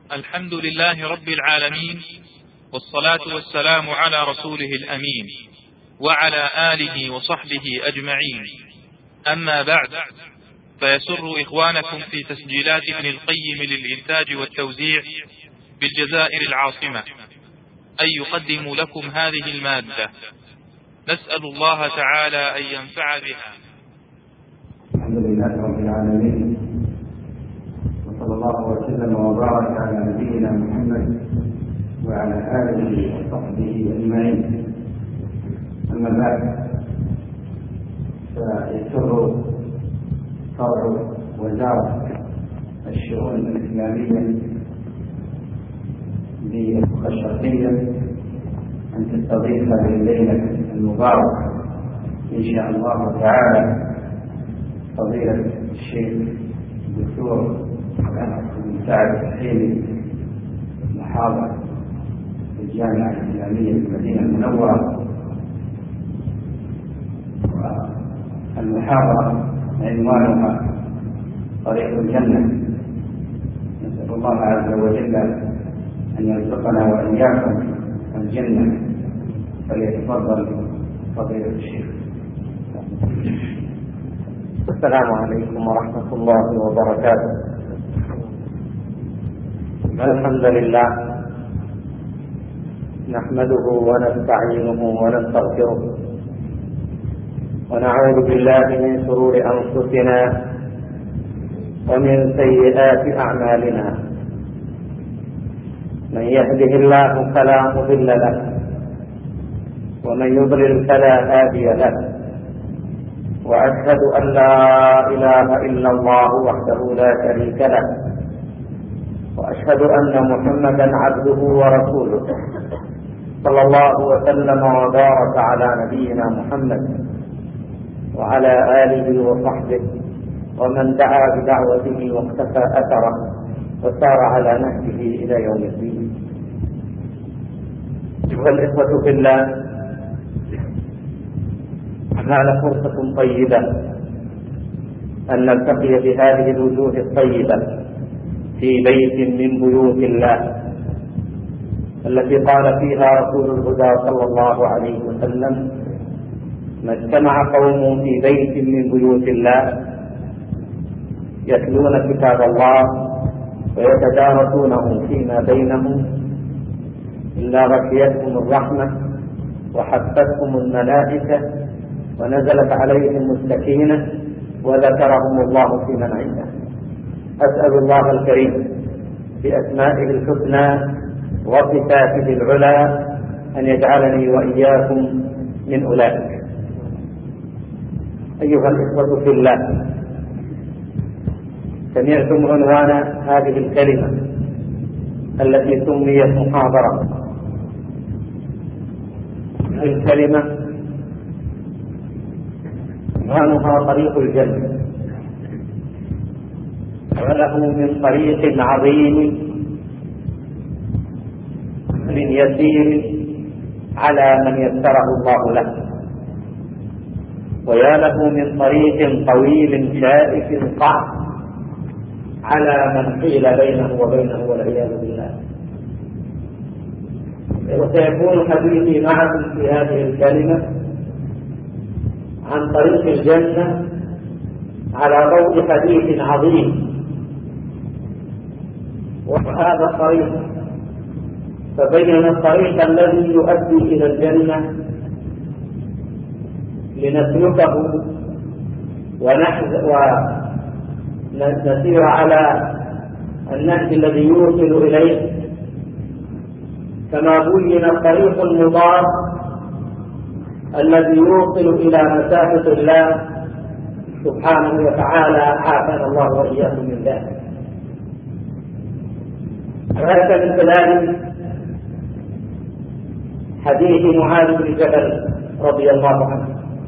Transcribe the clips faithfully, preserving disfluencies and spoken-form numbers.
الحمد لله رب العالمين، والصلاة والسلام على رسوله الأمين وعلى آله وصحبه أجمعين. أما بعد، فيسر إخوانكم في تسجيلات ابن القيم للإنتاج والتوزيع بالجزائر العاصمة أن يقدموا لكم هذه المادة. نسأل الله تعالى أن ينفع بها. الحمد لله رب العالمين، وصلى الله وسلم وبارك على نبينا محمد وعلى آله وصحبه أجمعين. أما بعد، فيسر فرع وزارة الشؤون الإسلامية بالشرقية أن تستضيف هذه الليلة المباركة إن شاء الله تعالى فضيلة الشيخ الدكتور بن سعد الحسيني، محاضر في الجامعة الإسلامية في المدينة المنورة. والمحاضرة عنوانها طريق الجنة. نسأل الله عز وجل أن يرزقنا وإياكم الجنة. فليتفضل فضيلة الشيخ. السلام عليكم ورحمة الله وبركاته. الحمد لله نحمده ونستعينه ونستغفره، ونعوذ بالله من شرور أنفسنا ومن سيئات أعمالنا. من يهده الله فلا مضل له، ومن يضلل فلا هادي له. وأشهد أن لا إله إلا الله وحده لا شريك له، وأشهد أن محمدا عبده ورسوله، صلى الله وسلم وبارك على نبينا محمد وعلى آله وصحبه ومن دعا بدعوته واقتفى أثره وسار على نهجه إلى يوم الدين. أيها الإخوة في الله، معنا فرصة طيبة أن نلتقي بهذه الوجوه الطيبة في بيت من بيوت الله التي قال فيها رسول الهدى صلى الله عليه وسلم: ما اجتمع قوم في بيت من بيوت الله يتلون كتاب الله ويتدارسونه فيما بينهم إلا غشيتهم الرحمة وحفتهم الملائكة ونزلت عليهم السكينة وذكرهم الله في من عنده. أسأل الله الكريم بأسمائه الحسنى وصفاته العلى أن يجعلني وإياكم من أولئك. أيها الإخوة في الله، سمعتم عنوان هذه الكلمة التي سميت محاضرة. الكلمة عنوانها طريق الجنة، وله من طريق عظيم من يسير على من يسره الله له، ويا له من طريق طويل شائك صعب على من حيل بينه وبينه والعياذ بالله. وسيكون حديثي معكم في هذه الكلمة عن طريق الجنة على ضوء حديث عظيم، وهذا الطريق فبين الطريق الذي يؤدي إلى الجنة لنسلكه ونسير على النهج الذي يوصل إليه، كما بين الطريق المضاد الذي يوصل إلى مسافة الله سبحانه وتعالى، عافانا الله وإياكم من ذلك. هذا من خلال حديث معاذ بن جبل رضي الله عنه.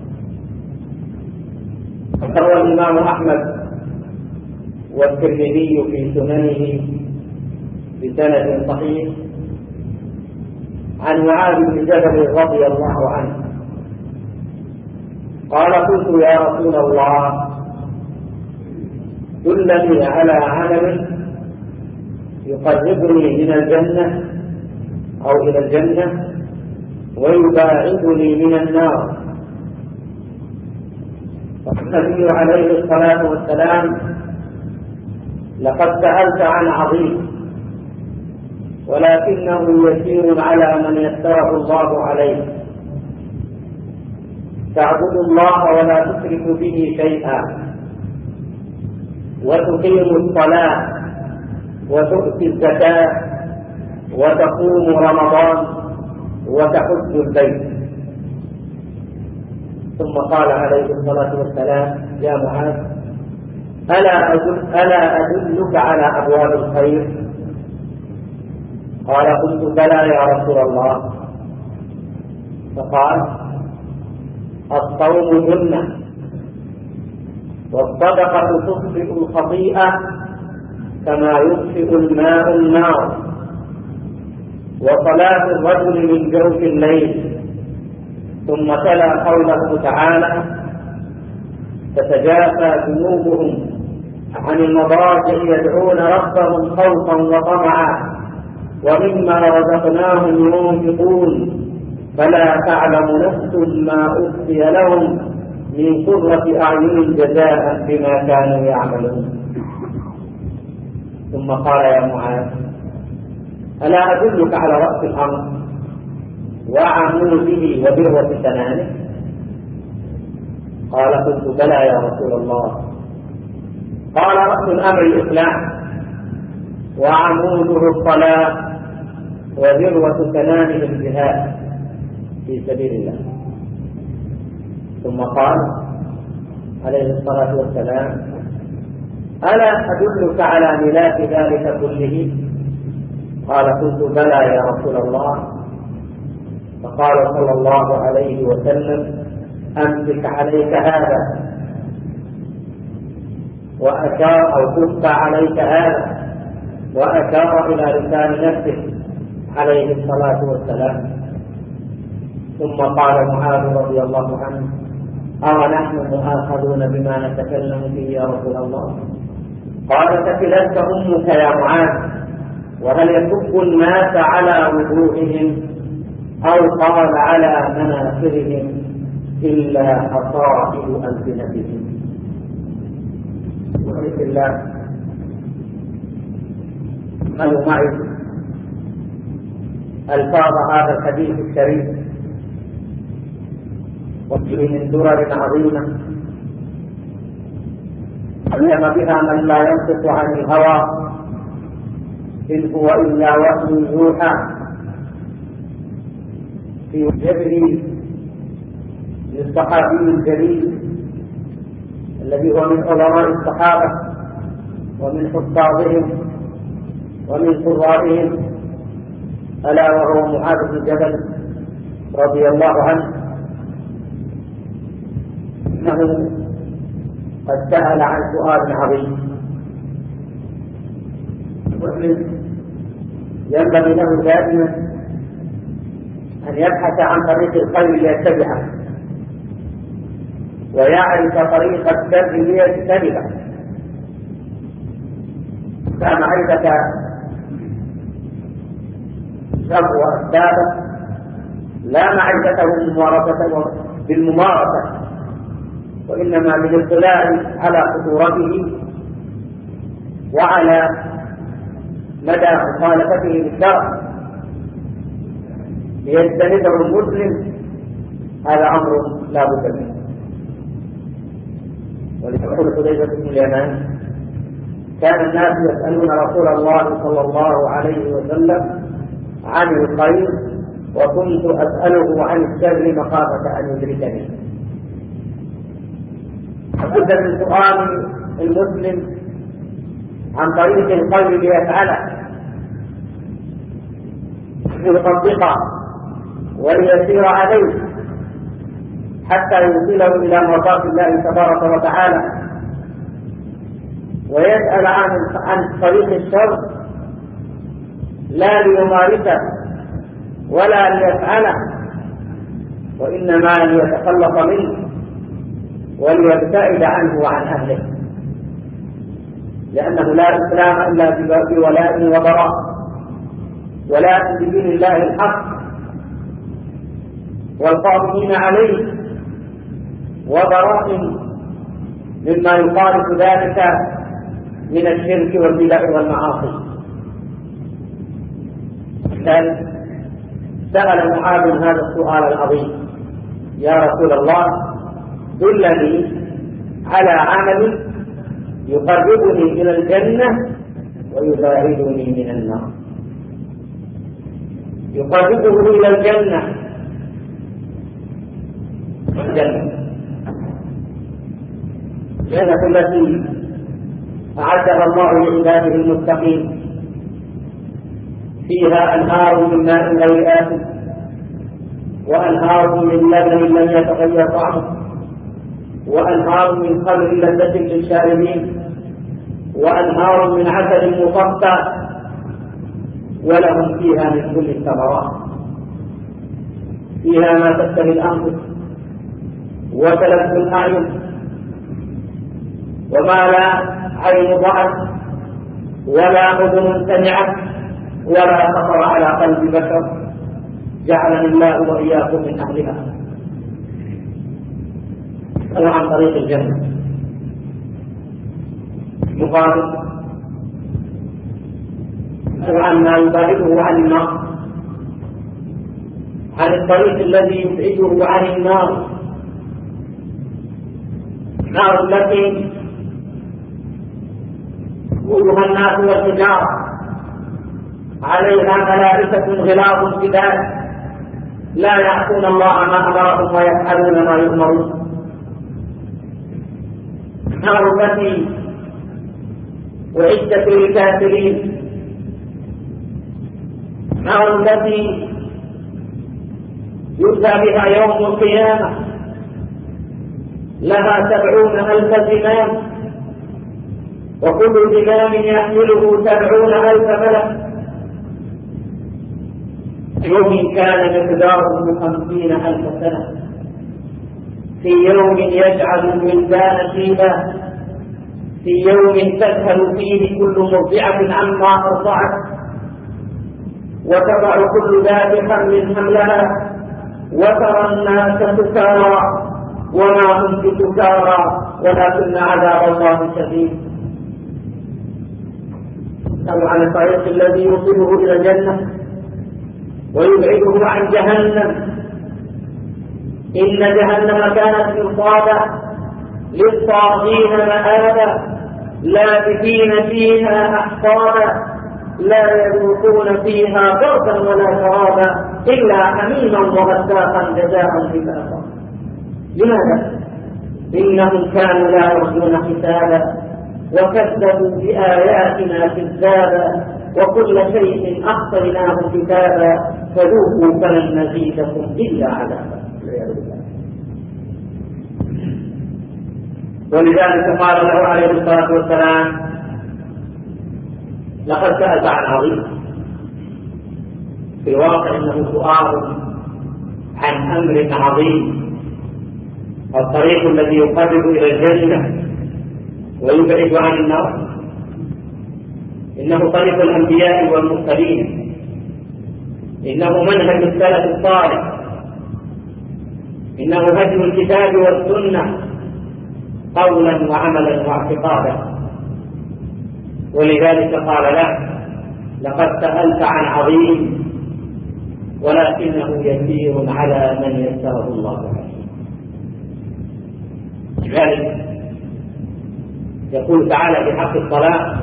روى الإمام أحمد والترمذي في سننه بسند صحيح عن معاذ بن جبل رضي الله عنه قال: قلت يا رسول الله دلني على عمل يقربني من الجنة أو إلى الجنة ويباعدني من النار. فالنبي عليه الصلاة والسلام لقد سألت عن عظيم ولكنه يسير على من يسره الله عليه. تعبد الله ولا تشرك به شيئا وتقيم الصلاة وتؤتي الزكاة وتقوم رمضان وتحج البيت. ثم قال عليه الصلاة والسلام: يا معاذ ألا أدل ألا أدلك على أبواب الخير؟ قال: قلت بلى يا رسول الله. فقال: الصوم جنة، والصدقة تطفئ الخطيئة كما يطفئ الماء النار، وصلاة الرجل من جوف الليل. ثم تلا قوله تعالى: تتجافى جنوبهم عن المضاجع يدعون ربهم خوفا وطمعا ومما رزقناهم ينفقون فلا تعلم نفس ما أخفي لهم من قرة أعين جزاء بما كانوا يعملون. ثم قال: يا معاذ ألا أدلك على رأس الأمر وعموده وذروة سنامه؟ قال: قلت بلى يا رسول الله. قال: رأس الأمر الإسلام وعموده الصلاة وذروة سنامه الجهاد في سبيل الله. ثم قال عليه الصلاة والسلام: ألا أدلك على ملاك ذلك كله؟ قال: قلت بلى يا رسول الله. فقال صلى الله عليه وسلم: أمسك عليك هذا، وأشار أو كف عليك هذا، وأشار إلى لسان نفسه عليه الصلاة والسلام. ثم قال معاذ رضي الله عنه: أو نحن مؤاخذون بما نتكلم فيه يا رسول الله؟ قال: ثكلتك أمك يا معاذ، وهل يكب الناس على وجوههم أو قال على مناخرهم إلا حصائد ألسنتهم. بسم الله قالوا معي ألفاظ هذا الحديث الشريف وفيه من درر عظيمة علم بها من لا ينطق عن الهوى إن هو إلا وحي يوحى في جبريل للصحابي الجليل الذي هو من علماء الصحابة ومن حفاظهم ومن قرائهم، ألا وهو معاذ بن جبل رضي الله عنه، إنه قد سأل عن سؤال عظيم. المسلم ينبغي له دائما أن يبحث عن طريق الخير ليتبعه، ويعرف طريق الشر ليجتنبه. لا معرفة الشر وأسبابه، لا معرفته ممارسته بالممارسة، وإنما بالاطلاع على خطورته وعلى مدى مخالفته للشرع ليجتنبه المسلم. هذا أمر لا بد منه. وليقول حذيفة بن اليمان: كان الناس يسألون رسول الله صلى الله عليه وسلم عن الخير وكنت أسأله عن الشر مخافة أن يدركني. لابد من سؤال المسلم عن طريق الخير ليفعله ليطبقه وليسير عليه حتى يوصله إلى مرضاة الله تبارك وتعالى، ويسأل عن عن طريق الشر لا ليمارسه ولا ليفعله، وإنما ليتخلص منه وليبتعد عنه وعن أهله. لأنه لا إسلام إلا بولاء وبراء، ولاء بدين الله الحق والقائمين عليه، وبراء مما يخالف ذلك من الشرك والبدع والمعاصي. ذلك سأل معاذ هذا السؤال العظيم: يا رسول الله دلني على عمل يقربني إلى الجنة ويباعدني من النار. يقربه إلى الجنة والجنة الجنة التي أعدها الله لعباده المتقين، فيها أنهار من ماء غير آسن، وأنهار من لبن لم يتغير طعمه، وأنهار من خمر لذة للشاربين، وأنهار من عسل مصفى، ولهم فيها من كل الثمرات، فيها ما تشتهي الأنفس وتلذ الأعين، وما لا عين رأت ولا أذن سمعت ولا خطر على قلب بشر، جعلني الله وإياكم من أهلها. أو عن طريق الجنة مقابل، أو عن ما يبعده عن النار، عن الطريق الذي يبعده عن النار، نار التي وجوه الناس والحجارة عليها ملائكة غلاظ شداد لا يعصون الله ما أمرهم ويفعلون ما يؤمرون. نار التي أعدت للكافرين، نار التي يؤتى بها يوم القيامة لها سبعون ألف زمام، وكل زمام يحمله سبعون ألف ملك، يوم كان مقداره خمسين ألف سنة، في يوم يجعل الولدان شيبا، في يوم تذهل فيه كل مرضعة عما أرضعت، وتضع كل ذات حمل حملها، وترى الناس سكارى وما هم بسكارى ولكن عذاب الله شديد. أو عن الطريق الذي يوصله إلى الجنة ويبعده عن جهنم. إن جهنم كانت مرصادا للطاغين مآبا، لابثين فيها أحقابا، لا يذوقون فيها بردا ولا شرابا إلا حميما وغساقا جزاء وفاقا. لماذا؟ إنهم كانوا لا يرجون حسابا وكذبوا بآياتنا كذابا وكل شيء أحصيناه كتابا فذوقوا فلن نزيدكم إلا عذابا. ولذلك قال له عليه الصلاة والسلام: لقد سألت عن عظيم. في الواقع إنه سؤال عن أمر عظيم، الطريق الذي يقرب إلى الجنة ويبعد عن النار. إنه طريق الأنبياء والمرسلين، إنه منهج السلف الصالح، إنه هدي الكتاب والسنة قولا وعملا واعتقادا. ولذلك قال له: لقد سألت عن عظيم ولكنه يسير على من يسره الله عليه. لذلك يقول تعالى في حق الصلاة: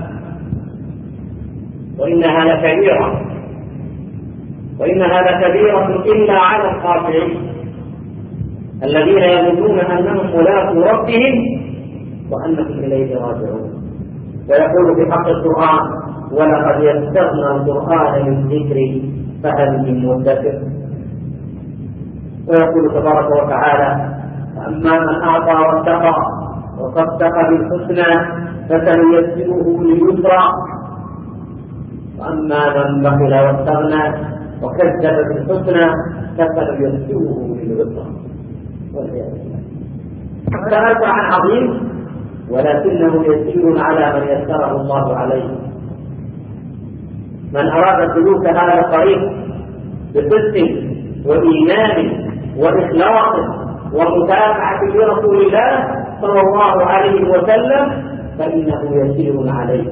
وإنها لكبيرة وإنها لكبيرة إلا على الخاشعين الذين يظنون أنهم ملاقو ربهم وأنهم إليه راجعون. ويقول في حق القرآن: ولقد يسرنا القرآن للذكر فهل من مدكر. ويقول تبارك وتعالى: فأما من أعطى واتقى وصدق بالحسنى فسنيسره لليسرى، وأما من بخل واستغنى وكذب بالحسنى فسنيسره للعسرى. والعياذ بالله. سألت عن عظيم ولكنه يسير على من يسره الله عليه. من أراد سلوك هذا الطريق بصدق وإيمان وإخلاص ومتابعة لرسول الله صلى الله عليه وسلم فإنه يسير عليه.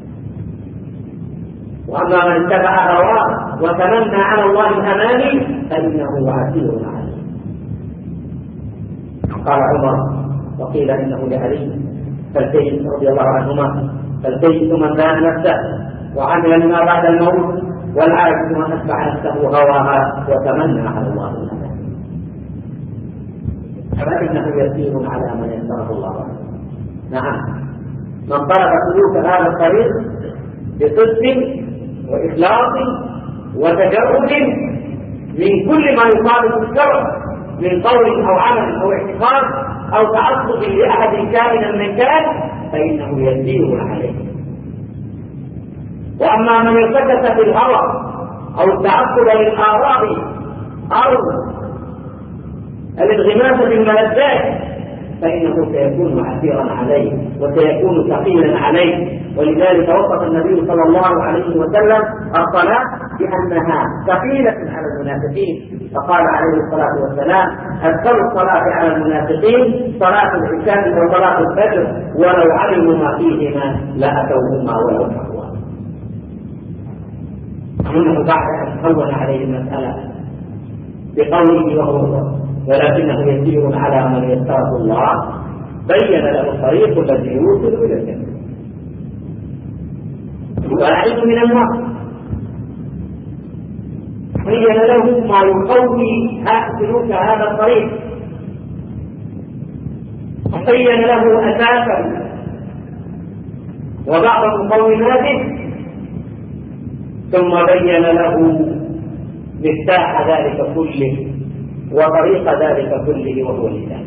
وأما من اتبع هواه وتمنى على الله الأماني فإنه عسير عليه. قال عمر وقيل إنه لعلي فالكيس رضي الله عنهما فالكيس من دان نفسه وعمل لما بعد الموت والعاجز من أتبع نفسه هواها وتمنى على الله الأماني فإنه يسير على من يسره الله عليه. نعم، من طلب سلوك هذا الطريق بصدق وإخلاص وتجرد من كل ما يخالف الشرع من قول أو عمل أو اعتقاد أو تعصب لأحد كائنا من كان فإنه يسير عليه. وأما من ارتكس في الهوى أو التعصب للآراء أو الانغماس بالملذات فإنه سيكون عسيرا عليه وسيكون ثقيلا عليه. ولذلك وصف النبي صلى الله عليه وسلم الصلاة بأنها ثقيلة على المنافقين، فقال عليه الصلاة والسلام أكثر الصلاة على المنافقين صلاة العشاء وصلاة الفجر ولو علموا ما فيهما لأتوهما ولو حقوا. إنه بعد أن هون عليه المسألة بقوله وهو ولكنه يسير على من يسره الله بين له الطريق الذي يوصل إلى الجنة وأعيد من النار. بين له ما يقوي سلوك هذا الطريق وبين له أساسا وبعض مقوماته ثم بين له مفتاح ذلك كله وطريق ذلك كله وهو اللسان.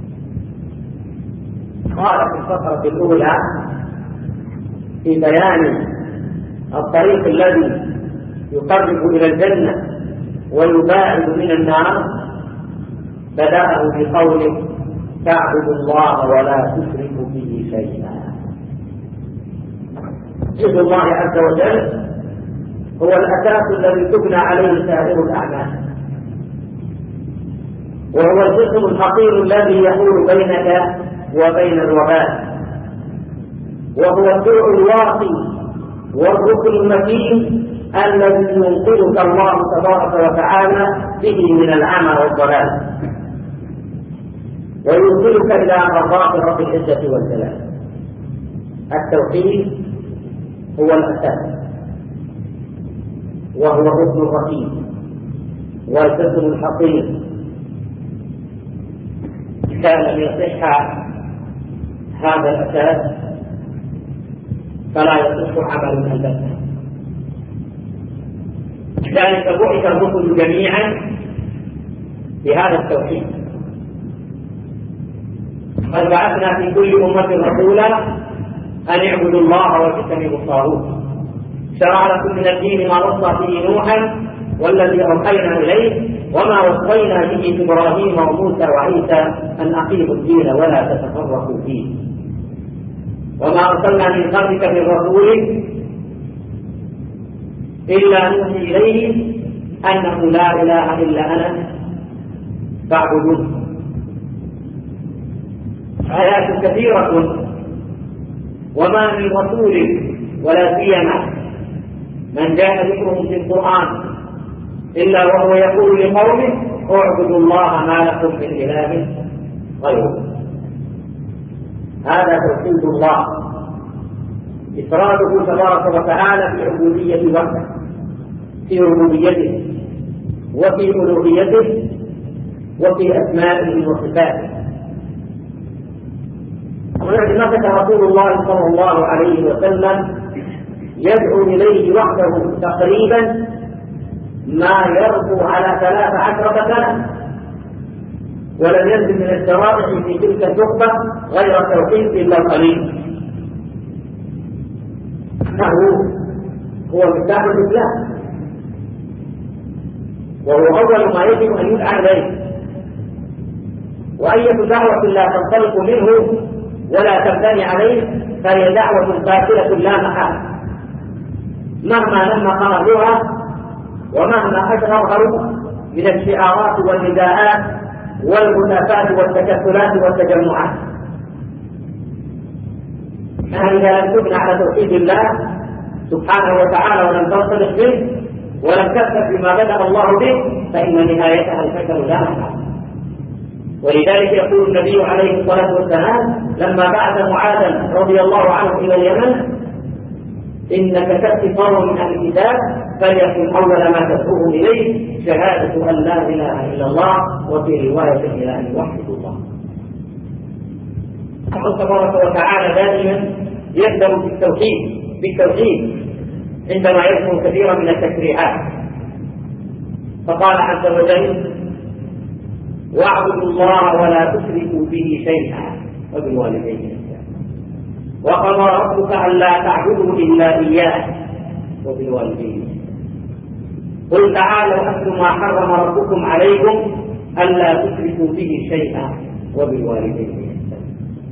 قال في الفقرة الأولى في بيان الطريق الذي يقرب إلى الجنة ويباعد من النار بدأه بقوله تعبد الله ولا تشرك به شيئا. ذكر الله عز وجل هو الأساس الذي تبنى عليه سائر الأعمال، وهو الجسم الحقير الذي يحول بينك وبين الوباء، وهو الدرع الواقي والركن المتين الذي ينقذك الله تبارك وتعالى به من العمى والضلال ويوصلك إلى مرضات رب العزة والجلال. التوحيد هو الأساس وهو الركن الرقيق والجسم الحقير. إذا لم يصح هذا الأساس فلا يصح عمل البتة. لذلك بعث الرسل جميعا بهذا التوحيد. قد بعثنا في كل أمة رسولا أن اعبدوا الله واجتنبوا الطاغوت. شرع لكم من الدين ما وصى به نوحا والذي أوحينا إليه وما وصينا به إبراهيم وموسى وعيسى أن أقيموا الدين ولا تتفرقوا فيه. وما أرسلنا من قبلك من رسول إلا نوحي إليه أنه لا إله إلا أنا فاعبدون. آيات كثيرة وما من رسول ولا سيما من جاء ذكرهم في القرآن إلا وهو يقول لقومه اعبدوا الله ما لكم من إله غيره. هذا توحيد الله، إفراده تبارك وتعالى في عبودية وحده، في ربوبيته وفي ألوهيته وفي أسمائه وصفاته. ولذلك رسول الله صلى الله عليه وسلم يدعو إليه وحده تقريبا ما يربو على ثلاث عشرة سنة، ولم ينزل من الشرائع في تلك النقطة غير التوحيد إلا القليل. إنه هو مفتاح الإسلام وهو أول ما يجب أن يدعى إليه، وأية دعوة لا تنطلق منه ولا تنبني عليه فهي دعوة باطلة لا محالة، مهما لم قالوها ومهما أشهروا من الشعارات والنداءات والهتافات والتكتلات والتجمعات. إذا لم تبنى على توحيد الله سبحانه وتعالى ولم تنطلق به ولم تكتب بما بدأ الله به فإن نهايتها الفشل لا محالة. ولذلك يقول النبي عليه الصلاة والسلام لما بعث معاذا رضي الله عنه إلى اليمن: إنك تأتي قوم من أهل الكتاب فليكن أول ما تدعوهم إليه شهادة أن لا إله إلا الله، وفي رواية إلى أن يوحدوا الله. الله تبارك وتعالى دائما يبدأ بالتوحيد بالتوحيد عندما يذكر كثيرا من التشريعات، فقال عز وجل: واعبدوا الله ولا تشركوا به شيئا وبالوالدين إحسانا وقضى ربك ألا تعبدوا إلا إياه وبالوالدين إحسانا قل تعالوا أتل ما حرم ربكم عليكم ألا تشركوا به شيئا وبالوالدين إحسانا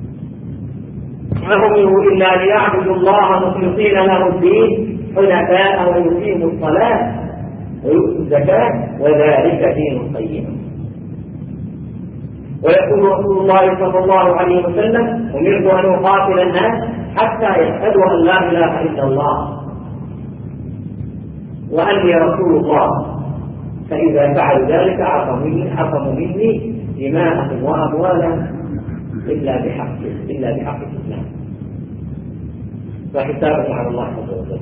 ما أمروا إلا ليعبدوا الله مخلصين له الدين حنفاء ويقيموا الصلاة ويؤتوا الزكاة وذلك دين القيم. ويقول رسول الله صلى الله عليه وسلم: أمرت أن أقاتل الناس حتى يشهدوا أن لا إله إلا الله وأني رسول الله، فإذا فعلوا ذلك عصموا مني دماءهم وأموالهم إلا بحق إلا بحق الإسلام وحسابهم على الله عز وجل.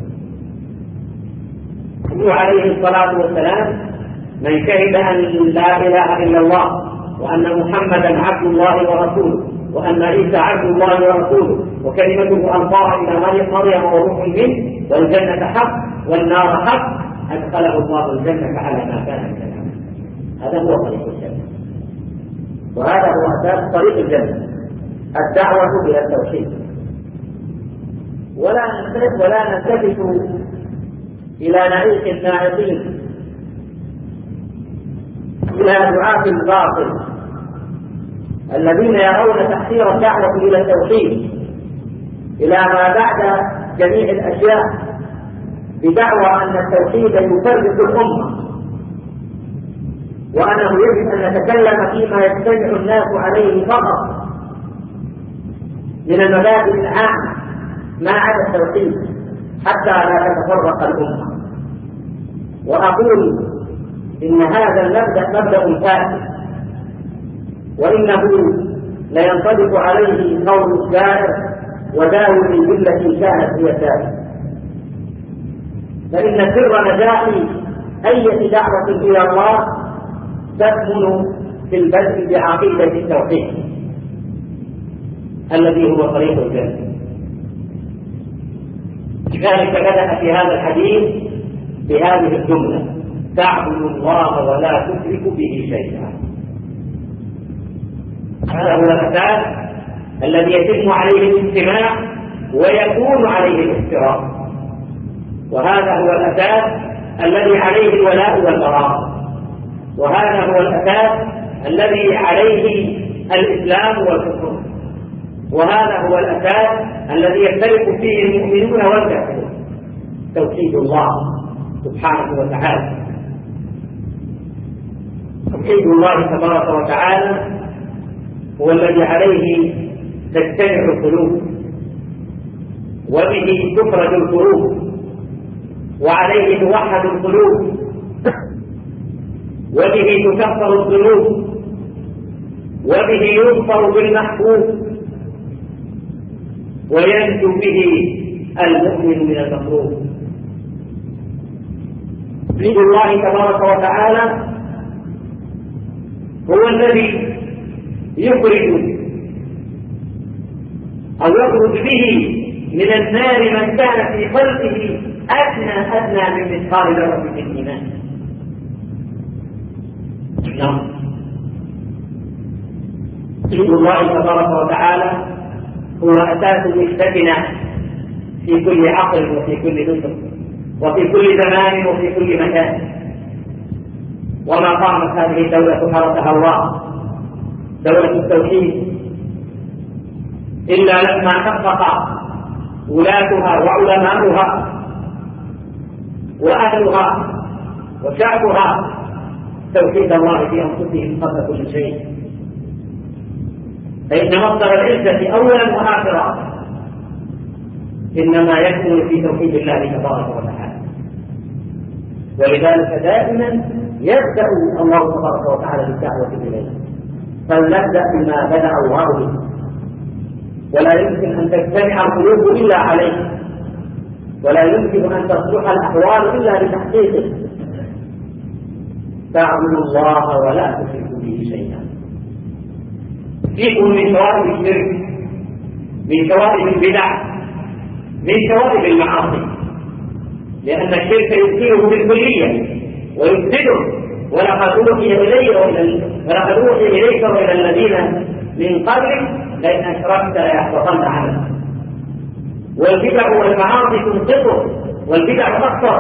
يقول عليه الصلاة والسلام: من شهد أن لا إله إلا الله وأن محمدا عبد الله ورسوله وأن عيسى عبد الله ورسوله وكلمته ألقاها إلى مريم وروح منه والجنة حق والنار حق أدخله الله الجنة على ما كان من العمل. هذا هو طريق الجنة، وهذا هو أساس طريق الجنة، الدعوة إلى التوحيد. ولا نلتفت ولا نلتفت إلى نعيق الناعقين، إلى دعاة الباطل الذين يرون تحقير الدعوة إلى التوحيد إلى ما بعد جميع الأشياء بدعوى أن التوحيد يفرق الأمة، وأنه يجب أن نتكلم فيما يجتمع الناس عليه فقط من المبادئ العامة ما عدا التوحيد حتى لا تتفرق الأمة. وأقول إن هذا المبدأ مبدأ فاسد، وإنه لينطبق عليه قول الشاعر: وداوي بالتي كانت هي سائر. فإن سر نجاح أي دعوة إلى الله تكمن في البدء بعقيدة التوحيد الذي هو طريق الجنة. لذلك بدأ في هذا الحديث بهذه الجملة: تعبدوا الله ولا تشركوا به شيئا. هذا هو الأساس الذي يتم عليه الاجتماع ويكون عليه الافتراق، وهذا هو الأساس الذي عليه الولاء والبراء، وهذا هو الأساس الذي عليه الإسلام والكفر، وهذا هو الأساس الذي يختلف فيه المؤمنون والكافرون: توحيد الله سبحانه وتعالى. توحيد الله تبارك وتعالى هو الذي عليه تجتمع القلوب وبه تفرج القلوب وعليه توحد القلوب وبه تكفر الذنوب وبه يظفر بالمحبوب وينجو به المؤمن من المكروه. توحيد الله تبارك وتعالى هو الذي يخرج أو يخرج به من النار من كان في خلقه أدنى أدنى من مثقال ذرة من الإيمان. نعم، توحيد الله تبارك وتعالى هو أساس وحدتنا في كل عقل وفي كل نصر وفي كل زمان وفي كل مكان. وما قامت هذه الدولة حرسها الله، دولة التوحيد، إلا لما حقق ولاتها وعلماؤها وأهلها وشعبها توحيد الله في أنفسهم قبل كل شيء. فإن مصدر العزة أولا وآخرا إنما يكون في توحيد الله تبارك وتعالى. ولذلك دائما يبدأ الله تبارك وتعالى بالدعوة إليه، فلنبدأ بما بدأ الله به، ولا يمكن أن تجتمع القلوب إلا عليه، ولا يمكن أن تصلح الأحوال إلا بتحقيقه. تعبد الله ولا تشرك به شيئا. فيكم من شوائب الشرك، من شوائب البدع، من شوائب المعاصي، لأن الشرك يزيله بالكلية ويفسده. ولقد أوحي إليك ولقد أوحي إليك وإلى الذين من قبلك لئن أشركت ليحبطن عنك. والبدع والمعاصي تنقصه، والبدع أكثر،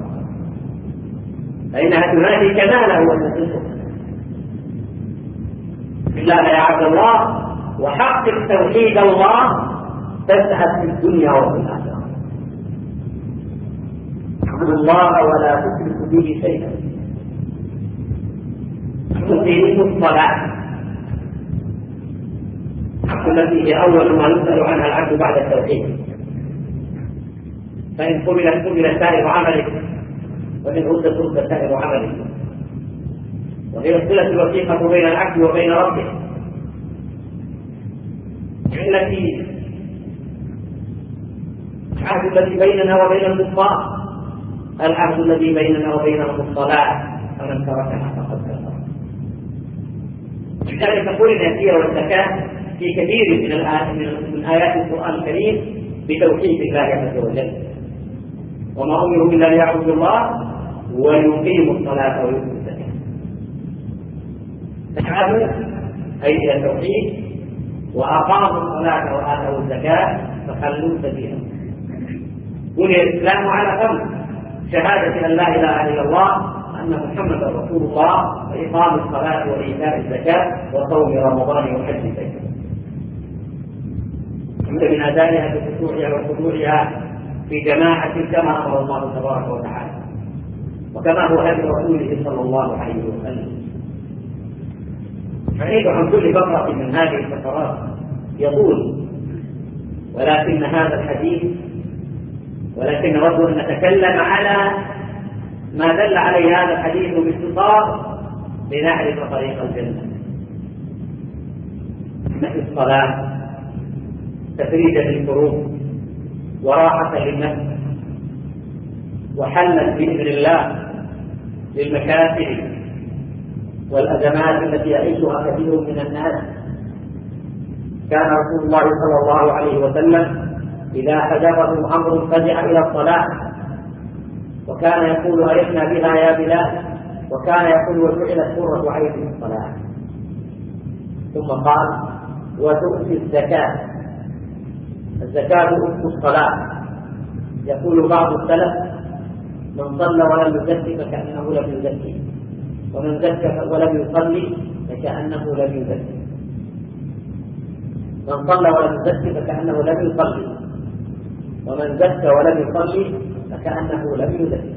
فإنها تنادي كماله وتنقصه. بالله يا عبد الله، وحقق توحيد الله تسعد في الدنيا وفي الآخرة. اعبد الله ولا تشرك به شيئا. تقيم الصلاة التي هي أول ما يسأل عنها العبد بعد التوحيد، فإن قبلت قبل سائر عمله، وإن رد رد سائر عمله. وهي الصلة الوثيقة بين العبد وبين ربه، التي العهد الذي بيننا وبين الكفار، العهد الذي بيننا وبينهم الصلاة، فمن تركها فقد كفر. لذلك قلنا اليسير والزكاة في كثير من من آيات القرآن الكريم بتوحيد الله عز وجل. وما أمروا إلا ليعبدوا الله ويقيموا الصلاة ويؤتوا الزكاة. فاجعلوا أي إلى التوحيد، وأقاموا الصلاة وآتوا الزكاة فخلوا سبيلهم. بني الإسلام على خمس: شهادة أن لا إله إلا الله، أن محمدا رسول الله، وإقام الصلاة وإيتاء الزكاة وصوم رمضان وحج البيت. من أدائها بخشوعها وخضوعها في جماعة كما أمر الله تبارك وتعالى، وكما هو هدي رسوله صلى الله عليه وسلم. حديث عن كل فقرة من هذه الفقرات يطول، ولكن هذا الحديث ولكن نود أن نتكلم على ما دل عليه هذا الحديث باختصار لنعرف طريق الجنة. مثل الصلاة تفريجا للكروب وراحة للنفس، وحلا بإذن الله للمشاكل والأزمات التي يعيشها كثير من الناس. كان رسول الله صلى الله عليه وسلم إذا حجبه أمر فزع إلى الصلاة، وكان يقول أرحنا بها يا بلال، وكان يقول وجعلت قرة عيني في الصلاة. ثم قال وتؤتي الزكاة، الزكاة أخت الصلاة. يقول بعض السلف من صلى ولم يزكي فكأنه لم يزكي، ومن زكى ولم يصلي فكأنه لم يزكي. من صلى ولم يزكي فكأنه لم يصلي، ومن زكى ولم يصلي فكأنه لم يزكي.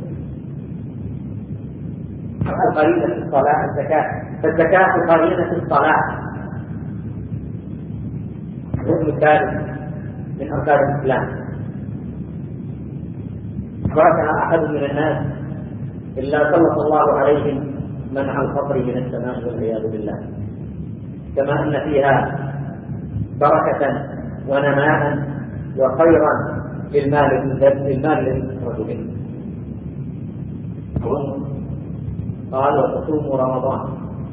قرينة الصلاة الزكاة، فالزكاة قرينة الصلاة، ركن ثالث من أركان الإسلام. تركها أحد من الناس إلا سلط الله عليهم منع الفقر من السماء والعياذ بالله، كما أن فيها بركة ونماء وخيرا للمال للمال للرجل. قال وتصوموا رمضان.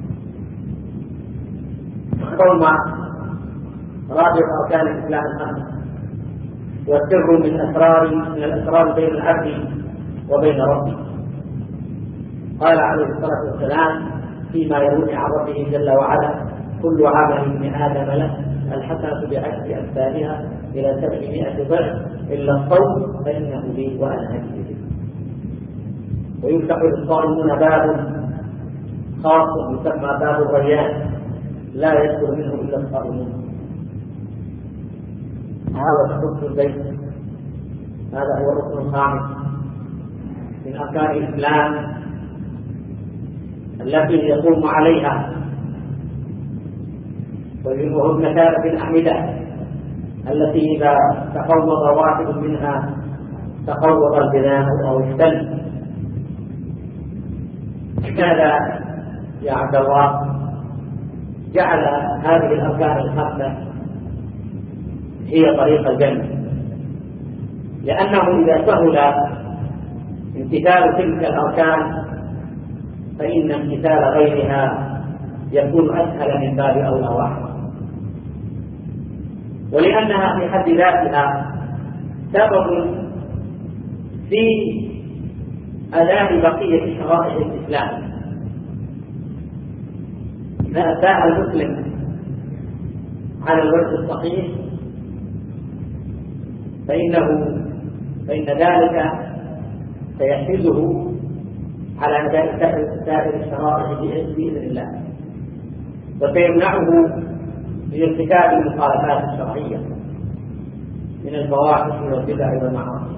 الصوم رابع أركان الإسلام الخمس، والسر من أسرار من الأسرار بين العبد وبين ربه. قال عليه الصلاة والسلام فيما يروي عن ربه جل وعلا كل عمل ابن آدم له الحسنة بعشر أمثالها إلى سبعمائة ضعف إلا الصوم فإنه لي وأنا أجزي به. ويفتح للصائمون باب خاص يسمى باب الريان لا يدخل منه إلا الصائمون. هذا ركن البيت، هذا هو الركن الخامس من أركان الإسلام التي يقوم عليها وهو بمثابة الأعمدة التي إذا تقوض واحد منها تقوض البناء أو السلم. لماذا يا عبد الله جعل هذه الأركان الخمسة هي طريق الجنة؟ لأنه إذا سهل امتثال تلك الأركان فإن امتثال غيرها يكون أسهل من باب أولى واحد، ولأنها في حد ذاتها سبب في أداء بقية شرائع الإسلام. إذا أتى المسلم على الوجه الصحيح فإنه فإن ذلك سيحفزه على أداء سائر الشرائع بإذن الله، وسيمنعه من ارتكاب المخالفات الشرعية من الفواحش والبدع والمعاصي.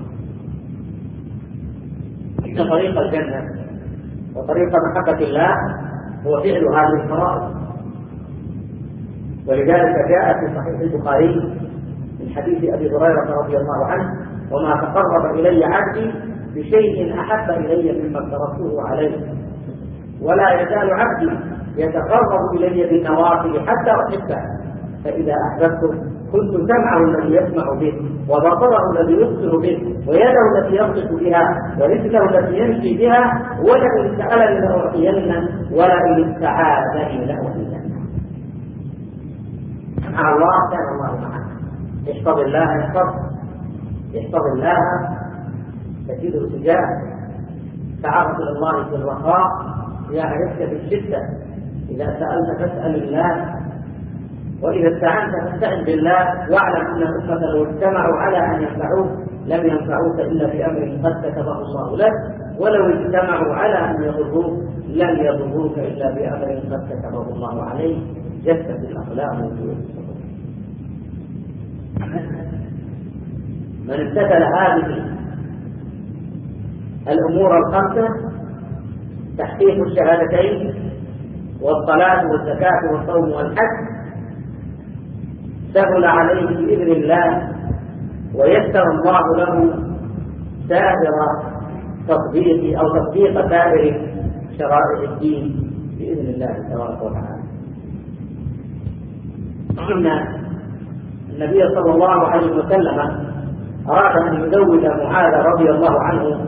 إن طريق الجنة وطريق محبة الله هو فعل هذه الفرائض، ولذلك جاء في صحيح البخاري من حديث أبي هريرة رضي الله عنه: وما تقرب إلي عبدي بشيء أحب إلي مما افترضته عليه، ولا يزال عبدي يتقرب إلي بالنوافل حتى أحبه، فإذا أحببته كنت سمعه الذي يسمع به، وبصره الذي يبصر به، ويده التي يبطش بها، ورجله التي يمشي بها، ولئن سألني لأعطينه، ولئن استعاذني لأعطينه. مع الله كان الله معه. احفظ الله يحفظ، احفظ الله تجده تجاه. تعرف إلى الله في الرخاء يعرفك في الشدة. إذا سألت فاسأل الله، وإذا استعنت فاستعن بالله، واعلم أن الأمة لو اجتمعوا على أن ينفعوك لم ينفعوك إلا بأمر قد كتبه الله لك، ولو اجتمعوا على أن يضروك لم يضروك إلا بأمر قد كتبه الله عليك. جفت الأقلام وجوه الصدور. من امتثل هذه الأمور الخمسة: تحقيق الشهادتين والصلاة والزكاة والصوم والحج، سهل عليه بإذن الله ويسر الله له سائر تطبيق أو تطبيق سائر شرائع الدين بإذن الله تبارك وتعالى. إن النبي صلى الله عليه وسلم أراد أن يزود معاذ رضي الله عنه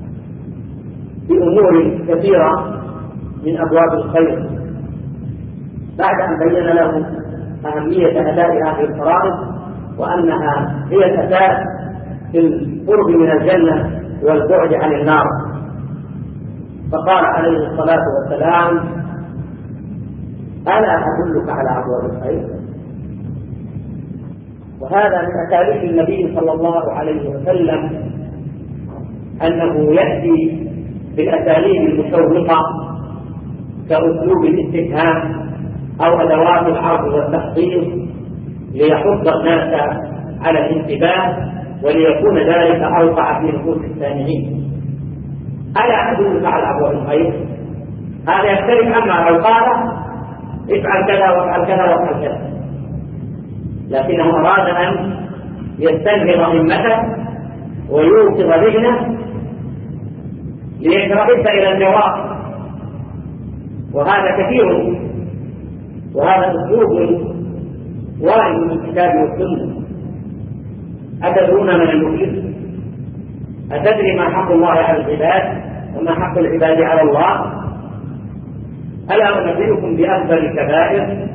بأمور كثيرة من أبواب الخير بعد أن بين له أهمية أداء هذه الفرائض، وأنها هي الأساس في القرب من الجنة والبعد عن النار. فقال عليه الصلاة والسلام: ألا أدلك على أبواب الخير؟ وهذا من أساليب النبي صلى الله عليه وسلم أنه يأتي بالأساليب المشوقة كأسلوب الاستفهام أو أدوات العرض والتحضير ليحض الناس على الانتباه وليكون ذلك أوقع في نفوس السامعين. ألا أدلك على أبواب الخير؟ هذا يختلف عما لو قال افعل كذا وافعل كذا وافعل كذا، لكنه أراد أن يستنهض همته ويوقظ ذهنه ليتربص إلى الجواب، وهذا كثير، وهذا أسلوب وارد من الكتاب والسنة. أتدرون من المفلس؟ أتدري ما حق الله على العباد وما حق العباد على الله؟ ألا أنبئكم بأكبر الكبائر؟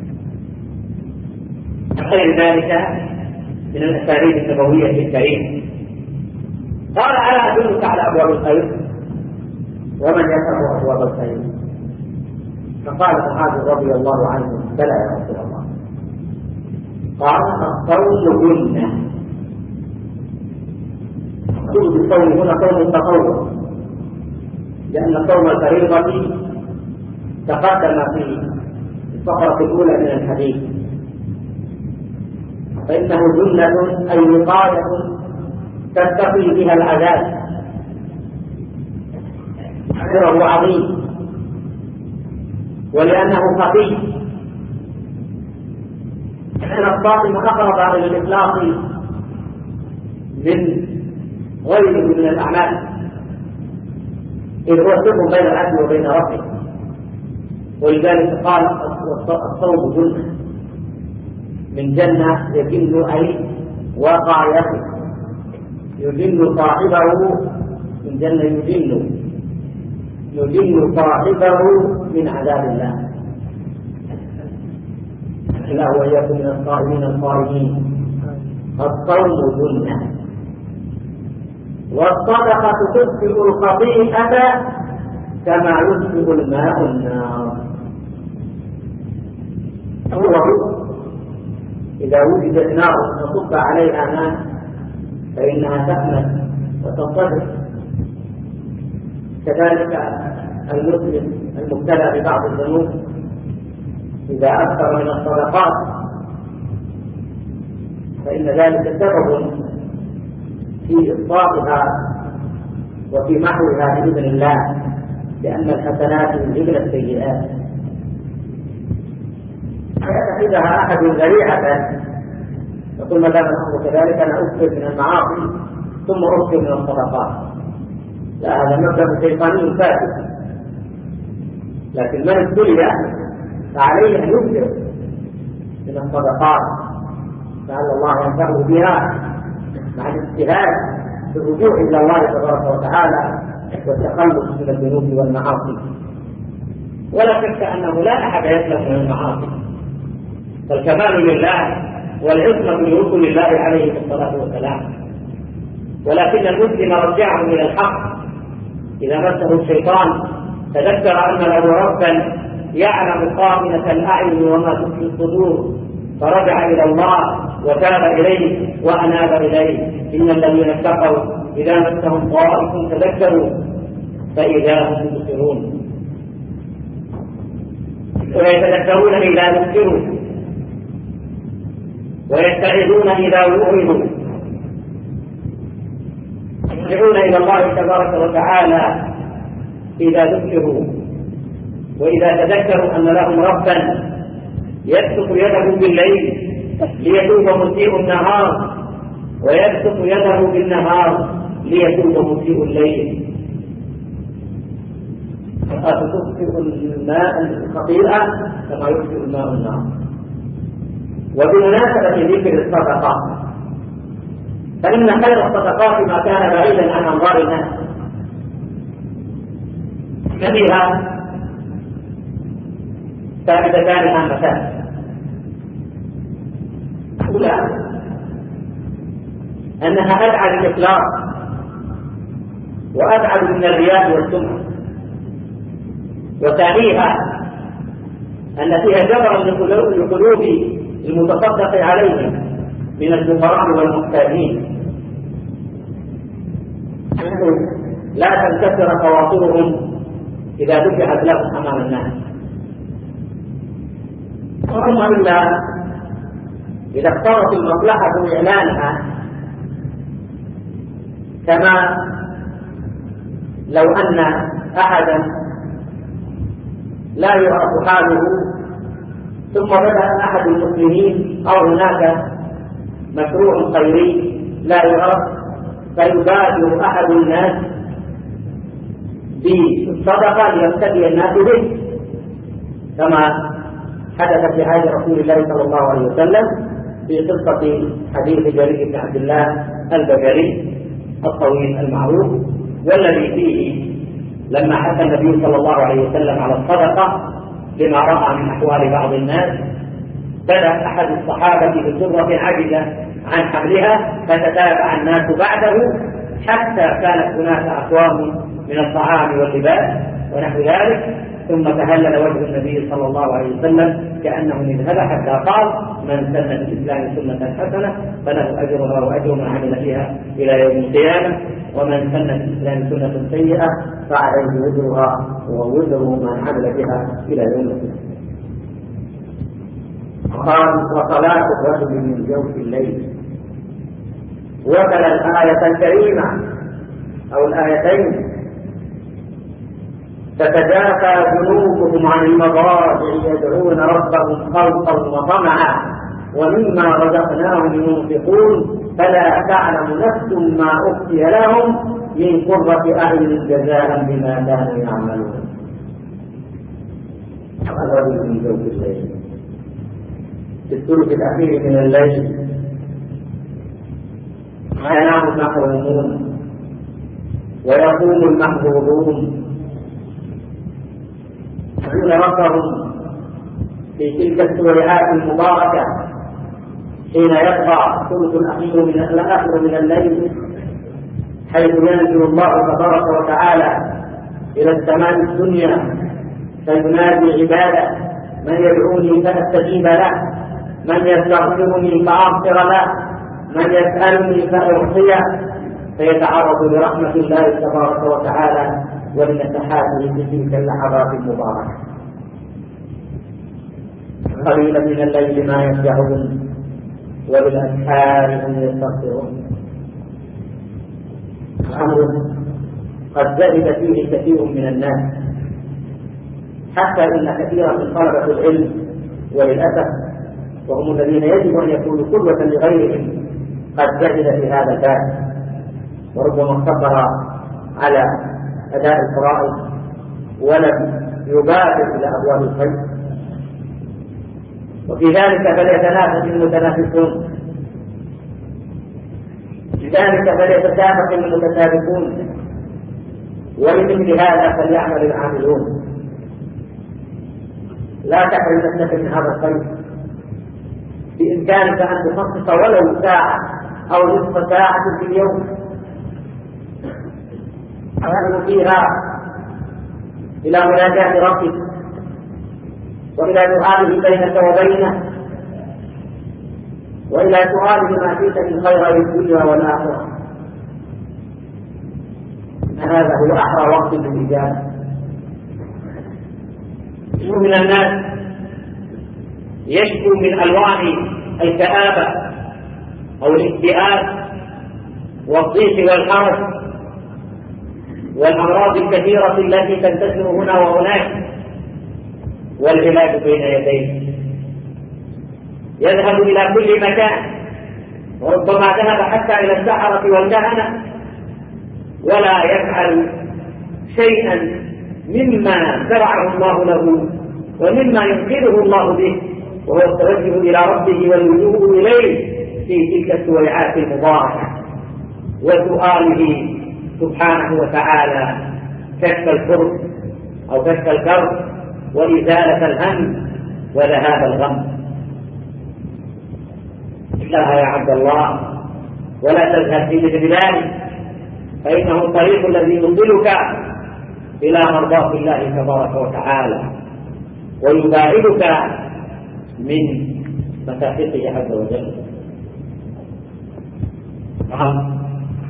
غير ذلك من الأساليب النبوية الكريمة. قال: ألا أدلك على أبواب الخير؟ ومن يفعل أبواب الخير؟ فقال معاذ رضي الله عنه: بلى يا رسول الله. قال: الصوم جنة. المقصود بالصوم هنا صوم التطوع، لأن صوم الفريضة تقدم في الفقرة الأولى من الحديث. فإنه جنة أي وقاية تتقي بها العذاب. أجره عظيم، ولأنه خفي كان الصائم أقرب إلى الإخلاص من غيره من الأعمال، إذ هو سر بين العبد وبين ربه. ولذلك قال الصوم جنة، من جنة يجن أي وقع يقف، يجن صاحبه من جنة، يجن يجن صاحبه من عذاب الله. الله وإياكم من الصائمين القائمين. الصوم جنة، والصدقة تطفئ الخطيئة كما يطفئ الماء النار. هو إذا وجدت نار فصب عليها ماء فإنها تأمن وتنطفئ. كذلك المسلم المبتلى ببعض الذنوب إذا أكثر من الصدقات فإن ذلك سبب في إصلاحها وفي محوها بإذن الله، لأن الحسنات يذهبن السيئات. فيتخذها أحد ذريعة يقول ما دام الأمر كذلك أنا أكثر من المعاصي ثم أكثر من الصدقات. لا، هذا مبدأ شيطاني فاسد. لكن من ابتلي فعليه أن يكثر من الصدقات لعل الله ينفعه بها مع الاجتهاد في الرجوع إلى الله تبارك وتعالى والتخلص من الذنوب والمعاصي. ولا شك أنه لا أحد يسلم من المعاصي، فالكمال لله والعصمة لرسل الله عليه الصلاة والسلام. ولكن المسلم رجعه إلى الحق إذا مسه الشيطان تذكر أن له ربا يعلم خائنة الأعين وما تخفي الصدور، فرجع إلى الله وتاب إليه وأناب إليه. إن الذين اتقوا إذا مسهم طائف تذكروا فإذا هم يبصرون، ويتذكرون إذا ذكروا، ويتعظون إذا وعظوا، يرجعون إلى الله تبارك وتعالى إذا ذكروا وإذا تذكروا أن لهم ربا يبسط يده بالليل ليتوب مسيء النهار، ويبسط يده بالنهار ليتوب مسيء الليل. فتطفئ الماء الخطيئة كما يطفئ الماء النار. وبمناسبة ذكر الصدقات، فإن خير الصدقات ما كان بعيدا عن أنظار الناس، فيها فائدتان هامتان. أولى أنها أبعد الإخلاص وأبعد من الرياء والسمعة. وثانيها أن فيها جبرا لقلوب المتصدق عليهم من الفقراء والمحتاجين، لا تنكسر خواطرهم إذا دفعت لهم أمام الناس. ثم إلا إذا اقتضت المصلحة إعلانها، كما لو أن أحدا لا يعرف حاله ثم بدأ أحد المسلمين أو هناك مشروع خيري لا يعرف، فيبادر أحد الناس بالصدقة ليبتدي الناس به، كما حدث في عهد رسول الله صلى الله عليه وسلم في قصة حديث جرير بن عبد الله البجلي الطويل المعروف، والذي فيه لما حث النبي صلى الله عليه وسلم على الصدقة لما رأى من أحوال بعض الناس، بدأ أحد الصحابة بسرة عجزة عن حملها فتتابع الناس بعده حتى كانت هناك أقوام من الطعام واللباس ونحو ذلك، ثم تهلل وجه النبي صلى الله عليه وسلم كأنه مذهب حتى قال: من سن في الإسلام سنة حسنة فله أجرها وأجر من عمل فيها إلى يوم القيامة، ومن سن في الإسلام سنة سيئة فعليه وزرها ووزر من عمل بها إلى يوم القيامة. قال وصلاة الرجل من جوف الليل، وتلا الآية الكريمة أو الآيتين: تتجافى جنوبهم عن المضاجع يدعون ربهم خوفا وطمعا ومما رزقناهم ينفقون فلا تعلم نفس ما أخفي لهم من قرة أعين جزاء بما كانوا يعملون. الرجل من جوف الليل في الثلث الأخير من الليل ينام المحرومون ويقوم المحظوظون يدعون ربهم في تلك السويعات المباركة حين يبقى الثلث الأخير من الآخر من الليل، حيث ينزل الله تبارك وتعالى إلى السماء الدنيا فينادي عباده: من يدعوني فأستجيب له، من يستغفرني فأغفر له، من يسألني فأعطيه، فيتعرض لرحمة الله تبارك وتعالى ولنفحاته في تلك اللحظات المباركة. قليلا من الليل ما يهجعون وبالأسحار هم يستغفرون. أمر قد زهد فيه كثير من الناس، حتى إن كثيرا من طلبة العلم وللأسف وهم الذين يجب أن يكونوا قدوة لغيرهم قد زهد في هذا الباب، وربما اقتصر على أداء الفرائض ولم يبادر إلى أبواب الخير. وفي ذلك فليتنافس المتنافسون، لذلك فليتسابق المتسابقون، ولمثل هذا فليعمل العاملون. لا تحرم نفسك من هذا الخير، بإمكانك أن تخصص ولو ساعة أو نصف ساعة في اليوم تدعو فيها إلى مناجاة ربك وإلى دعائه بينك وبينه وإلى سؤاله ما فيك من خير الدنيا والآخرة. هذا هو أحرى وقت للإجابة. من الناس يشكو من ألوان الكآبة أو الاكتئاب والضيق والحرج والأمراض الكثيرة التي تنتشر هنا وهناك، والعلاج بين يديه. يذهب إلى كل مكان، وربما ذهب حتى إلى السحرة والكهنة، ولا يفعل شيئا مما شرعه الله له ومما ينقذه الله به، وهو التوجه إلى ربه واللجوء إليه في تلك السويعات المباركة، وسؤاله سبحانه وتعالى كشف الكرب أو كشف الكرب وإزالة الهم وذهاب الغم. اتقها يا عبد الله ولا تذهب في مثل ذلك، فإنه الطريق الذي يوصلك إلى مرضاة الله تبارك وتعالى ويباعدك من مساخطه عز وجل. نعم.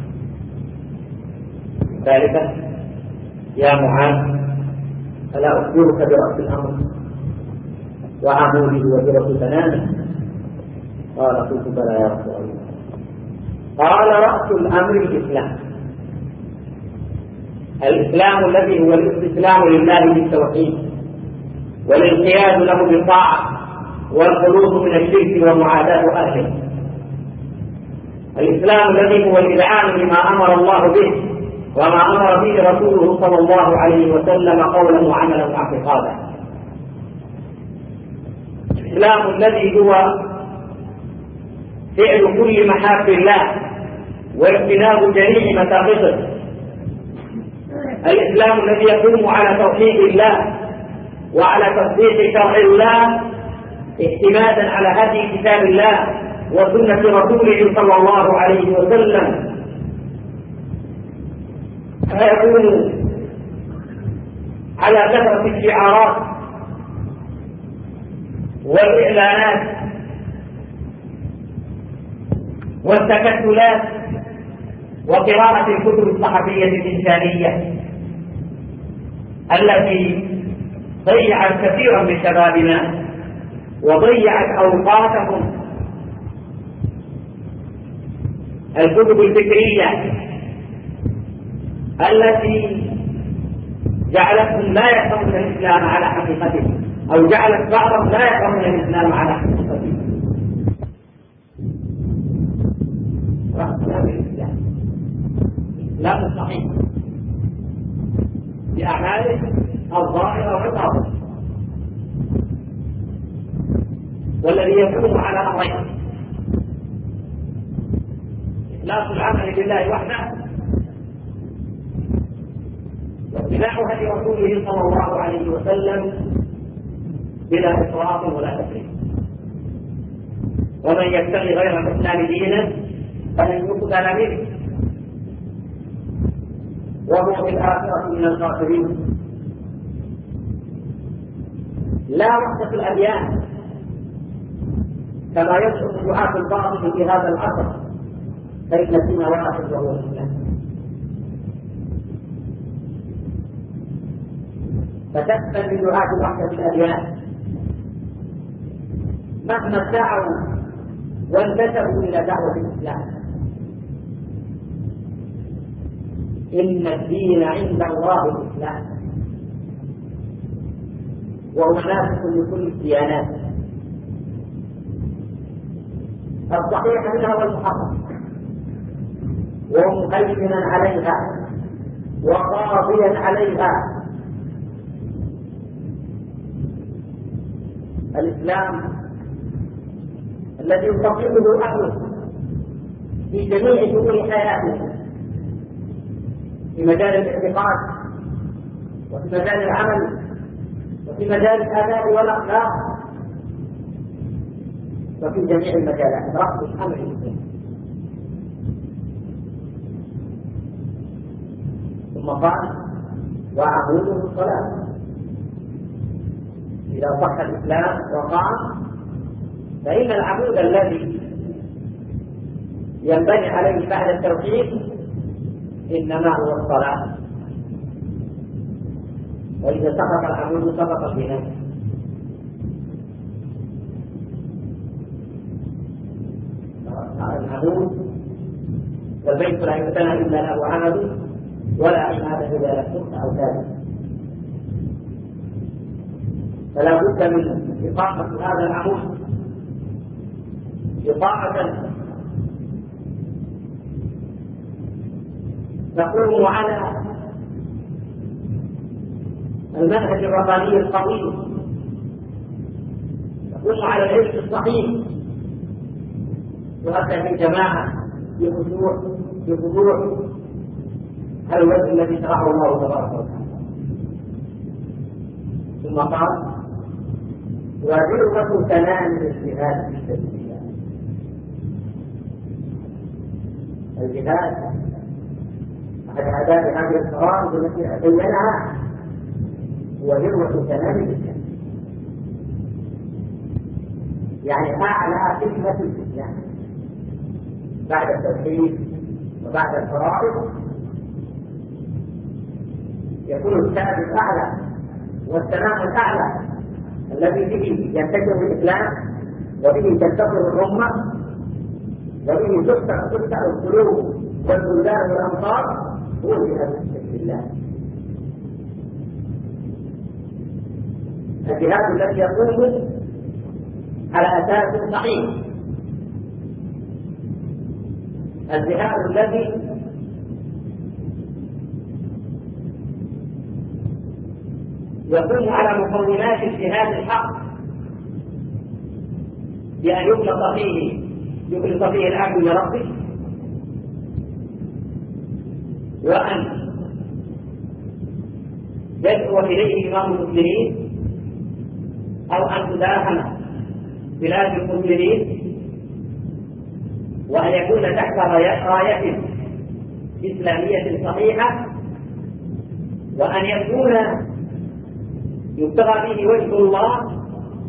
ثالثا: يا معاذ ألا أخبرك برأس الأمر وعموده وجرة سنانه؟ قال: قلت بلى يا رسول الله. قال: رأس الأمر الإسلام، الإسلام الذي هو الاستسلام لله بالتوحيد والانقياد له بالطاعة والخلوص من الشرك ومعاداة أهله. الإسلام الذي هو الإذعان لما أمر الله به وما أمر به رسوله صلى الله عليه وسلم قولا وعملا واعتقادا. الإسلام الذي هو فعل كل محاب الله واجتناب جميع مساقطه. الإسلام الذي يقوم على توحيد الله وعلى تصديق شرع الله اعتمادا على هدي كتاب الله وسنة رسوله صلى الله عليه وسلم، فيكون على كثرة الشعارات والإعلانات والتكتلات وقراءة الكتب الصحفية الإنسانية التي ضيعت كثيرا من شبابنا وضيعت أوقاتهم الكتب الفكرية التي جعلتهم لا يفهمون الإسلام على حقيقته، أو جعلت بعضهم لا يفهمون الإسلام على حقيقته. رأسنا بالإسلام الإسلام الصحيح بأعماله الظاهرة والباطنة، والذي يكون على أمرين: إخلاص العمل لله وحده، واتباع هدي رسوله صلى الله عليه وسلم بلا إسراف ولا تفريط. ومن يبتغي غير الإسلام دينا فلن يقبل منه وهو في الآخرة من الخاسرين. لا وحدة الأديان كما يصف دعاة الباطل في هذا العصر، فإن الدين واحد وهو الإسلام. فتكفل بدعاة وحدة الأديان مهما سعوا وانتسبوا إلى دعوة الإسلام. إن الدين عند الله الإسلام، وهو ناسخ لكل الديانات الصحيح منها والمحقق، ومهيمنا عليها وقاضيا عليها. الإسلام الذي يطبقه أهله في جميع شؤون حياته، في مجال الاعتقاد وفي مجال العمل وفي مجال الآداب والأخلاق وفي جميع المجالات، رأس الأمر الإسلام. ثم قال: وعموده الصلاة. إذا صح الإسلام وقام فإن العمود الذي ينبني عليه بعد التوحيد إنما هو الصلاة. وإذا سقط العمود سقط البناء. العمود والبيت لا يبتنى إلا له عمد، ولا عماد إلا له سقط أو ثابت. فلا بد من إقامة هذا العمود إقامة تقوم على المنهج الرباني القوي، تقوم على العلم الصحيح، تؤدى في جماعة بخشوع بخضوع على الوجه الذي شرعه الله تبارك وتعالى. ثم قال: وذروة سنام الاجتهاد في سبيل الله. الجهاد أحد آداب هذه الفرائض التي بينها هو ذروة سنام الإسلام، يعني أعلى قمة الإسلام بعد التوحيد وبعد الفرائض. يكون التاج الأعلى والسلام الأعلى الذي به ينتشر الإسلام وبه تنتصر الأمة وبه تفتح تفتح القلوب والبلدان والأمصار، هو جهاد في سبيل الله. الجهاد الذي يقوم على أساس صحيح، الجهاد الذي يقوم على مقومات الجهاد الحق، بأن يخلص فيه يخلص فيه العبد لربه، وأن يدعو إليه إمام المسلمين، أو أن تداهم بلاد المسلمين، وأن يكون تحت راية إسلامية صحيحة، وأن يكون يبتغى به وجه الله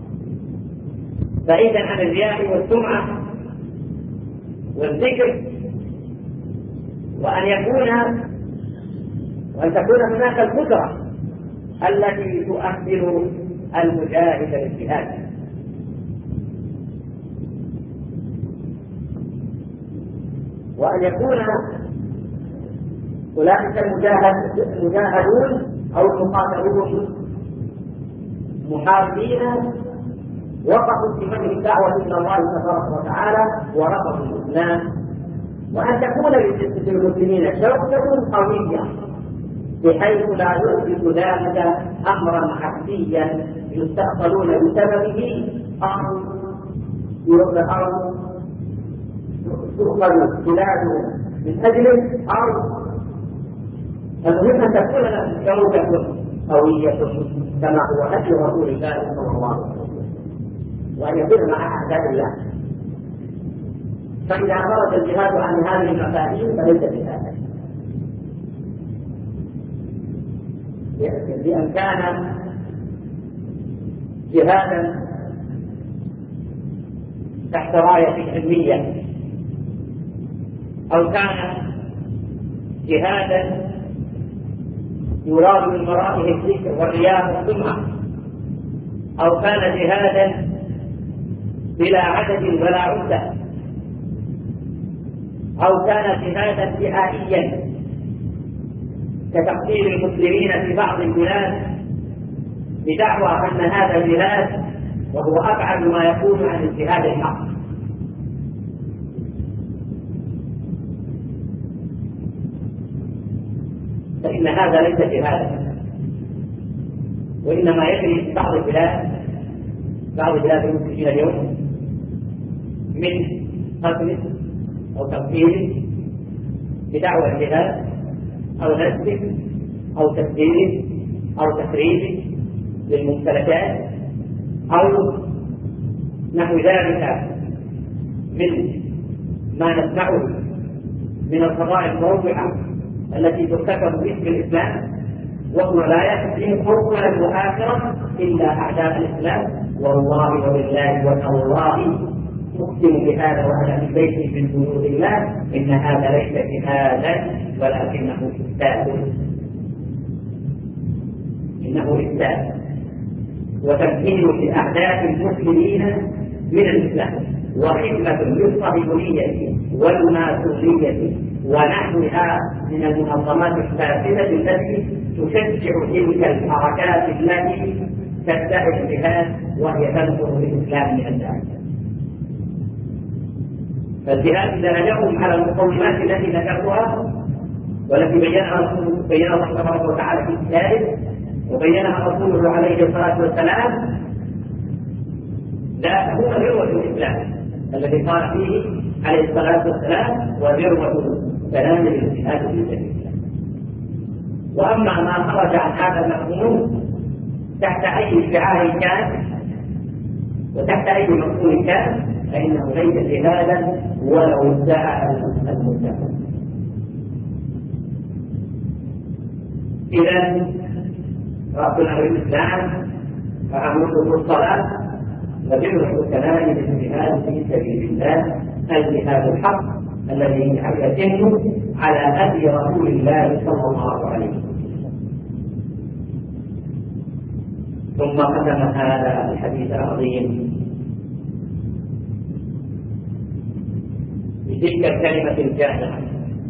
بعيدا عن الرياء والسمعة والذكر، وأن يكون وأن تكون هناك القدرة التي تؤهل المجاهد للجهاد. وأن يكون أولئك المجاهدون أو المقاتلون محاربين وقفوا في وجه الدعوة إلى الله تبارك وتعالى ورفضوا الإسلام، وأن تكون للمسلمين شوكة قوية بحيث لا يحدث ذلك أمرا عكسيا يستأصلون بسببه أو أو تؤخذ بلادهم من أجله، أو المهم أن تكون لهم شوكة قوية كما هو هدي رسول الله صلى الله عليه وسلم، وأن يكون مع أعداء الله. فإذا خرج الجهاد عن هذه المفاهيم فليس جهادا، بأن كان جهادا تحت راية علمية، أو كان جهادا يراد من ورائه الذكر والرياء والسمعة، أو كان جهادا بلا عدد ولا عدة، أو كان جهادا دعائيا كتقتيل المسلمين في بعض البلاد بدعوى أن هذا جهاد وهو أبعد ما يكون عن الجهاد الحق. فإن هذا ليس جهادا، وإنما يجري في بعض البلاد بعض بلاد المسلمين اليوم من قتل أو تقتيل بدعوى الجهاد أو نسف أو تفجير أو تخريب للممتلكات أو نحو ذلك من ما نسمعه من القضايا الموضوعة التي ترتكب باسم الإسلام، وهو لا يحسن أولا وآخرا إلا أعداء الإسلام. والله وبالله وتالله أقسم بهذا وأنا في بيت من بيوت الله إن هذا ليس جهادا ولكنه إفساد، إنه إفساد وتمكين لأعداء المسلمين من الإسلام وخدمة للصهيونية والماسونية ونحوها من المنظمات الفاسدة التي تشجع تلك الحركات التي تدعي الجهاد وهي تنصر الإسلام من الداعي. فالجهاد إذا نجحوا على المقومات التي ذكرتها والتي بينها بينها الله تبارك وتعالى في كتابه وبينها رسوله عليه الصلاة والسلام، لا هو ذروة الإسلام الذي قال فيه عليه الصلاة والسلام وذروة سلام الجهاد في سبيل الله. وأما ما خرج عن هذا المفهوم تحت أي شعار كان وتحت أي مفهوم كان فإنه ليس جهادا ولو ادعى المدعي. إذا رأس الأمر الإسلام فأمره الصلاة وذروة السلام للجهاد في سبيل الله الجهاد الحق الذي يتم على هدي رسول الله صلى الله عليه وسلم. ثم ختم هذا الحديث العظيم بتلك الكلمة الجامعة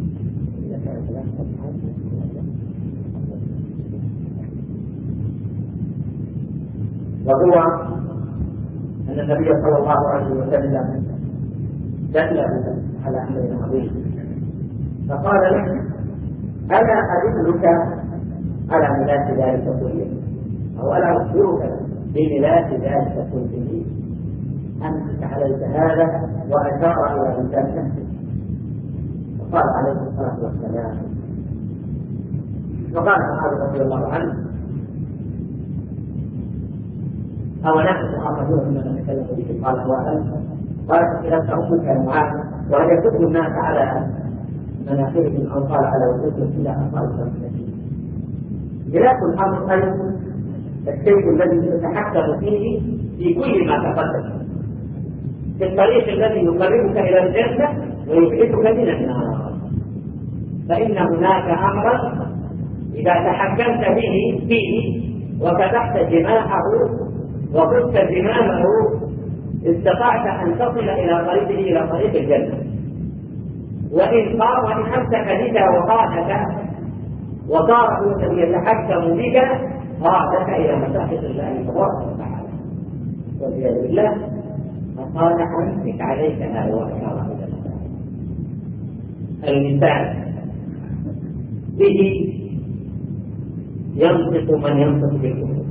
وهو أن النبي صلى الله عليه وسلم دله على أمر عظيم فقال له ألا أدلك على ملاك ذلك كله أو ألا أخبرك بملاك ذلك كله؟ أنت عليك هذا وأشار إلى لسان نفسه فقال عليه الصلاة والسلام فقال معاذ رضي الله عنه أو نحن مخاطبون مما نتكلم به قال وأنت قال اختلفت أمك يا معاذ وهل يكتب الناس على مناخرهم أو قال على وجوههم إلى أقال المسلمين. ملاك الأمر أيضا الشيء الذي يتحكم فيه في كل ما تقدم في الطريق الذي يقربك إلى الجنة ويبعدك من النار. فإن هناك أمرا إذا تحكمت به فيه وفتحت جماحه وقلت زمامه استطعت أن تصل إلى طريقه إلى طريق الجنة. وإن قام وإن أمسك بك وقاتك وصار هو الذي يتحكم بك قادك إلى مساحة الله تبارك وتعالى والعياذ بالله. فقال أمسك عليك هذا وأشار إلى المثال به ينطق من ينطق بالكفر،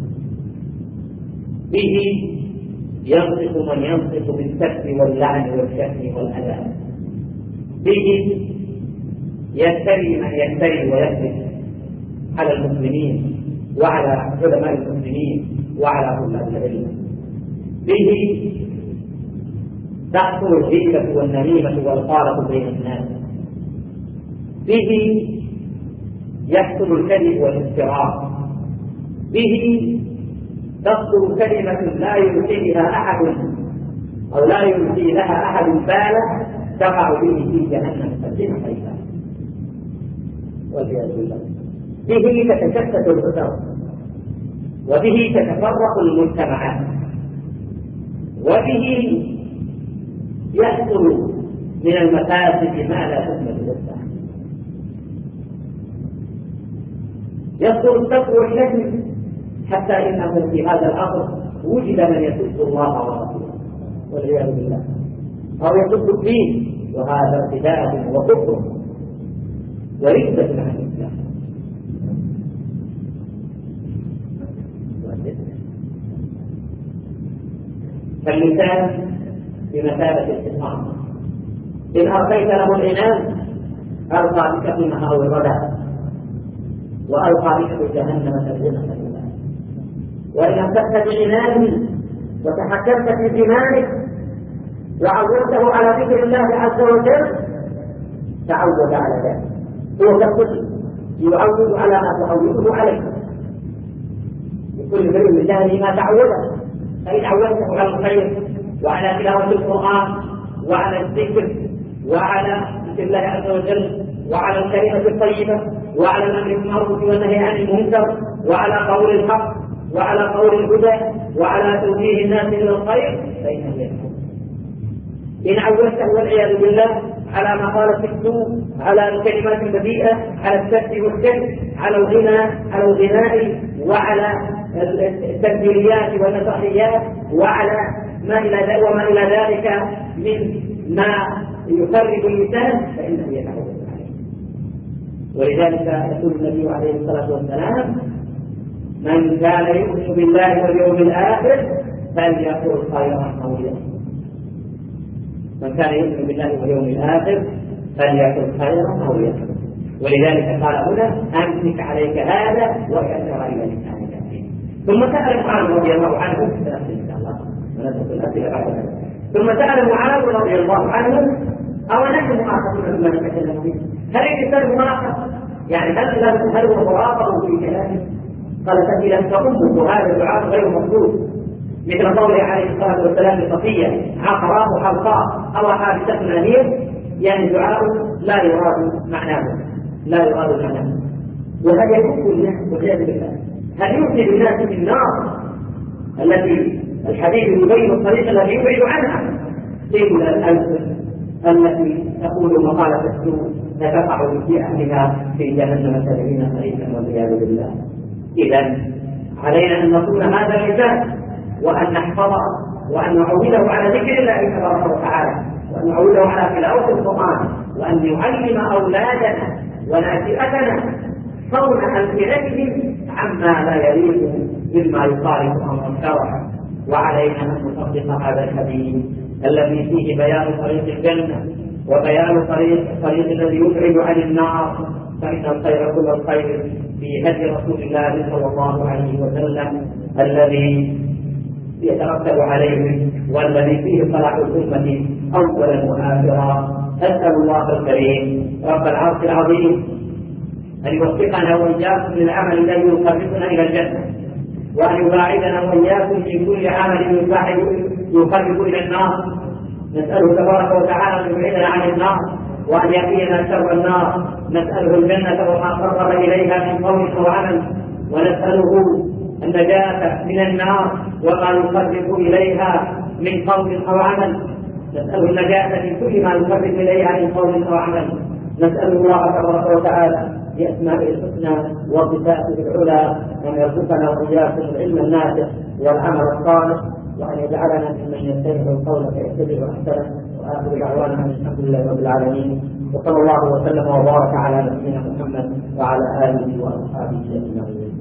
به ينطق من ينطق بالسب واللعن والشتم والأذى، به يفتري من يفتري ويكذب على المسلمين وعلى علماء المسلمين وعلى طلاب العلم، به تحصل الغيبة والنميمة والقارة بين الناس، به يحصل الكذب والافتراء، به تصدر كلمة لا يلقي لها أحد أو لا يلقي لها أحد بالا تقع به في جهنم سبعين خريفا والعياذ بالله. به تتشتت الأسر، وبه تتفرق المجتمعات، وبه يحصل من المفاسد ما لا تثبت للساعة. يصدر السب والشتم حتى إنه في هذا العصر وجد من يسب الله ورسوله والعياذ بالله، أو يسب الدين، وهذا ارتداد وكفر ورده عن الإسلام. فاللسان بمثابة الاستقامة، إن ألقيت له العنان ألقى بك في مهاوي الردى وألقى بك في جهنم سبعين خريفا. وإن أمسكت بعنانه وتحكمت في دمائك وعودته على ذكر الله عز وجل تعود على ذلك. هو كالطفل يعود على ما تعوده عليه، لكل امرئ من جهله ما تعوده. فإن عودته على الخير وعلى تلاوة القرآن وعلى الذكر وعلى ذكر الله عز وجل وعلى الكلمة الطيبة وعلى الأمر بالمعروف والنهي عن المنكر وعلى قول الحق وعلى قول الهدى وعلى توجيه الناس إلى الخير فإنه يفعل. إن عودته والعياذ بالله على مقالة السوء، على الكلمات البذيئة، على السب والكذب، على الغنى على الغناء وعلى التمثيليات والمسرحيات وعلى ما إلى ذلك وما إلى ذلك من ما يخرب اللسان فإنه يتعود عليه. ولذلك يقول النبي عليه الصلاة والسلام: من كان يؤمن بالله واليوم الآخر فليقل خيرا أو ليصمت. من كان يؤمن بالله واليوم الآخر فليقل خيرا أو ليصمت. ولذلك قال هنا: أمسك عليك هذا وأشار إلى لسانك. ثم سأل معاذ رضي الله عنه إن شاء الله ونسأل الأسئلة بعد ذلك. ثم سأل معاذ رضي الله عنه: أو نحن مؤاخذون بما نتكلم به؟ هل الإنسان مؤاخذ؟ يعني هل هل هو مراقب في كلامه؟ قال: فإن لم تقم هذا الدعاء غير مقبول، مثل قوله عليه الصلاة والسلام لصفية: عقراه حلقاء أو حادثة نانية، يعني دعاء لا يراد معناه لا يراد معناه. وهل يكون الناس والعياذ بالله؟ هل يوصل الناس في النار التي الحديث يبين الطريق الذي يبعد عنها إلا الألسن التي تقول مقالة السوء فتقع في أهلها في جهنم سبعين خريفا والعياذ بالله. إذا علينا أن نكون هذا اللسان وأن نحفظه وأن نعوده على ذكر الله تبارك وتعالى وأن نعوده على تلاوة القرآن وأن نعلم أولادنا وناشئتنا صون ألسنتهم عما لا يليق مما يخالف أمر الشرع. وعلينا أن نطبق هذا الحديث الذي فيه بيان طريق الجنة وبيان طريق الطريق الذي يبعد عن النار، فإن الخير كل الخير في هدي رسول الله صلى الله عليه وسلم الذي يترتب عليه والذي فيه صلاح الأمة أولا وآخرا. أسأل الله الكريم رب العرش العظيم أن يوفقنا وإياكم للعمل الذي يقربنا إلى الجنة، وأن يباعدنا وإياكم من كل عمل يقرب إلى النار. نسأله تبارك وتعالى أن يبعدنا عن النار وأن يقينا شر النار. نسأله الجنة وما قرب إليها من قول أو عمل، ونسأله النجاة من النار وما يقرب إليها من قول أو عمل. نسأله النجاة في كل ما يقرب إليه عن قول أو عمل. نسأل الله تبارك وتعالى بأسمائه الحسنى وصفاته العلى أن يرزقنا وإياكم العلم النافع والعمل الصالح، وأن يجعلنا ممن يتبع القول فيتبع أحسنه. وآخر دعوانا أن الحمد لله رب العالمين، وصلى الله وسلم وبارك على نبينا محمد وعلى آله وأصحابه أجمعين.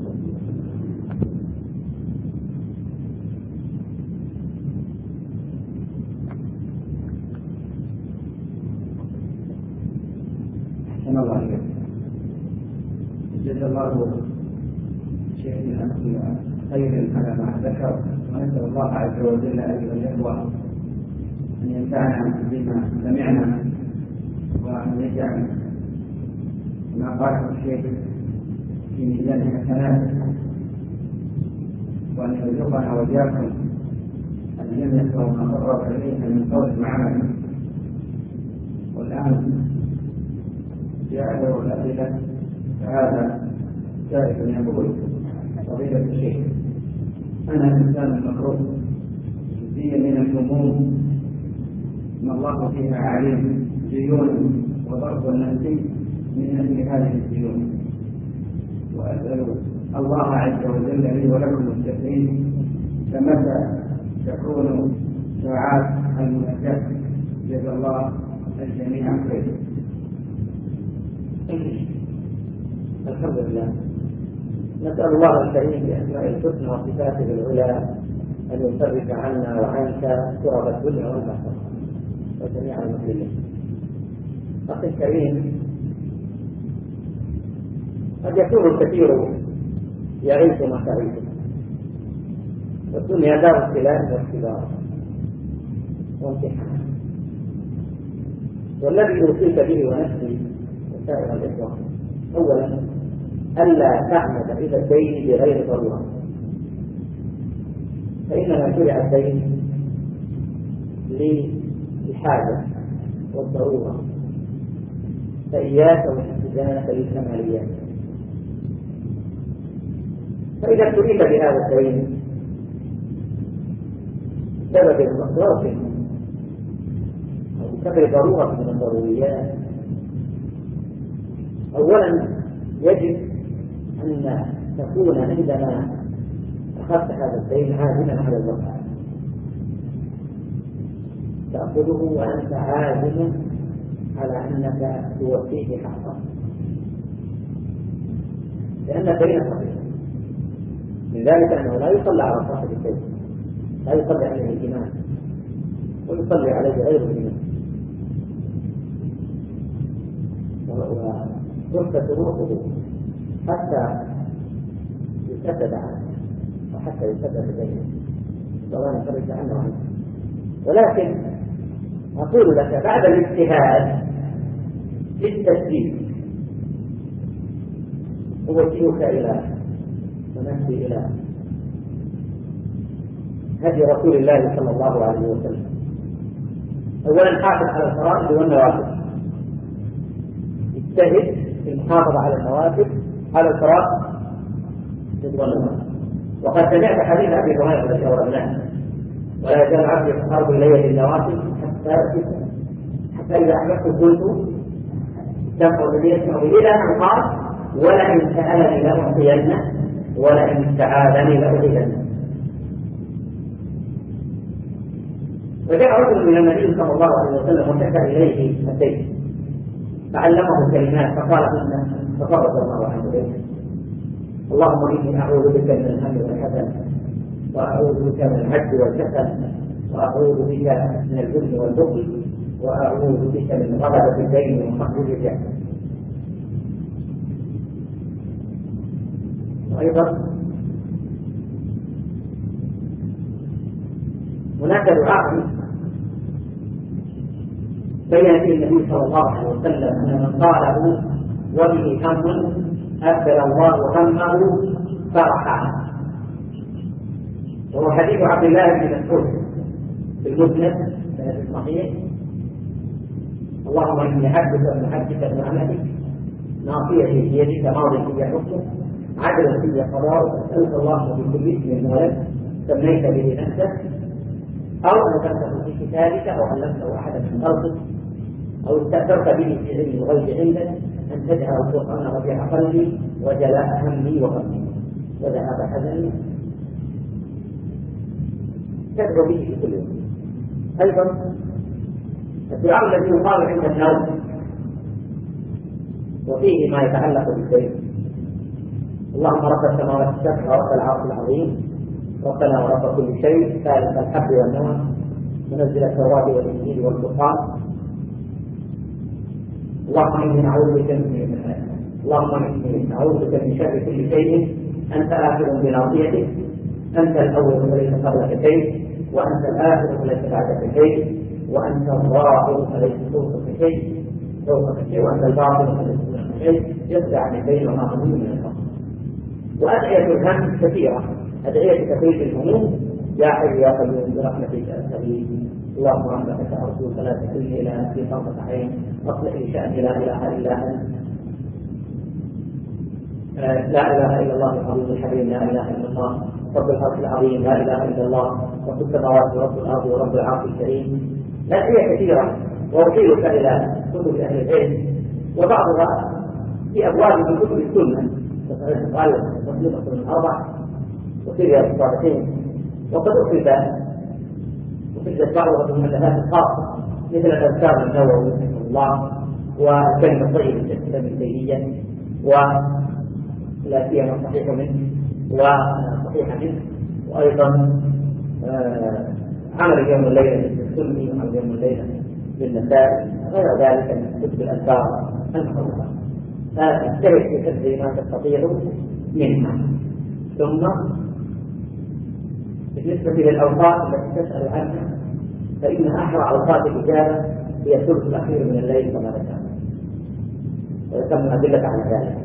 أحسن الله إليك. جزا الله شيخنا خيرا على ما ذكر، ونسأل الله عز وجل أيها الإخوة أن ينفعنا بما سمعنا، وأن يجعل ما قاله الشيخ في ميزان حسناته، وأن يرزقنا وإياكم الجنة وما قرب إليها من قول وعمل. والآن جاء الأسئلة، فهذا سائل يقول: فضيلة الشيخ، أنا إنسان مكروه جزئيا من الهموم ما الله فيها عليم، ديون وضرب نفسي من أجل هذه الديون، وأسأل الله عز وجل لي ولكم التسليم، فمتى تكون ساعات المناجاة؟ جزا الله الجميع خير. الحمد لله، نسأل الله الكريم بأسماء الحسنى وصفاته العلى أن يفرج عنا وعنك كرب الدنيا والآخرة وجميع المسلمين. أخي الكريم، قد يكون الكثير يعيش ما تعيش، والدنيا دار ابتلاء واختبار وامتحان، والذي أوصيك به ونفسي وسائر الإخوة أولا ألا تعمد إلى الدين بغير ضرورة، فإنما شرع الدين للحاجة والضرورة، فإياك والاستدانة للكماليات. فإذا تريد بهذا الدين بسبب ضرورة أو بسبب ضرورة من الضروريات، أولا يجب أن تكون عندما أخذت هذا الدين عازما على الوفاء، تأخذه وأنت عازم على أنك توفيه حقا، لأن الدين صحيح. من ذلك أنه لا يصلى على صاحب الدين، لا يصلي عليه الإمام ويصلي عليه غير الإمام، وتركت روحه حتى يسدد عنه وحتى يسدد بينه، الله يفرج عنه وعنه. ولكن أقول لك بعد الاجتهاد في التسديد أوجهك إلى ونفسي إلى هدي رسول الله صلى الله عليه وسلم. أولا حافظ على الفرائض والنوافل، اجتهد في المحافظة على النوافل على الفرائض والنوافل. وقد سمعت حديث أبي هريرة رضي الله عنه: ولا يزال عبدي يتقرب إلي بالنوافل حتى حتى إذا أحببت قلت تقعد لي يسمع إلى أن قال: ولئن سألني لأعطينه ولئن استعاذني لأعيذنه. وجاء رجل من النبي صلى الله عليه وسلم وشكى إليه الدين، فعلمه كلمات فقال: فقال الله عنه إليه: اللهم إني أعوذ بك من الهم والحزن، وأعوذ بك من العجز والكسل، وأعوذ بك من الجبن والبخل، وأعوذ بك من غلبة الدين ومخرج الجهل. وأيضا هناك دعاء بين فيه النبي صلى الله عليه وسلم أن من قاله وبه هم أبدل الله همه فرحا، وهو حديث عبد الله بن مسعود في المسند في الصحيح: اللهم إني عبدك ابن عبدك ابن عمتك ناصيتي بيدك ماض في حكمك عدل في قضاء، أسألك الله بكل اسم ولد سميت به نفسك أو أنزلته في كتابك أو علمته أحدا من خلقك أو استأثرت به في علم الغيب عندك أن تجعل القرآن ربيع قلبي وجلاء همي وغمي وذهاب حزني تدعو به في كل يوم. أيضا الدعاء الذي يقال عند النوم وفيه ما يتعلق بالدين: اللهم رب السماوات السبع ورب العرش العظيم ربنا ورب كل شيء خالق الحب والنوى منزل التوراة والإنجيل والقرآن اللهم إني نعوذ بك من اللهم إني نعوذ بك من شر كل شيء أنت آخذ بناصيتك أنت الأول وليس قبلك شيء وأنت الآخر وليس بعدك شيء وأنت الظاهر فليس فوقك شيء فوقك شيء وأنت الباطن فليس دونك شيء يخدع من بين وما هم من الفقر. وأدعية الهم كثيرة: أدعية تفريج الهموم: يا حي يا قيوم برحمتك أستغيث اللهم رحمتك أرجو فلا تكلني إلى نفسي طرفة عين أصلح لي شأني لا إله إلا أنت لا إله إلا الله العظيم الحليم لا إله إلا الله رب العرش العظيم لا إله إلا الله رب السماوات ورب الأرض ورب العرش الكريم. أدعية كثيرة وأرسلك إلى كتب أهل العلم وبعضها في أبواب من كتب السنة قال مطلقة من أربع وفي الصالحين وقد أخذ وفي بعضها من المؤلفات الخاصة مثل الأذكار النووي رحمه الله والكلمة الطيبة للإسلام التيمية ولا سيما الصحيح منه وصحيح منه وأيضا آه عمل يوم الليلة للسني وعمل يوم الليلة للنسائي غير ذلك من كتب الأذكار المحرمة. فاجتهد في حفظ ما تستطيع منها. ثم بالنسبة للأوقات التي تسأل عنها فإن أحرى أوقات الإجابة هي الثلث الأخير من الليل كما ذكرنا ويتم أدلة على ذلك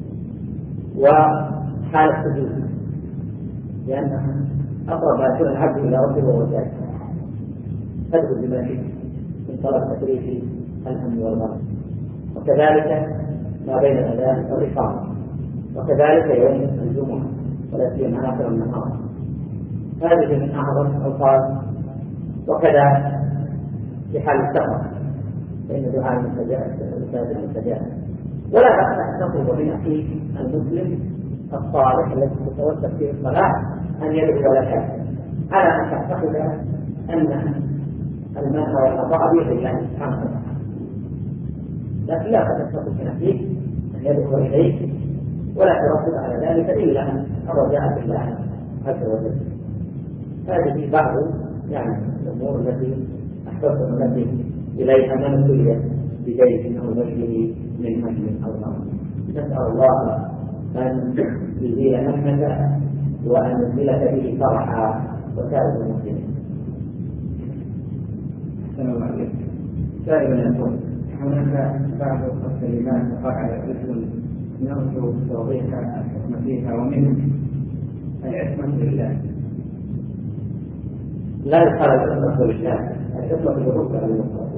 وحال السجود لأنها أقرب ما يكون العبد إلى ربه وهو جالس تدخل بما شئت من طلب تكريف الهم والغم. وكذلك ما بين الأذان والإقامة وكذلك يوم الجمعة ولا سيما آخر النهار هذه من أعظم الأوقات. وكذا في حال السفر فإن دعاء المستجاب ولا بأس أن تطلب من أخيك المسلم الصالح الذي تتوسل فيه الصلاة أن يدعو لك على أن تعتقد أن الماء والعطاء بيد الله سبحانه وتعالى، لكن لا تستطيع من أخيك أن يدعو إليك ولا تردد على ذلك إلا الرجاء بالله عز وجل. هذه بعض يعني الأمور التي أحببت التي إليها من ابتلي بدين أو نجله من هم أو غم. نسأل الله أن يزيل همك وأن يزيلك به فرحا وسائر المسلمين. السلام عليكم. سائلا يقول: هناك بعض الكلمات وقع اسم نرجو توضيح الحكم فيها ومنه العصمة لله. لا يقال العصمة لله، العصمة بالركبة المطلقة،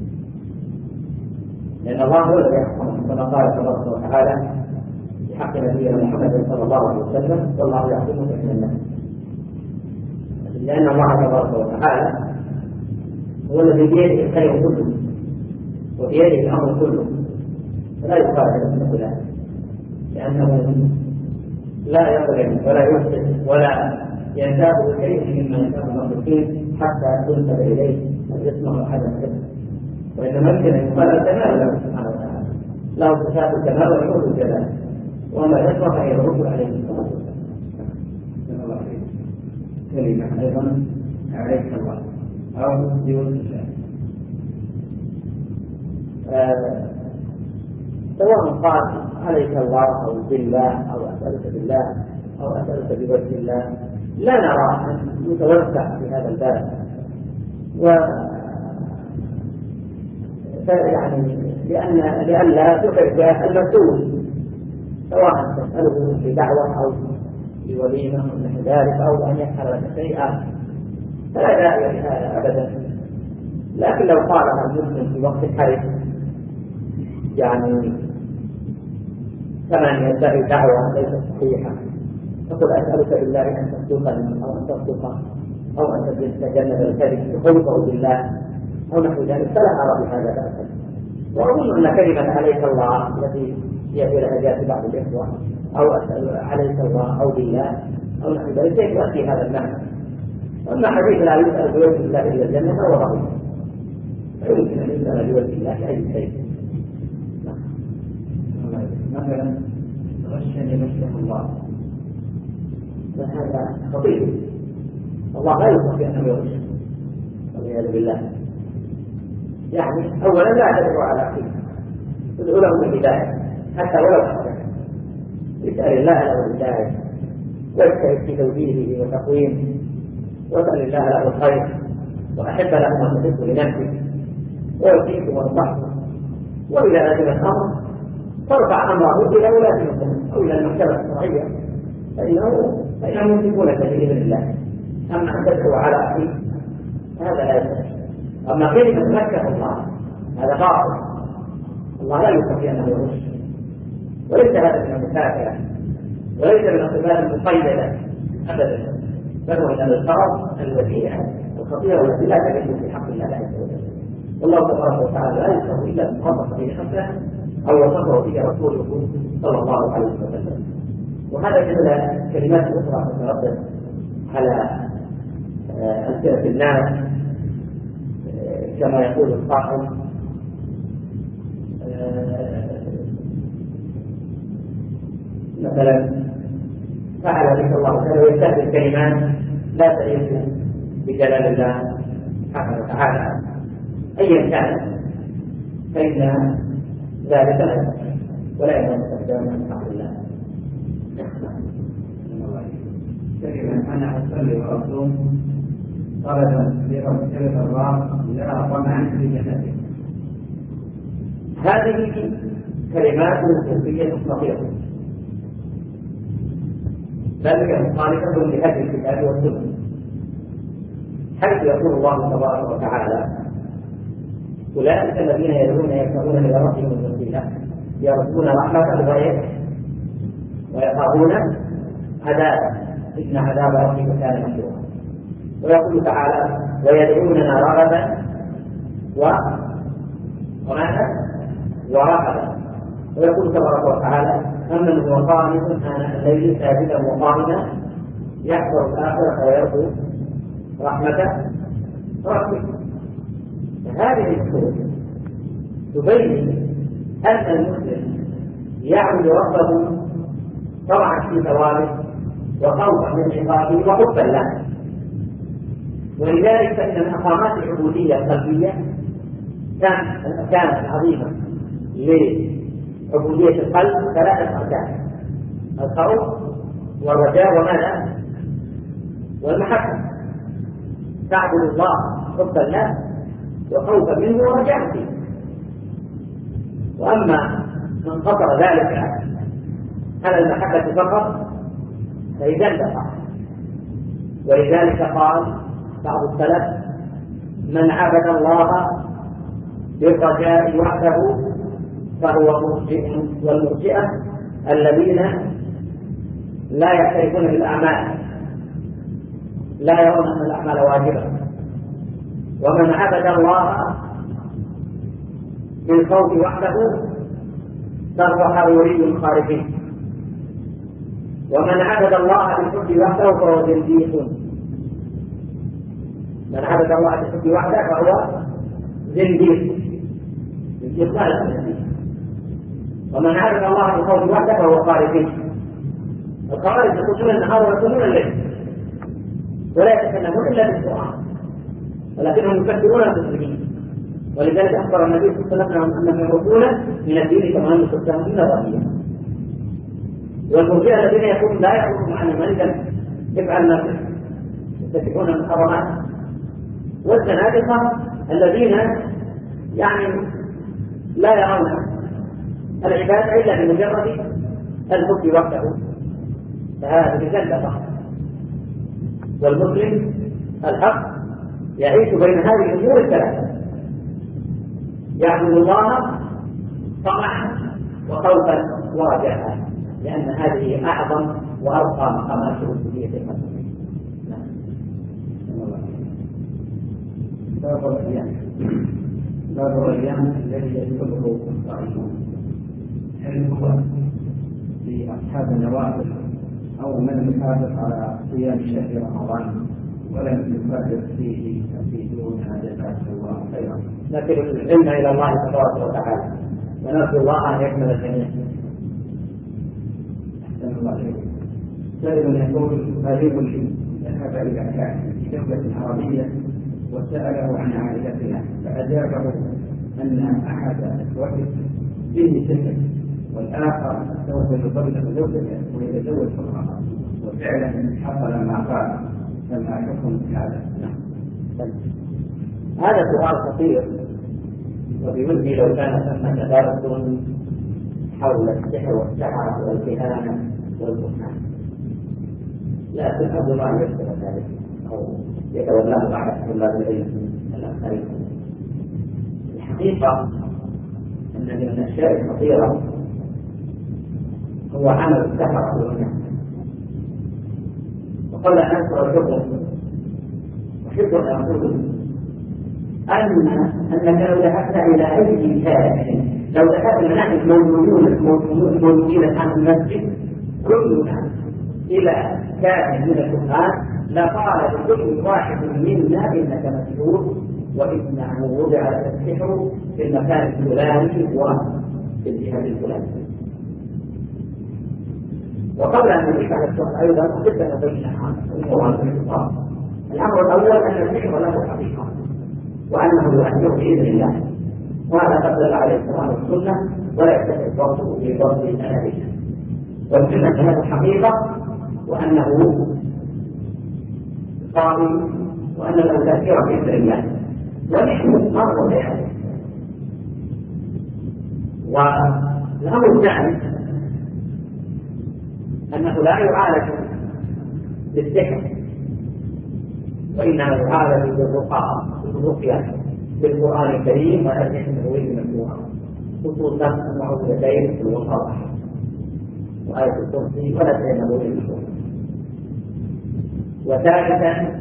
لأن الله هو الذي يحكم كما قال تبارك وتعالى في حق نبينا محمد صلى الله عليه وسلم: والله يعصمك من الناس. لأن الله تبارك وتعالى هو الذي بيده الخير كله وبيده الأمر كله، فلا يقال العصمة له، لأنه لا يظلم ولا يفسد ولا ينتاب شيء مما ينتاب المخلوقين حتى تنسب إليه الاسم وحدث الاسم، وإنما يمكن أن يقال الكمال له سبحانه وتعالى، له صفات الكمال وحدود الجلال، وما يشرف أن يرد عليه الصلاة والسلام. كلمة أيضا عليك الله أو بوجه الله، سواء قال عليك الله أو بالله أو أسألك بالله أو أسألك بوجه الله، لا نرى أن نتوسع في هذا الباب، و يعني لأن لئلا تحرج المسؤول، سواء تسأله بدعوة أو بوليمة أو نحو ذلك أو أن يفعل لك شيئا، فلا داعي لهذا أبدا. لكن لو قالها المسلم في وقت الحرج يعني كمن يدعي دعوة ليست صحيحة، تقول أسألك بالله أن تصدقني أو أن تصدق أو أن تتجنب الكذب بخلقه بالله أو نحو ذلك، فلا أرى بهذا بأسا. وأظن أن كلمة عليك الله التي هي في لهجات بعض الإخوة أو أسأل عليك الله أو بالله أو نحو ذلك يؤتي هذا المعنى. أما حديث لا يسأل بوجه الله إلا الجنة فهو ضعيف، فيمكن أن يسأل بوجه الله أي شيء. مثلا غشني غشه الله، فهذا خطير. الله لا يستطيع أن يغش والعياذ بالله. يعني أولا لا تدعو على أخيك، تدعو له بالهداية حتى ولو حدث، اسأل الله له الهداية واجتهد في توجيهه وتقويمه، واسأل الله له الخير، وأحب له ما تحب لنفسك، ويوصيك وانصحه. وإذا أجل الأمر ترفع أمره إلى ولاة الأمور أو إلى المكتبة الشرعية، فإنه فإنهم يمسكونك بإذن الله. أما أن تدعو على أخيك هذا لا يصح. أما كلمة مكة الله هذا باطل، الله لا يستطيع أن يغش، وليس هذا من المكافأة وليس من الصفات المقيدة أبدا، بل هو من الفرض الوديعة الخطيرة التي لا تجد في حق الله عز وجل. والله تبارك وتعالى لا يصف إلا بما في حقه أو وصفه به رسوله صلى الله عليه وسلم. وهذا مثل كلمات أخرى تتردد على ألسنة الناس كما يقول القائل مثلا فعل بك الله تعالى، ويستهدف كلمات لا تليق بجلال الله سبحانه وتعالى أيا كان، فإن ذلك لا يصح ولا يكون مستخدما من حق الله. كلمة أنا أصلي وأصوم طلبا لرسالة الله لا طمعا في جنته، هذه كلمات كفرية خطيرة ذلك مخالفة لهدي الكتاب والسنة، حيث يقول الله تبارك وتعالى: أولئك الذين يدعون يبتغون إلى ربهم الوسيلة يرجون رحمته ويخافون عذابه إن عذاب ربك كان محذورا. ويقول تعالى: ويدعوننا رغبا وماذا ورهبا. ويقول تبارك وتعالى: أمن هو قانت آناء الليل ساجدا وقائما يحذر الآخرة ويرجو رحمة ربه. هذه الصورة تبين أن المسلم يعبد ربه طمعا في ثوابه وخوفا من عقابه وحبا له. ولذلك فإن المقامات العبودية القلبية كانت عظيمة لعبودية القلب ثلاثة أركان: الخوف والرجاء وماذا؟ والمحبة. تعبد الله حبا له وخوفا منه ورجاء فيه. وأما من قصر ذلك على المحبة فقط فإذا انتفع. ولذلك قال بعض السلف: من عبد الله بالرجاء وحده فهو مرجئ. والمرجئة الذين لا يعترفون بالأعمال، لا يرون أن الأعمال واجبة. ومن عبد الله بالخوف وحده فهو حروري خارجي. ومن عبد الله بالحب وحده فهو زنديق. من عبد الله بالحب وحده فهو زنديق. زنديق لا يزنديق. ومن عبد الله بالخوف وحده فهو خارجي. الخوارج يخرجون النهار ويصومون الليل ولا يتكلمون الا بالقران، ولكنهم يكفرون المسلمين. ولذلك اخبر النبي صلى الله عليه وسلم انهم يمرقون من الدين كما يمرقون من الرأية. والمرجئة الذين يقولون لا يخرجون عن الملكة افعل ما يتبعون المحرمات. والزنادقة الذين يعني لا يرون العبادة الا بمجرد الحب وحده، فهذا زندقة. والمسلم الحق يعيش بين هذه الامور الثلاثه: يعبد الله طمعا وخوفا ورجاء، لان هذه اعظم وارقى مقامات العبوديه في المسلمين. باب الريان باب الريان الذي يذكره الصائمون، هل هو لأصحاب النوافل أو من يحافظ على صيام شهر رمضان ولم يفرد فيه يفيدون جزاك الله خيرا؟ لكن العلم إلى الله تبارك وتعالى ونرجو الله أن يكمل الجميع. أحسن الله إليكم. سائل يقول قريب لي ذهب إلى كاهن في دولة عربية وسأله عن عائلتنا فأجابه أن أحد أخوته به سكن والآخر سوف يطلق زوجته ويتزوج أخرى، وفعلا حصل ما قال، فما حكم هذا؟ هذا سؤال خطير، وبودي لو كان ثم تدارس حول السحر والسحرة والكهانة والبهتان، لكن أبو ما يذكر ذلك أو يتولاه بعد طلاب العلم الآخرين. الحقيقة أن من الأشياء الخطيرة هو عمل السحرة والكهانة. وقبل أن أذكر الحكم أحب أن أقول أن أنك لو ذهبت إلى أي كائن، لو ذهبنا نحن الموجودين الموجودين الآن في المسجد كلنا إلى كائن من الكهان لقال لكل واحد منا إنك مسحور وإنه وضع السحر في المكان الفلاني وفي الجهة الفلانية. وقبل أن نجيب على السؤال أيضا أحب أن أبين الأمر الأول أن السحر له حقيقة وأنه يؤثر بإذن الله، وهذا قد دل عليه القرآن والسنة ولا يستطيع ضبطه في ضبط الأدلة. والسنة له حقيقة وأنه قائم وأن له تأثير بإذن الله، ونحن مرة بهذا. والأمر الثاني أنه لا يعالج بالسحر، وإنما يعالج بالرقى بالرقية بالقرآن الكريم والأدعية النبوية المشروعة، خصوصا المعوذتين في الوسط وآية الكرسي والأدعية النبوية المشروعة. وثالثا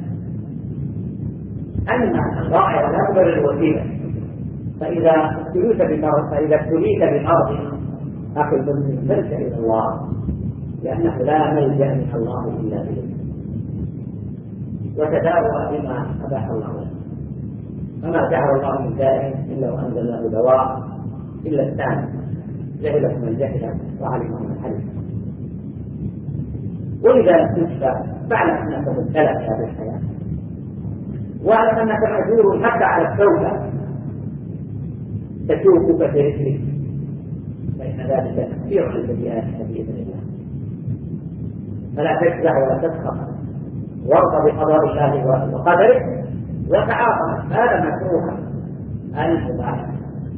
أن الغاية لا تبرر الوسيلة، فإذا ابتليت بالأرض فإذا ابتليت بالأرض أخي المسلم فارجع إلى الله، لأنه لا ملجأ من الله إلا إليه، وتداوى بما أباح الله له. فما جعل الله من داء إلا وأنزل له دواء إلا الثاني، جهله من جهله وعلمه من علم. وإذا تشفى فاعلم أنك مبتلى في هذه الحياة، واعلم أنك مأجور حتى على التوبة تشوفك في رجلك، فإن ذلك كثير من السيئات بإذن الله. فلا تجزع ولا تسخط، وارض بقضاء الله وقدره، وتعاطى هذا مكروها المباح.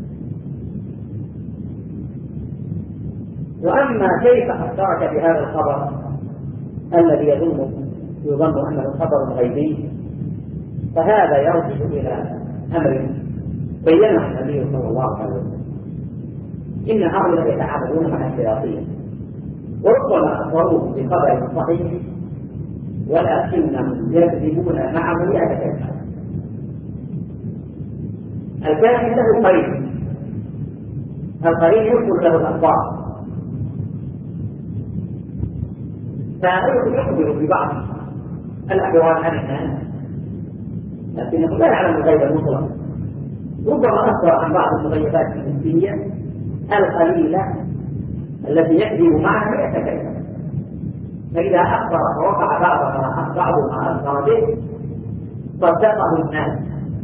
وأما كيف أخبرك بهذا الخبر الذي يظن يظن أنه خبر غيبي، فهذا يرجع إلى أمر بينه النبي صلى الله عليه وسلم. إن هؤلاء يتعاملون مع الشياطين، وربما أخبروه بخبر صحيح ولكنهم يكذبون معه يتكلم. الكاهن له قرين، القرين يذكر له الأخبار، فيخبر ببعض الأحوال عن الناس، لكنه لا يعلم الغيب المطلق. ربما أخبر عن بعض المغيبات الجنسية القليلة التي يكذب معها يتكلم، فإذا أخبر ووقع بعض ما بعض ما أخبر به صدقه الناس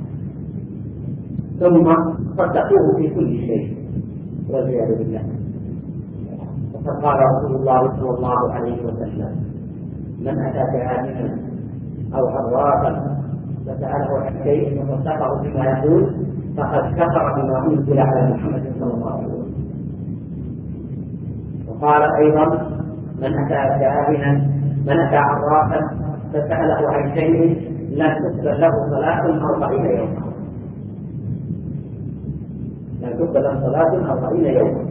ثم صدقوه في كل شيء والعياذ بالله. وقد قال رسول الله صلى الله عليه وسلم: من أتى كاهنا أو عرافا فسأله عن شيء وصدقه بما يقول فقد كفر بما أنزل على محمد صلى الله عليه وسلم. وقال أيضا: من أتى كاهنا من أتى عرافا فسأله عن شيء لم تقبل له صلاة أربعين يوما، لم تقبل له صلاة أربعين يوما.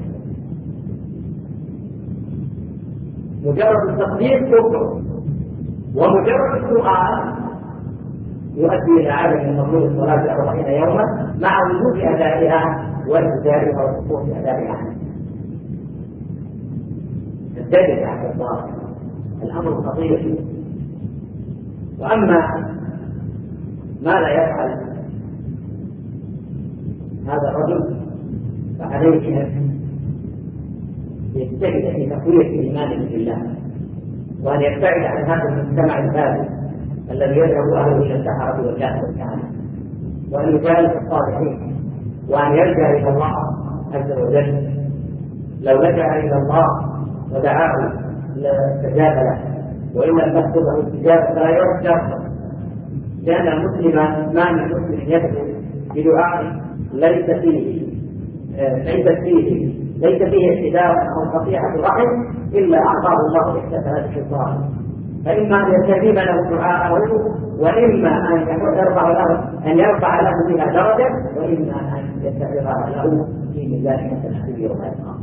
مجرد التصديق كفر، ومجرد السؤال يؤدي إلى عدم مطلوب الصلاة أربعين يوما مع وجود أدائها والإجابة وسقوط أدائها. الدليل على الله الأمر خطير. وأما ما لا يفعل هذا الرجل فعليه أن يجتهد في تقوية إيمانه بالله، وأن يبتعد عن هذا المجتمع البارد الذي يذهب أهله إلى السحرة والكهنة، وأن يجالس الصالحين، وأن يلجأ إلى الله عز وجل. لو لجأ إلى الله ودعاه لاستجاب له، وإن لم تحصل له استجابة فلا يرجع، لأن المسلم ما من مسلم يدعو بدعاء ليس فيه ليس فيه ليس فيه اعتداء أو قطيعة رحم إلا أعطاه الله إحدى ثلاث خصال، فإما أن يستجيب له دعاءه، وإما أن يرفع له أن يرفع له بها درجة، وإما أن يستغفر له في ميزان حسناته يوم القيامة.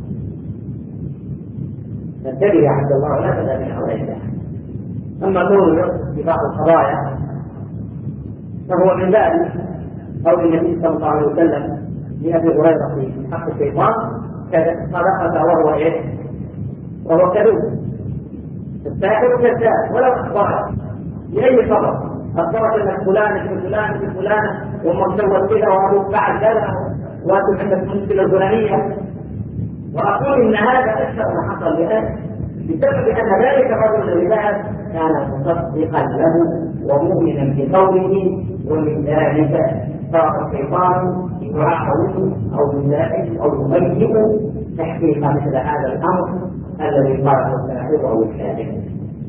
فانتبه يا عبد الله ولا تدع من أولئك. أما كونه في بعض القضايا فهو من ذلك قول النبي صلى الله عليه وسلم لأبي هريرة في حق الشيطان صدقة وهو إيه؟ وهو كذوب. الساحر كذاب ولو أخبرك لأي خبر، أخبرك أن فلان ابن فلان ابن فلان ومسوى كذا وأبوك بعد كذا وأنتم عندك مشكلة الفلانية، وأقول إن هذا أكثر ما حصل بأن بسبب أن ذلك الرجل الذي ذهب كان مصدقا له ومؤمنا بقوله، ومن ذلك صار الشيطان يعاقب أو يزاحم أو يميز تحقيق مثل هذا الأمر الذي قاله الساحر أو الكاذب.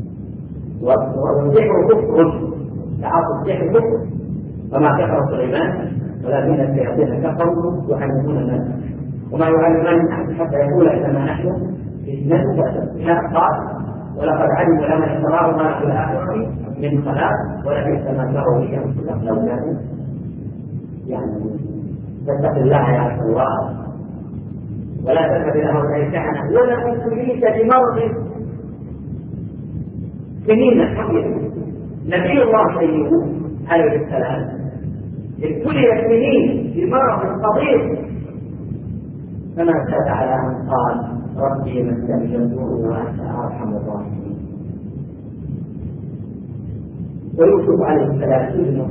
والسحر كفر، تعاطي السحر كفر، وما كفر سليمان ولكن الشياطين كفروا يحرمون الناس، وما يعلمان نحن حتى يقول إنما نحن فتنة. قال ولقد علموا لمن اشتراه ما في الآخرة من خلاق ولبئس ما شروا به أنفسهم لو كانوا يعني. فاتق الله يا عبد الله ولا تذهب إلى هؤلاء الكهنة ولا تبتليك بمرض سنين حقيقة. نبي الله سيده عليه السلام ابتلي سنين بمرض خطير، فما زاد على من قال ربي مسني الضر وأنت أرحم الراحمين. ويوسف عليه السلام سجن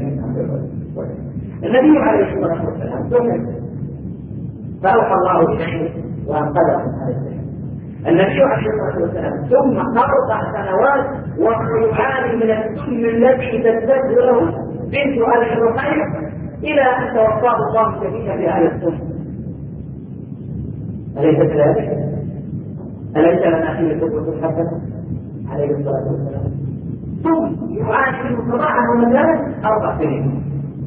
النبي عليه الصلاة والسلام سجن فأوحى الله إليه وأنقذه من هذا السجن. النبي عليه الصلاة والسلام ثم أربع سنوات وهو يعاني من السم الذي تزداد له بنت أبي الرقيق إلى أن توفاه الله شديدا بهذا السم. أليس كذلك؟ أليس لنا فيه الكتب الحسنة عليه الصلاة والسلام؟ ثم يعاني منه صباحا ومساء أربع سنين،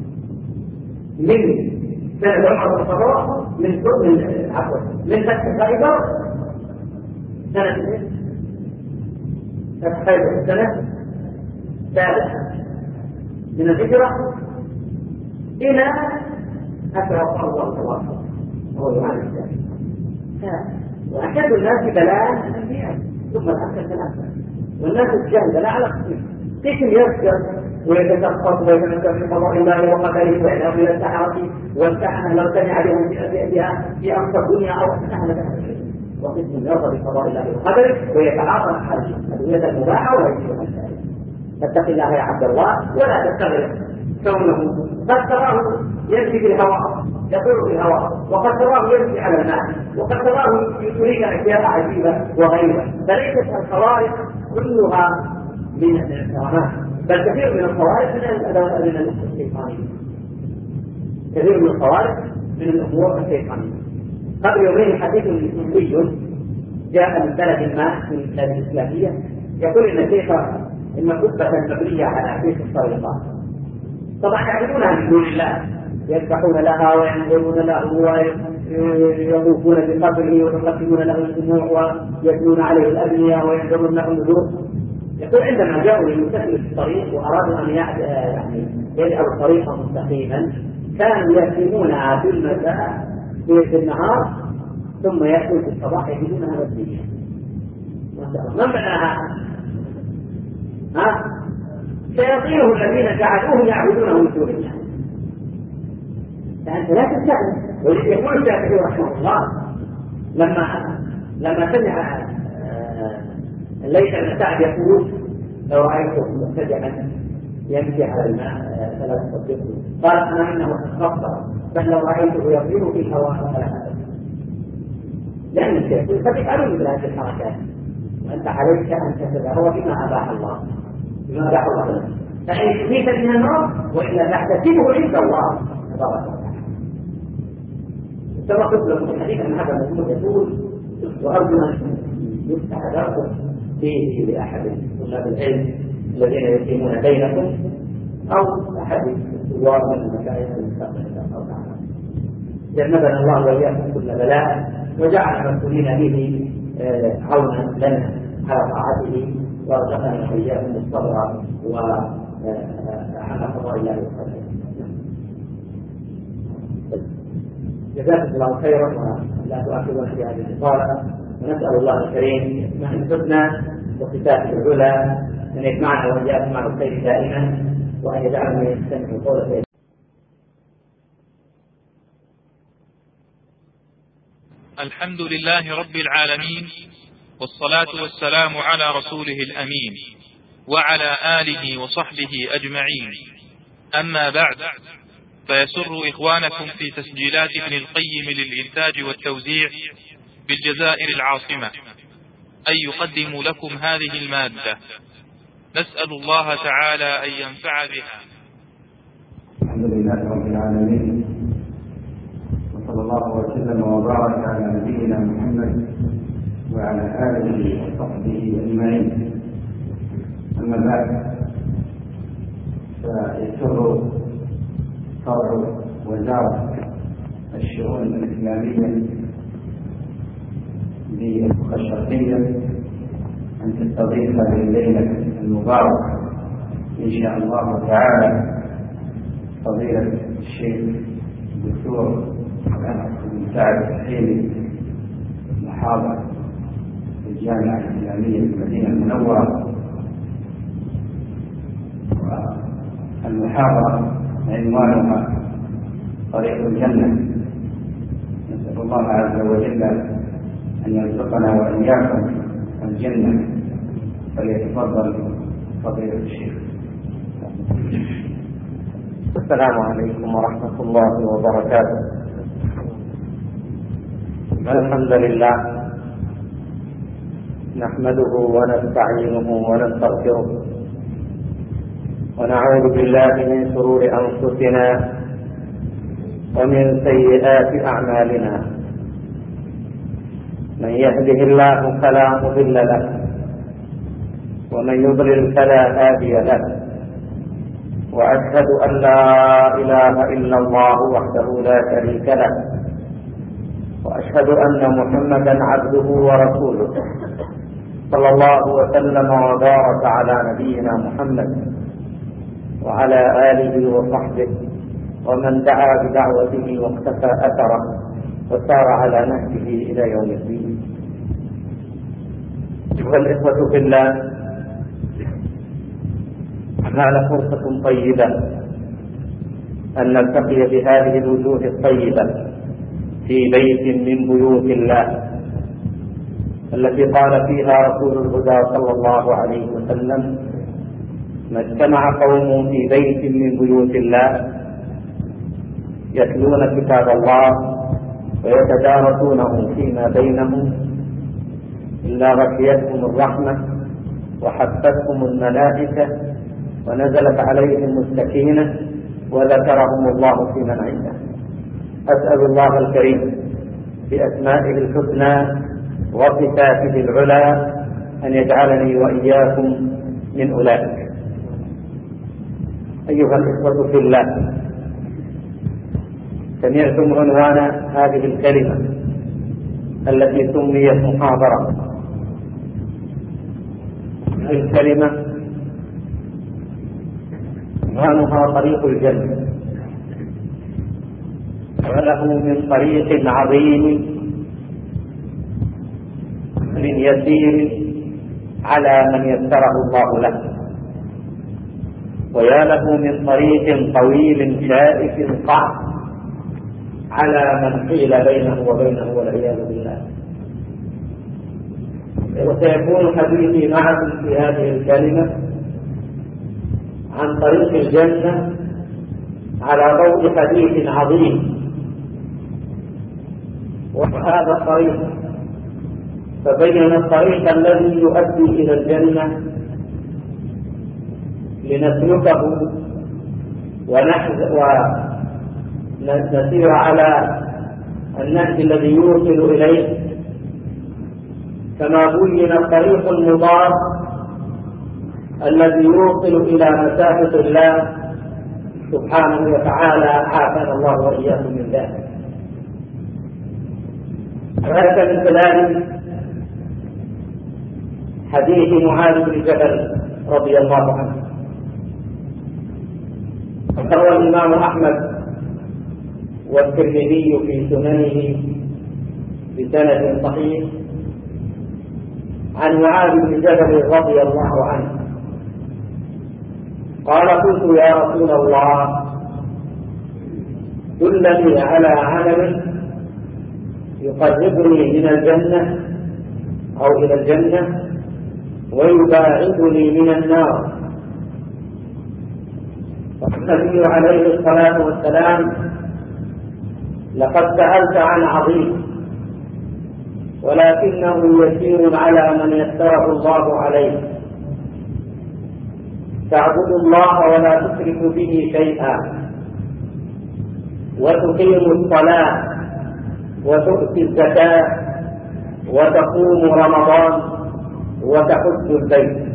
من سنة عمر بن الخطاب من من عفوا من فتح خيبر سنة فتح خيبر السنة الثالثة من الهجرة إلى أن توفاه الله تبارك وهو يعاني ذلك. وأشد الناس بلاء الأنبياء ثم الأمثل الأمثل، والناس الجهل لا على قسم قسم يذكر ويتسخط ويتنكر من قضاء الله وقدره ويذهب إلى السحرة والكهنة لو سمع بهم بها في أمس الدنيا أو أهل بها، وقسم يرضى بقضاء الله وقدره ويتعاطى حاله الأدوية المباحة ويجيبها الثالث. فاتق الله يا عبد الله ولا تستغرب كونه قد تراه يمشي بالهواء يطير في الهواء، وقد تراه يمشي على الماء، وقد تراه يريد اشياء عجيبه وغيرها. فليست الخوارق كلها من الكرامات، بل كثير من الخوارق من الادوات من الامور الشيطانيه. كثير من الخوارق من الامور الشيطانيه. قبل يومين حديث صوفي جاء من بلد ما من البلاد الاسلاميه يقول ان شيخ ان قبه مبنيه على شيخ الطريقات، طبعا يعبدونها من دون الله، يذبحون لها وينظرون له ويطوفون بقبره ويقدمون له الدموع ويبنون عليه الابنيه وينذرون له النذور. يقول عندما جاءوا للمسافر في الطريق وارادوا ان يعني يجعلوا الطريق مستقيما كانوا يرسمونها في المساء في النهار ثم ياتون في الصباح يجدونها مبنيه. ما معناها؟ ها؟ شياطينه الذين جعلوهم يعبدونه من دون الله. فأنت لا تستأذن. ويقول الشافعي رحمه الله لما لما سمع ليس بن سعد يقول لو رأيته مبتدعا يمشي على الماء فلا تصدقه، قال أنا إنه خطر، بل لو رأيته يطير في الهواء فلا أصدقه. لأن الشيخ قد يفعلون مثل هذه الحركات، وأنت عليك أن تتدهور بما أباح الله بما أباح الله، فإن شفيت من النار وإلا تحتسبه عند الله تبارك وتعالى. كما قلت لكم الحديث أن هذا المسلم يقول وأرجو أن يفتح درسه فيه لأحد طلاب العلم الذين يقيمون بينكم أو أحد الزوار من المشايخ المستقبل أو تعالى. جنبنا الله وإياكم كل بلاء وجعل المسؤولين به عونا لنا على طاعته ورزقنا وإياكم الصبر وعلى قضاء الله وقدره. جزاكم الله خيرا ولا تؤاخذون في هذه الإطالة، ونسأل الله الكريم مع الحسنى وصفاته العلى أن يجمعنا وإياكم مع الخير دائما، وأن يجعلنا يستمع قوله. الحمد لله رب العالمين، والصلاة والسلام على رسوله الأمين وعلى آله وصحبه أجمعين. أما بعد، فيسر إخوانكم في تسجيلات ابن القيم للإنتاج والتوزيع بالجزائر العاصمة أن يقدموا لكم هذه المادة. نسأل الله تعالى أن ينفع بها. الحمد لله رب العالمين، وصلى الله وسلم وبارك على نبينا محمد وعلى آله وصحبه أجمعين. أما بعد، فيسر فرع وزارة الشؤون الإسلامية بالأخوة الشرقية أن تستضيف هذه الليلة المباركة إن شاء الله تعالى فضيلة الشيخ الدكتور بن سعد الحسيني، محاضر في الجامعة الإسلامية في المدينة المنورة. والمحاضرة عنوانها طريق الجنة. نسأل الله عز وجل أن يرزقنا وإياكم الجنة. فليتفضل فضيلة الشيخ. السلام عليكم ورحمة الله وبركاته. الحمد لله نحمده ونستعينه ونستغفره، ونعوذ بالله من شرور أنفسنا ومن سيئات أعمالنا. من يهده الله فلا مضل له، ومن يضلل فلا هادي له، وأشهد أن لا إله إلا الله وحده لا شريك له، وأشهد أن محمدا عبده ورسوله، صلى الله وسلم وبارك على نبينا محمد وعلى آله وصحبه ومن دعا بدعوته واقتفى أثره وسار على نهجه إلى يوم الدين. أيها الإخوة في الله، معنا فرصة طيبة أن نلتقي بهذه الوجوه الطيبة في بيت من بيوت الله التي قال فيها رسول الهدى صلى الله عليه وسلم: ما اجتمع قوم في بيت من بيوت الله يتلون كتاب الله ويتدارسونه فيما بينهم إلا غشيتهم الرحمة وحفتهم الملائكة ونزلت عليهم السكينة وذكرهم الله في من عنده. أسأل الله الكريم بأسمائه الحسنى وصفاته العلى أن يجعلني وإياكم من أولئك. أيها الإخوة في الله، سمعتم عنوان هذه الكلمة التي سميت محاضرة. هذه الكلمة عنوانها طريق الجنة، وله من طريق عظيم من يسير على من يسره الله له. ويا له من طريق طويل شائك قعر على من حيل بينه وبينه والعياذ بالله. وسيكون حديثي معكم في هذه الكلمة عن طريق الجنة على ضوء حديث عظيم، وهذا الطريق فبين الطريق الذي يؤدي إلى الجنة لنسلكه ونسير على النهج الذي يوصل إليه، كما بين الطريق المضاد الذي يوصل إلى مسافة الله سبحانه وتعالى، عافانا الله وإياكم من ذلك. هذا من خلال حديث معاذ بن جبل رضي الله عنه. روى الإمام أحمد والترمذي في سننه بسند صحيح عن معاذ بن جبل رضي الله عنه قال: قلت يا رسول الله دلني على عمل يقربني من الجنة أو إلى الجنة ويباعدني من النار. فالنبي عليه الصلاة والسلام: لقد سألت عن عظيم ولكنه يسير على من يسره الله عليه. تعبد الله ولا تشرك به شيئا، وتقيم الصلاة وتؤتي الزكاة وتقوم رمضان وتحج البيت.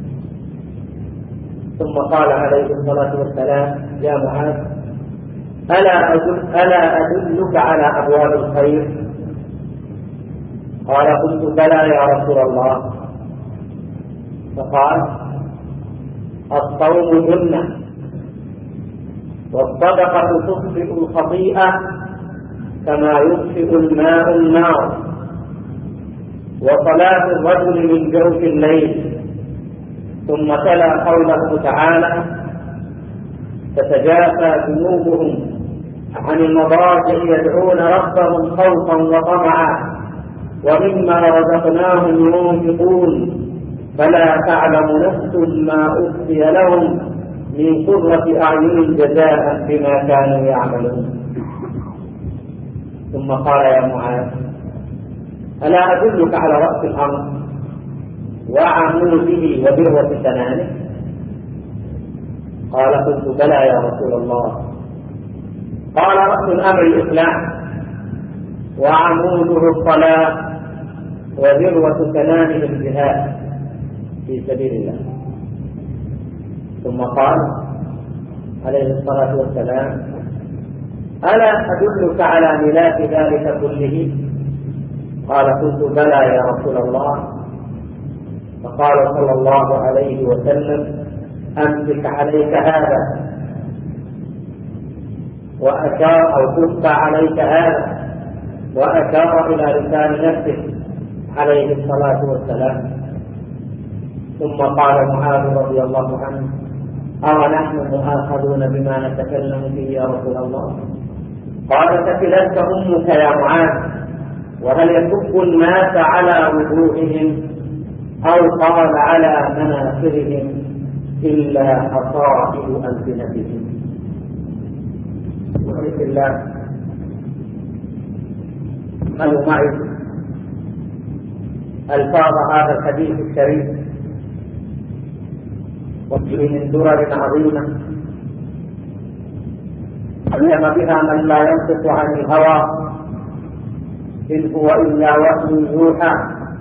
ثم قال عليه الصلاة والسلام: يا معاذ ألا أدل ألا أدلك على أبواب الخير؟ قال: قلت بلى يا رسول الله. فقال: الصوم جنة، والصدقة تطفئ الخطيئة كما يطفئ الماء النار، وصلاة الرجل من جوف الليل. ثم تلا قوله تعالى: تتجافى جنوبهم عن المضاجع يدعون ربهم خوفا وطمعا ومما رزقناهم ينفقون فلا تعلم نفس ما أخفي لهم من قرة أعين جزاء بما كانوا يعملون. ثم قال: يا معاذ ألا أدلك على رأس الأمر وعموده وذروة سنامه؟ قال: قلت بلى يا رسول الله. قال: رأس الأمر الإسلام، وعموده الصلاة، وذروة سنامه الجهاد في سبيل الله. ثم قال عليه الصلاة والسلام: ألا أدلك على ملاك ذلك كله؟ قال: قلت بلى يا رسول الله. فقال صلى الله عليه وسلم: أمسك عليك هذا، وأشار أو كف عليك هذا، وأشار إلى لسان نفسه عليه الصلاة والسلام. ثم قال معاذ رضي الله عنه: أو نحن مؤاخذون بما نتكلم فيه يا رسول الله؟ قال: ثكلتك أمك يا معاذ، وهل يكب الناس على وجوههم أو قال على مناخرهم إلا حصائد ألسنتهم. بسم الله قالوا معي ألفاظ هذا الحديث الشريف، وفيه من درر عظيمة علم بها من لا ينطق عن الهوى إن هو إلا وحي يوحى،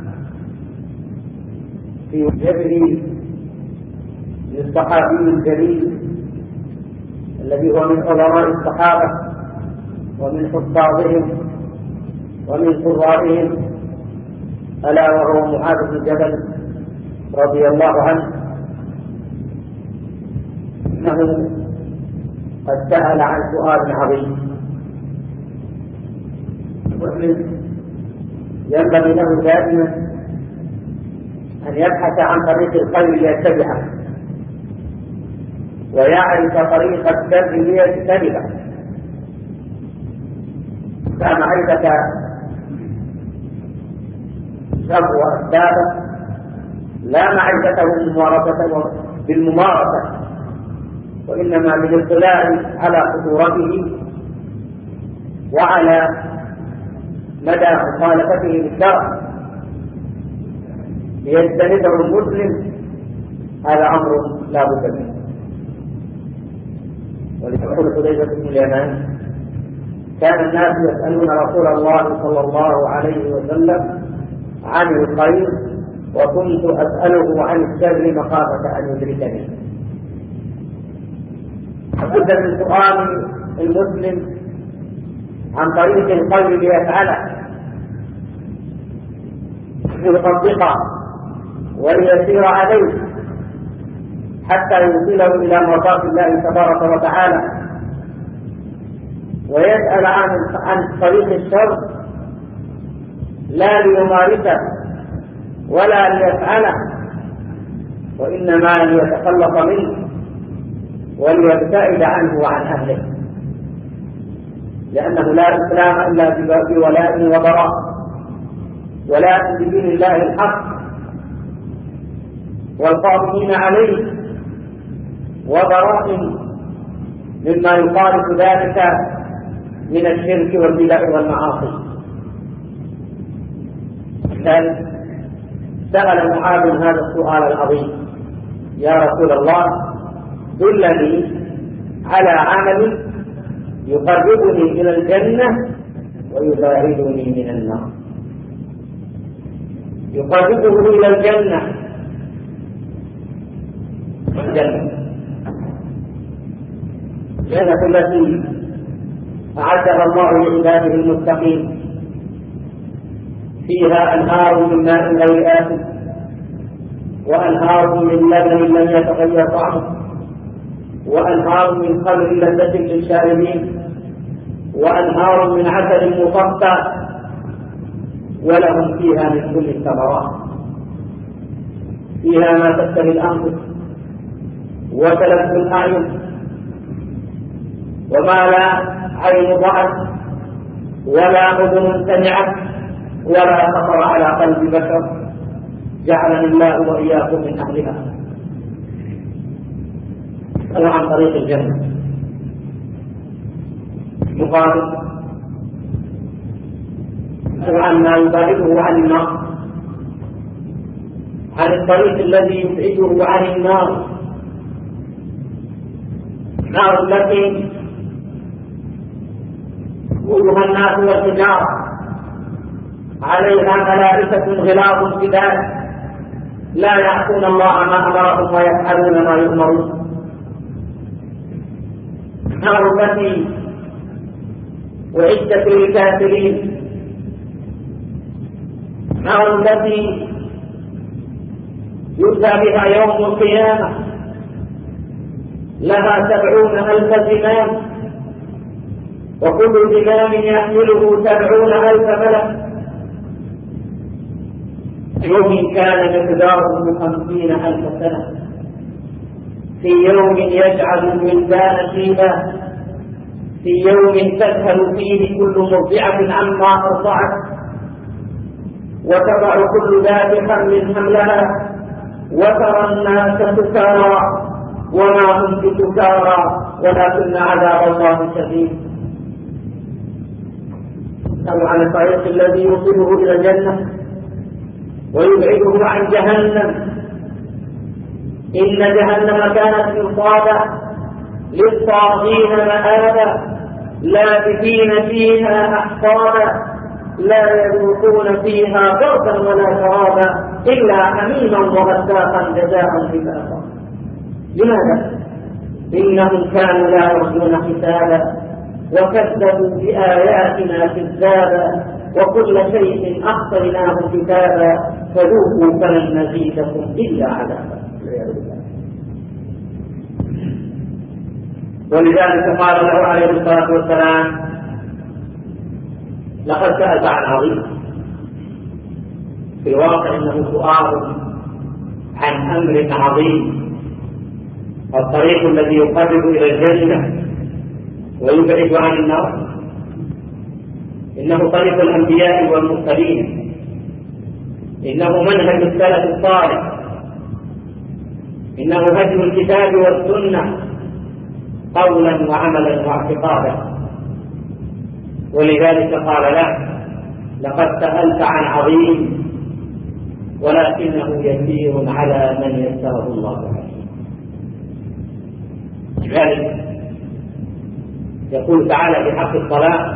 في جبريل للصحابي الجليل الذي هو من عظماء الصحابة ومن حفاظهم ومن قرائهم، ألا وهو معاذ بن جبل رضي الله عنه، إنه قد سأل عن سؤال عظيم. المسلم ينبغي له دائما أن يبحث عن طريق الخير ليتبعه، ويعرف طريق الشر ليجتنبه. فمعرفة الشر وأسبابه لا معرفته ممارسة بالممارسة، وإنما بالاطلاع على خطورته وعلى مدى مخالفته للشرع ليجتنبه المسلم، هذا أمر لا بد منه. وليقول حذيفة بن اليمان: كان الناس يسألون رسول الله صلى الله عليه وسلم عن الخير وكنت أسأله عن الشر مخافة أن يدركني. لابد من سؤال المسلم عن طريق الخير ليفعله ليطبقه وليسير عليه حتى يوصله إلى مرضاة الله تبارك وتعالى، ويسأل عن عن طريق الشر لا ليمارسه ولا ليفعله، وإنما ليتخلص منه وليبتعد عنه وعن أهله، لأنه لا إسلام إلا بولاء وبراء، ولاء بدين الله الحق والقائمين عليه، وبراء مما يخالف ذلك من الشرك والبدع والمعاصي. بل سأل معاذ هذا السؤال العظيم: يا رسول الله دلني على عمل يقربني إلى الجنة ويباعدني من النار. يقربه إلى الجنة والجنة الجنة التي أعدها الله لعباده المتقين، فيها أنهار من ماء غير آسن وأنهار من لبن لم يتغير طعمه وأنهار من خمر لذة للشاربين وأنهار من عسل مصفى ولهم فيها من كل الثمرات، فيها ما تشتهي الأنفس وتلذ الأعين وما لا عين رأت ولا أذن سمعت ولا خطر على قلب بشر، جعلني الله وإياكم من أهلها. أو عن طريق الجنة مقابل أو عن ما يبعده عن النار، عن الطريق الذي يبعده عن النار، النار التي وجوه الناس والحجارة عليها ملائكة غلاظ شداد لا يعصون الله ما أمرهم ويفعلون ما يؤمرون. النار التي أعدت للكافرين، النار التي يؤتى بها يوم القيامة لها سبعون ألف زمام وكل زمام يحمله سبعون ألف ملك، يوم كان مقداره خمسين ألف سنة، في يوم يجعل الولدان شيبا، في يوم تذهل فيه كل مرضعة عما أرضعت وتضع كل ذات حمل حملها وترى الناس سكارى وما هم بسكارى ولكن عذاب الله شديد. أو عن الطريق الذي يوصله إلى الجنة ويبعده عن جهنم، إن جهنم كانت مرصادا للطاغين مآبا لابثين فيها أحقابا لا يذوقون فيها بردا ولا شرابا إلا حميما وغساقا جزاء وفاقا. لماذا؟ إنهم كانوا لا يرجون حسابا وكذبوا بآياتنا كذابا وكل شيء أحصيناه كتابا فذوقوا فلن نزيدكم إلا عذابا. ولذلك قال له عليه الصلاة والسلام: لقد سألت عن عظيم. في الواقع إنه سؤال عن أمر عظيم الطريق الذي يقرب إلى الجنة ويبعد عن النار، إنه طريق الأنبياء والمرسلين، إنه منهج السلف الصالح، إنه هدي الكتاب والسنة قولا وعملا واعتقادا. ولذلك قال له: لقد سألت عن عظيم ولكنه يسير على من يسره الله عليه. لذلك يقول تعالى في حق الصلاة: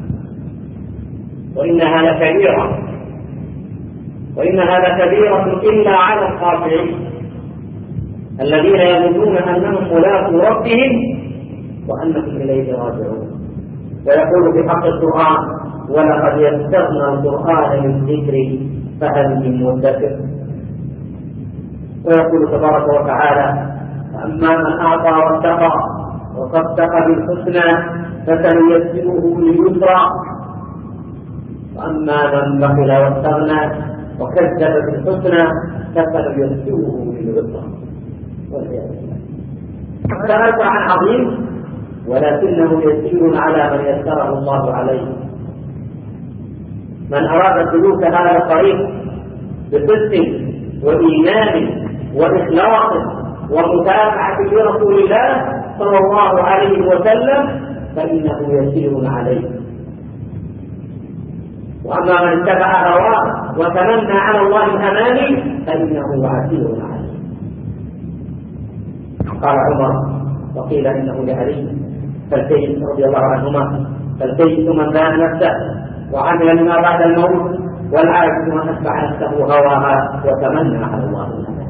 وإنها لكبيرة وإنها لكبيرة إلا على الخاشعين الذين يظنون أنهم ملاقو ربهم وأنهم إليه راجعون. ويقول في حق القرآن: ولقد يسرنا القرآن للذكر فهل من مدكر. ويقول تبارك وتعالى: فأما من أعطى واتقى وصدق بالحسنى فسنيسره لليسرى وأما من بخل واستغنى وكذب بالحسنى فسنيسره للعسرى والعياذ بالله. سألت عن عظيم ولكنه يسير على من يسره الله عليه. من أراد سلوك هذا الطريق بصدق وإيمان وإخلاص ومتابعة لرسول الله صلى الله عليه وسلم فإنه يسير عليه. وأما من اتبع هواه وتمنى على الله الأماني فإنه عسير عليه. قال عمر وقيل إنه لعلي: فالكيس رضي الله عنهما: فالكيس من دان نفسه وعمل لما بعد الموت، والعاجز من اتبع نفسه هواها وتمنى على الله الأماني.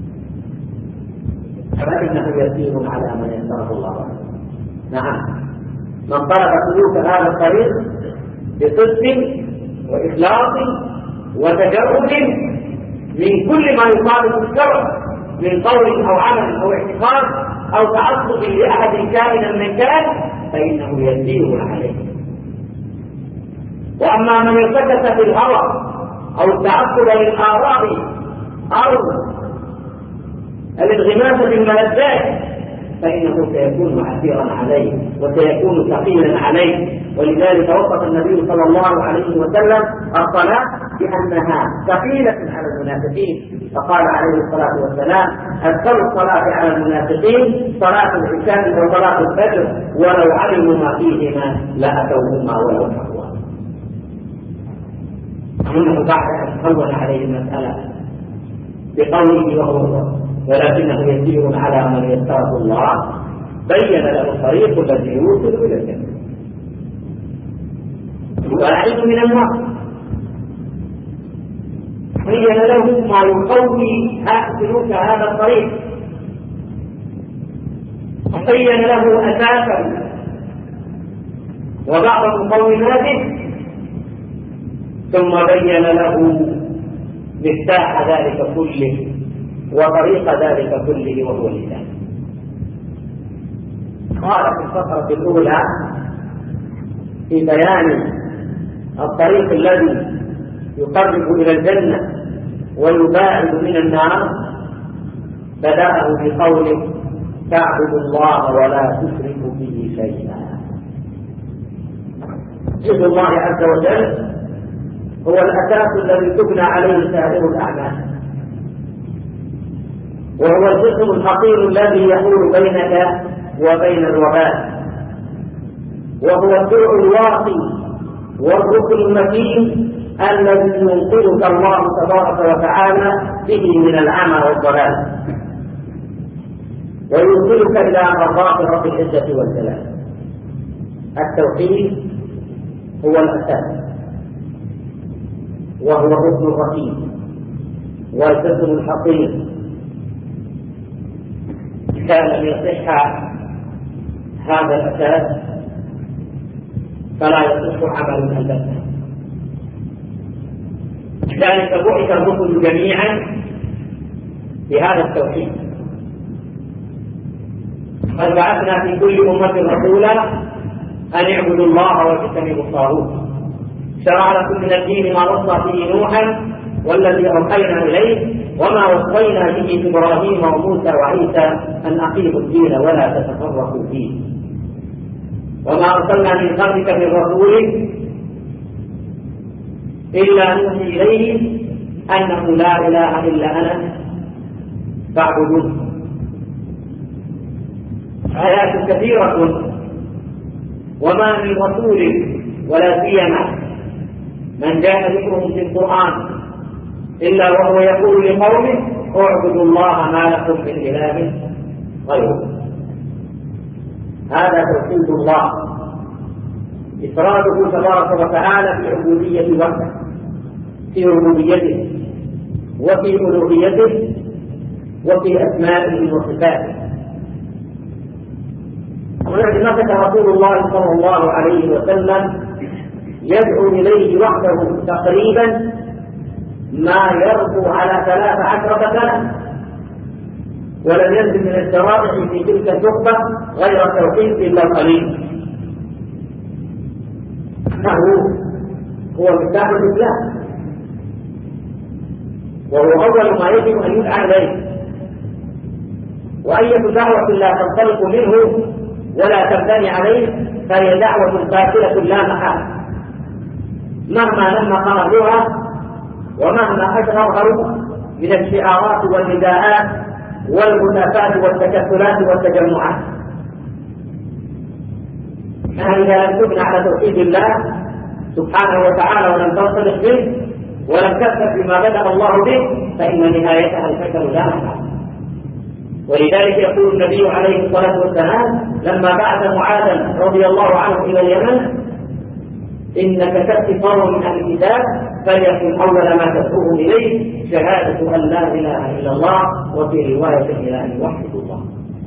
فإنه يسير على من يسره الله عليه. نعم، من طلب سلوك هذا الطريق بصدق وإخلاص وتجرد من كل ما يخالف الشرع من قول أو عمل أو اعتقاد أو تعصب لأحد كائنا من كان فإنه يسير عليه. وأما من ارتكس في الهوى أو التعصب للآراء أو الانغماس في الملذات فإنه سيكون عسيرا عليه وسيكون ثقيلا عليه. ولذلك وصف النبي صلى الله عليه وسلم الصلاة بأنها ثقيلة على المنافقين، فقال عليه الصلاة والسلام: أكثر الصلاة على المنافقين صلاة العشاء وصلاة الفجر ولو علموا ما فيهما لأتوهما ولو حقوا. إنه بعد أن هون عليه المسألة بقوله وهو ولكنه يسير على من يسره الله بين له الطريق الذي يوصل إلى الجنة وأعيد من النار. بين له ما يقوي سلوك هذا الطريق، وبين له أساسا وبعض مقوماته، ثم بين له مفتاح ذلك كله وطريق ذلك كله وهو اللسان. قال في الفقرة الأولى في بيان الطريق الذي يقرب إلى الجنة ويباعد من النار بدأه بقوله: تعبد الله ولا تشرك به شيئا. توحيد الله عز وجل هو الأساس الذي تبنى عليه سائر الأعمال، وهو الجسم الخطير الذي يحول بينك وبين الوبال، وهو الدرع الواقي والركن المتين الذي ينقذك الله تبارك وتعالى به من العمى والضلال ويوصلك إلى مرضات رب العزة والجلال. التوحيد هو الأساس وهو الركن الرقيق والجسم الحقير. إذا لم يصح هذا الأساس فلا يصح عمل البتة. لذلك بعث الرسل جميعا بهذا التوحيد. قد بعثنا في كل أمة رسولا أن يعبدوا الله واجتنبوا الطاغوت. شرع لكم من الدين ما وصى به نوحا والذي أوحينا إليه وما وصينا به إبراهيم وموسى وعيسى أن أقيموا الدين ولا تتفرقوا فيه وما أرسلنا من قبلك من رسول إلا نوحي إليه أنه لا إله إلا أنا فاعبدون. آيات كثيرة وما من رسول ولا سيما من جاء ذكرهم في القرآن إلا وهو يقول لقومه اعبدوا الله ما لكم من إله غيره. هذا توحيد الله، إفراده تبارك وتعالى في عبودية وحده، في ربوبيته وفي ألوهيته وفي أسمائه وصفاته. ومن مسك رسول الله صلى الله عليه وسلم يدعو إليه وحده تقريبا ما يربو على ثلاث عشرة سنة، ولم ينزل من الشرائع في تلك النخبة غير التوحيد إلا القليل. إنه هو مفتاح الإسلام، وهو أول ما يجب أن يدعى إليه، وأية دعوة لا تنطلق منه ولا تبتني عليه فهي دعوة فاشلة لا محالة، مهما لم قرأوها ومهما أشهروا من الشعارات والنداءات والهتافات والتكتلات والتجمعات. إذا لم تبنى على توحيد الله سبحانه وتعالى ولم تنطلق به ولم تكتف بما بدأ الله به فإن نهايتها الفشل لا محالة. ولذلك يقول النبي عليه الصلاة والسلام لما بعث معاذا رضي الله عنه إلى اليمن إنك تأتي قوم من أهل الكتاب فليكن أول ما تدعوهم إليه شهادة أن لا إله إلا الله وفي رواية إلى أن يوحد الله.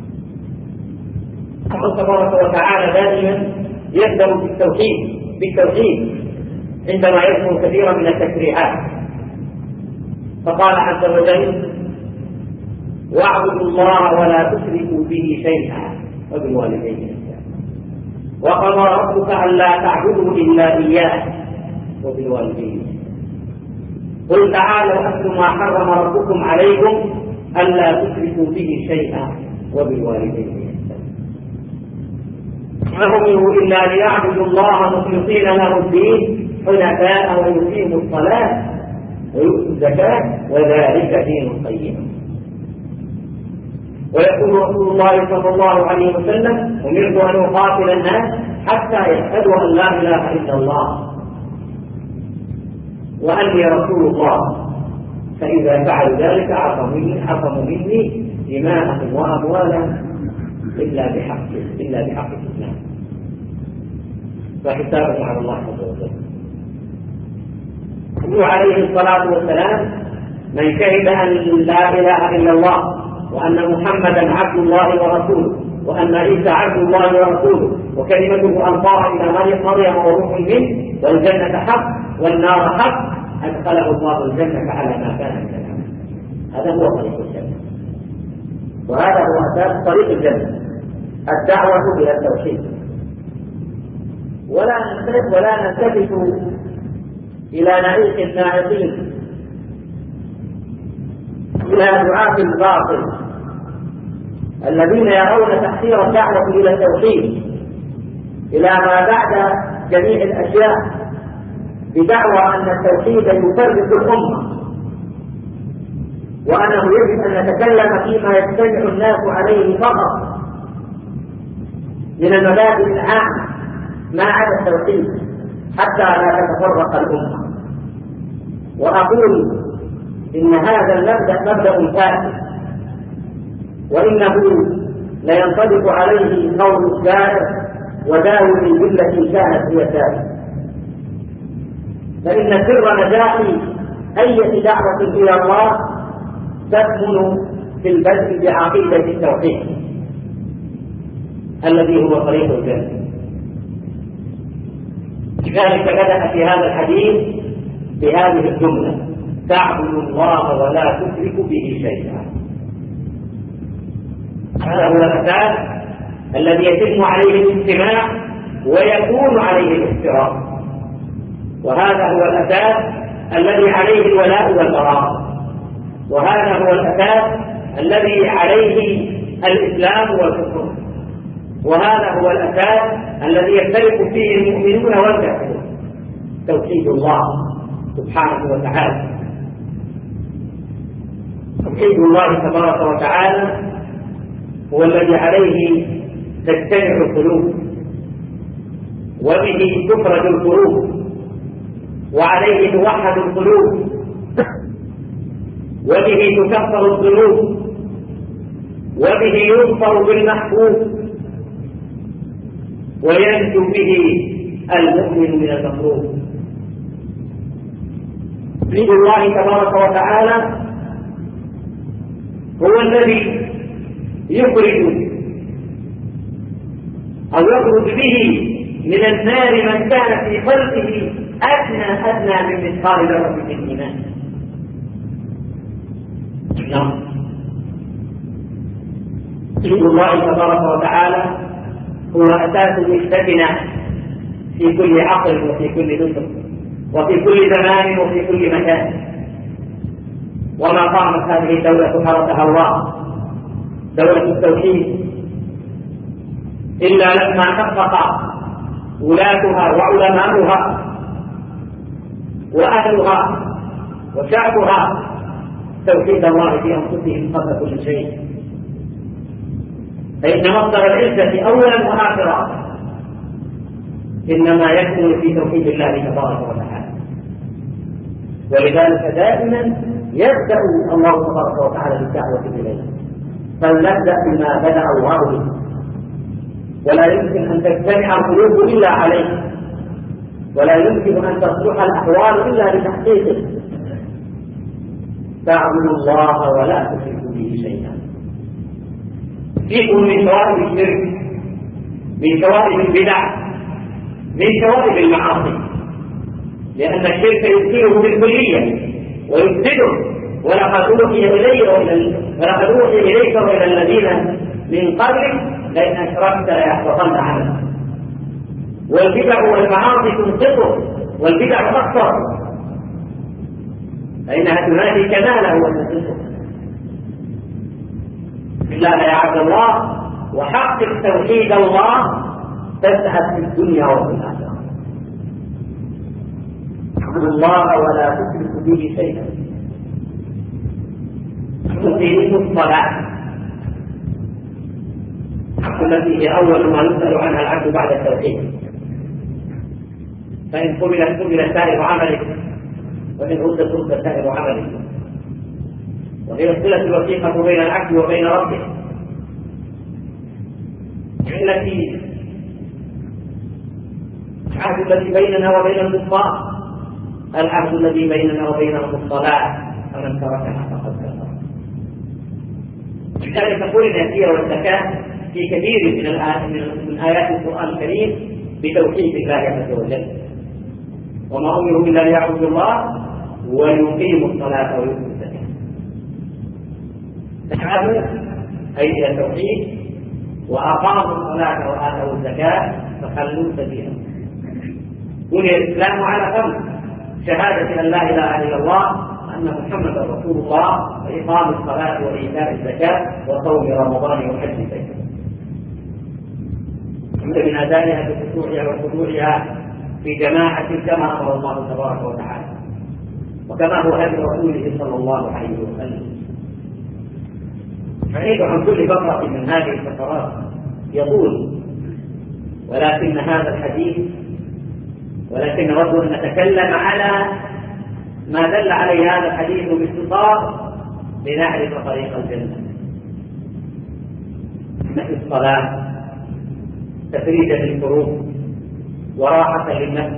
الله تبارك وتعالى دائما يبدأ بالتوحيد بالتوحيد عندما يذكر كثيرا من التشريعات، فقال عز وجل واعبدوا الله ولا تشركوا به شيئا وبالوالدين إحسانا وقضى ربك ألا تعبدوا إلا إياه وبالوالدين إحسانا قل تعالوا أتل ما حرم ربكم عليكم ألا تشركوا به شيئا وبالوالدين إحسانا ما أمروا إلا ليعبدوا الله مخلصين له الدين حنفاء ويقيموا الصلاة ويؤتوا الزكاة وذلك دين القيم. ويقول رسول الله صلى الله عليه وسلم أمرت أن أقاتل الناس حتى يشهدوا أن لا إله إلا الله وأني رسول الله، فإذا فعلوا ذلك عصموا مني دماءهم وأموالهم إلا بحق إلا بحق الإسلام وحسابهم على الله عز وجل. يقول عليه الصلاة والسلام من شهد أن لا إله إلا الله وأن محمدا عبد الله ورسوله وأن عيسى عبد الله ورسوله وكلمته ألقاها إلى مريم وروح منه والجنة حق والنار حق أدخله الله الجنة على ما كان من العمل. هذا هو طريق الجنة، وهذا هو أساس طريق الجنة الدعوة إلى التوحيد. ولا نلتفت ولا نلتفت إلى نعيق الناعقين إلى دعاة الباطل الذين يرون تحقير الدعوة إلى التوحيد إلى ما بعد جميع الأشياء بدعوى أن التوحيد يفرق الأمة وأنه يجب أن نتكلم فيما يجتمع الناس عليه فقط من المبادئ العامة ما عدا التوحيد حتى لا تتفرق الأمة. وأقول إن هذا المبدأ مبدأ فاسد، وإنه لينطبق عليه قول الشاعر وداوي بالتي كانت هي سائر. فإن سر نجاح أي دعوة إلى الله تكمن في البدء بعقيدة التوحيد الذي هو طريق الجنة. لذلك بدأ في هذا الحديث بهذه الجملة تعبدوا الله ولا تشركوا به شيئا. هذا هو الأساس الذي يتم عليه الاجتماع ويكون عليه الافتراق، وهذا هو الأساس الذي عليه الولاء والبراء، وهذا هو الأساس الذي عليه الإسلام والكفر، وهذا هو الأساس الذي يختلف فيه المؤمنون والكافرون، توحيد الله سبحانه وتعالى. توحيد الله تبارك وتعالى هو الذي عليه تجتمع القلوب، وبه تفرج القلوب، وعليه توحد القلوب، وبه تكفر الذنوب، وبه يغفر بالمحبوب، وينجو به المؤمن من المكروه. توحيد الله تبارك وتعالى هو الذي يخرج أو يخرج به من النار من كان في قلبه أدنى أدنى من مثقال ذرة من الإيمان. توحيد الله تبارك وتعالى هو أساس مجتمع في كل عقل وفي كل نصر وفي كل زمان وفي كل مكان. وما قامت هذه الدولة حرسها الله دولة التوحيد إلا لما حقق ولاتها وعلماؤها وأهلها وشعبها توحيد الله في أنفسهم قبل كل شيء، فإن مصدر العزة أولا وآخرا إنما يكون في توحيد الله تبارك وتعالى. ولذلك دائما يبدأ الله تبارك وتعالى بالدعوة إليه، فلنبدأ بما بدأ الله به، ولا يمكن أن تجتمع القلوب إلا عليه، ولا يمكن أن تصلح الأحوال إلا بتحقيقه. تعبدوا الله ولا تشركوا به شيئا. فيكم من شوائب الشرك، من شوائب البدع، من شوائب المعاصي، لأن الشرك يبطله بالكلية ويفسده. ولقد أوحي إلي ولقد أوحي إليك وإلى الذين من قبلك لئن أشركت ليحبطن عملك. والبدع والمعاصي تنقصه، والبدع تكثر فإنها تنادي كماله وتنقصه. بالله يا عبد الله، وحقق توحيد الله تسعد في الدنيا وفي الآخرة. اعبدوا الله ولا تشركوا به شيئا. تقيموا الصلاة التي هي أول ما يسأل عنها العبد بعد التوحيد، فإن قبلت قبل سائر عملك، وإن ردت رد سائر عملك. وهي الصلة الوثيقة بين العبد وبين ربه، التي العهد الذي بيننا وبين الكفار، العهد الذي بيننا وبينهم الصلاة، فمن تركها فقد كفر. لذلك قلنا السيرة والزكاة في كثير من الآيات من آيات القرآن الكريم بتوحيد الله عز وجل. وما أمروا إلا ليعبدوا الله ويقيموا الصلاة ويؤتوا الزكاة. تعالوا أي إلى التوحيد، وأقاموا الصلاة وآتوا الزكاة فخلوا سبيلهم. بني الإسلام على خمس: شهادة أن لا إله إلا الله، أن محمدا رسول الله، وإقام الصلاة وإيتاء الزكاة وصوم رمضان وحج البيت. من أدائها بخشوعها وخضوعها في جماعة كما أمر الله تبارك وتعالى، وكما هو هدي رسوله صلى الله عليه وسلم. حديث عن كل فقرة من هذه الفقرات يطول، ولكن هذا الحديث ولكن نود أن نتكلم على ما دل عليه هذا الحديث باختصار لنعرف طريق الجنة. مثل الصلاة تفريجا للكروب وراحة للنفس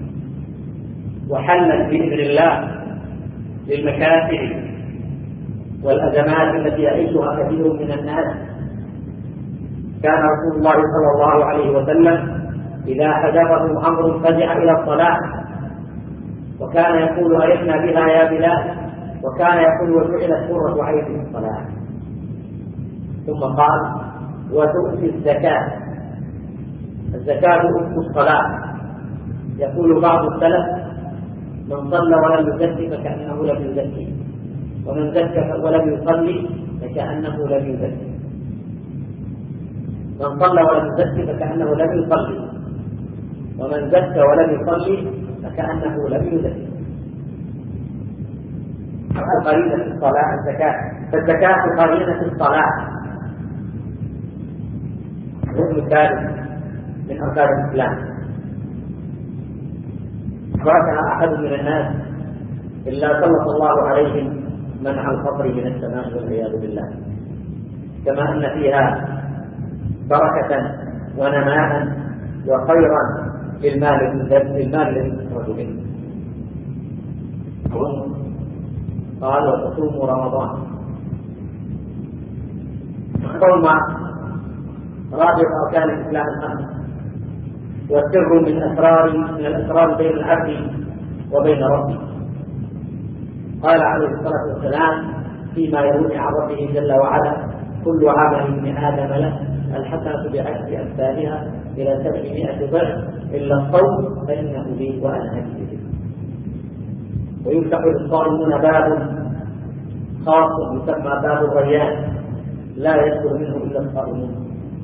وحلا بإذن الله للمشاكل والأزمات التي يعيشها كثير من الناس. كان رسول الله صلى الله عليه وسلم إذا حدثه أمر فزع إلى الصلاة، وكان يقول أرحنا بها يا بلال، وكان يقول وجعلت قرة عيني في الصلاة. ثم قال وتؤتي الزكاة، الزكاة أخت الصلاة. يقول بعض السلف من صلى ولم يزكي فكأنه لم يزكي، ومن زكى ولم يصلي فكأنه لم يزكي. من صلى ولم يزكي فكأنه لم يصلي، ومن زكى ولم يصلي فكأنه لم يزكي. قرينة الصلاة الزكاة، فالزكاة قرينة الصلاة، ركن ثالث من أركان الإسلام. وكان أحد من الناس إلا سلط الله عليهم منع الفقر من السماء والعياذ بالله، كما أن فيها بركة ونماء وخيرا للمال للمال للرجل. قال وتصوموا رمضان. الصوم رابع أركان الإسلام الخمس، والسر من أسرار من الأسرار بين العبد وبين ربه. قال عليه الصلاة والسلام فيما يروي عن ربه جل وعلا: كل عمل ابن آدم له الحسنة بعشر أمثالها إلى سبعمائة ضعف إلا الصوم فإنه لي وأنا أجزي به. ويفتح للصائمون باب خاص يسمى باب الريان لا يدخل منه إلا الصائمون.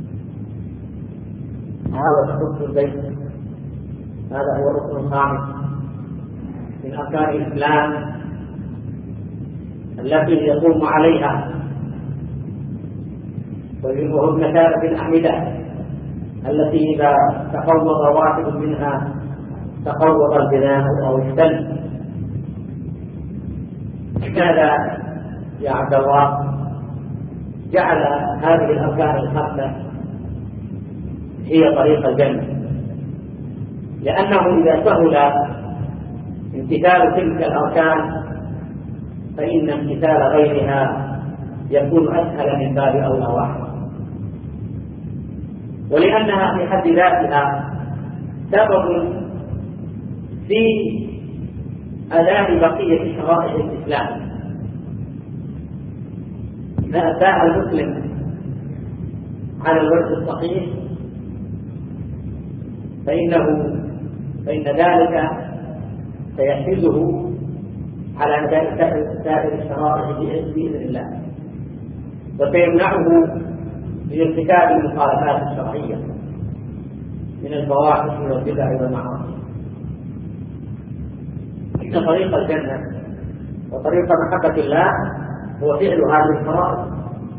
هذا ركن البيت، هذا هو الركن الخامس من أركان الإسلام التي يقوم عليها، وهو مثابة الأعمدة التي إذا تقوض واحد منها تقوض البناء أو السلم. لماذا يا عبد الله جعل هذه الأركان الخمسة هي طريق الجنة؟ لأنه إذا سهل امتثال تلك الأركان فإن امتثال غيرها يكون أسهل من باب أولى واحد، ولأنها في حد ذاتها سبب في أداء بقية شرائع الإسلام. إذا أتى المسلم على الوجه الصحيح فإنه فإن ذلك سيحفزه على أداء سائر الشرائع بإذن الله، وسيمنعه من ارتكاب المخالفات الشرعية من الفواحش والبدع والمعاصي. إن طريق الجنة وطريق محبة الله هو فعل هذه الفرائض،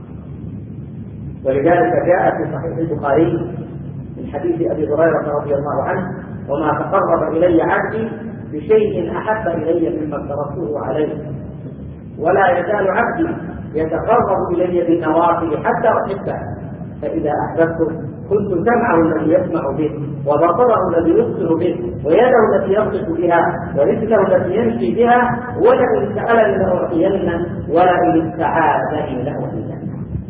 ولذلك جاء في صحيح البخاري من حديث أبي هريرة رضي الله عنه: وما تقرب إلي عبدي بشيء أحب إلي مما افترضته عليه، ولا يزال عبدي يتقرب إلي بالنوافل حتى أحبه، فإذا أحببته كنت سمعه الذي يسمع به، وبصره الذي يبصر به، ويده التي يبطش بها، ورجله التي يمشي بها، ولئن سألني لأعطينه ولئن استعاذني لأعطينه.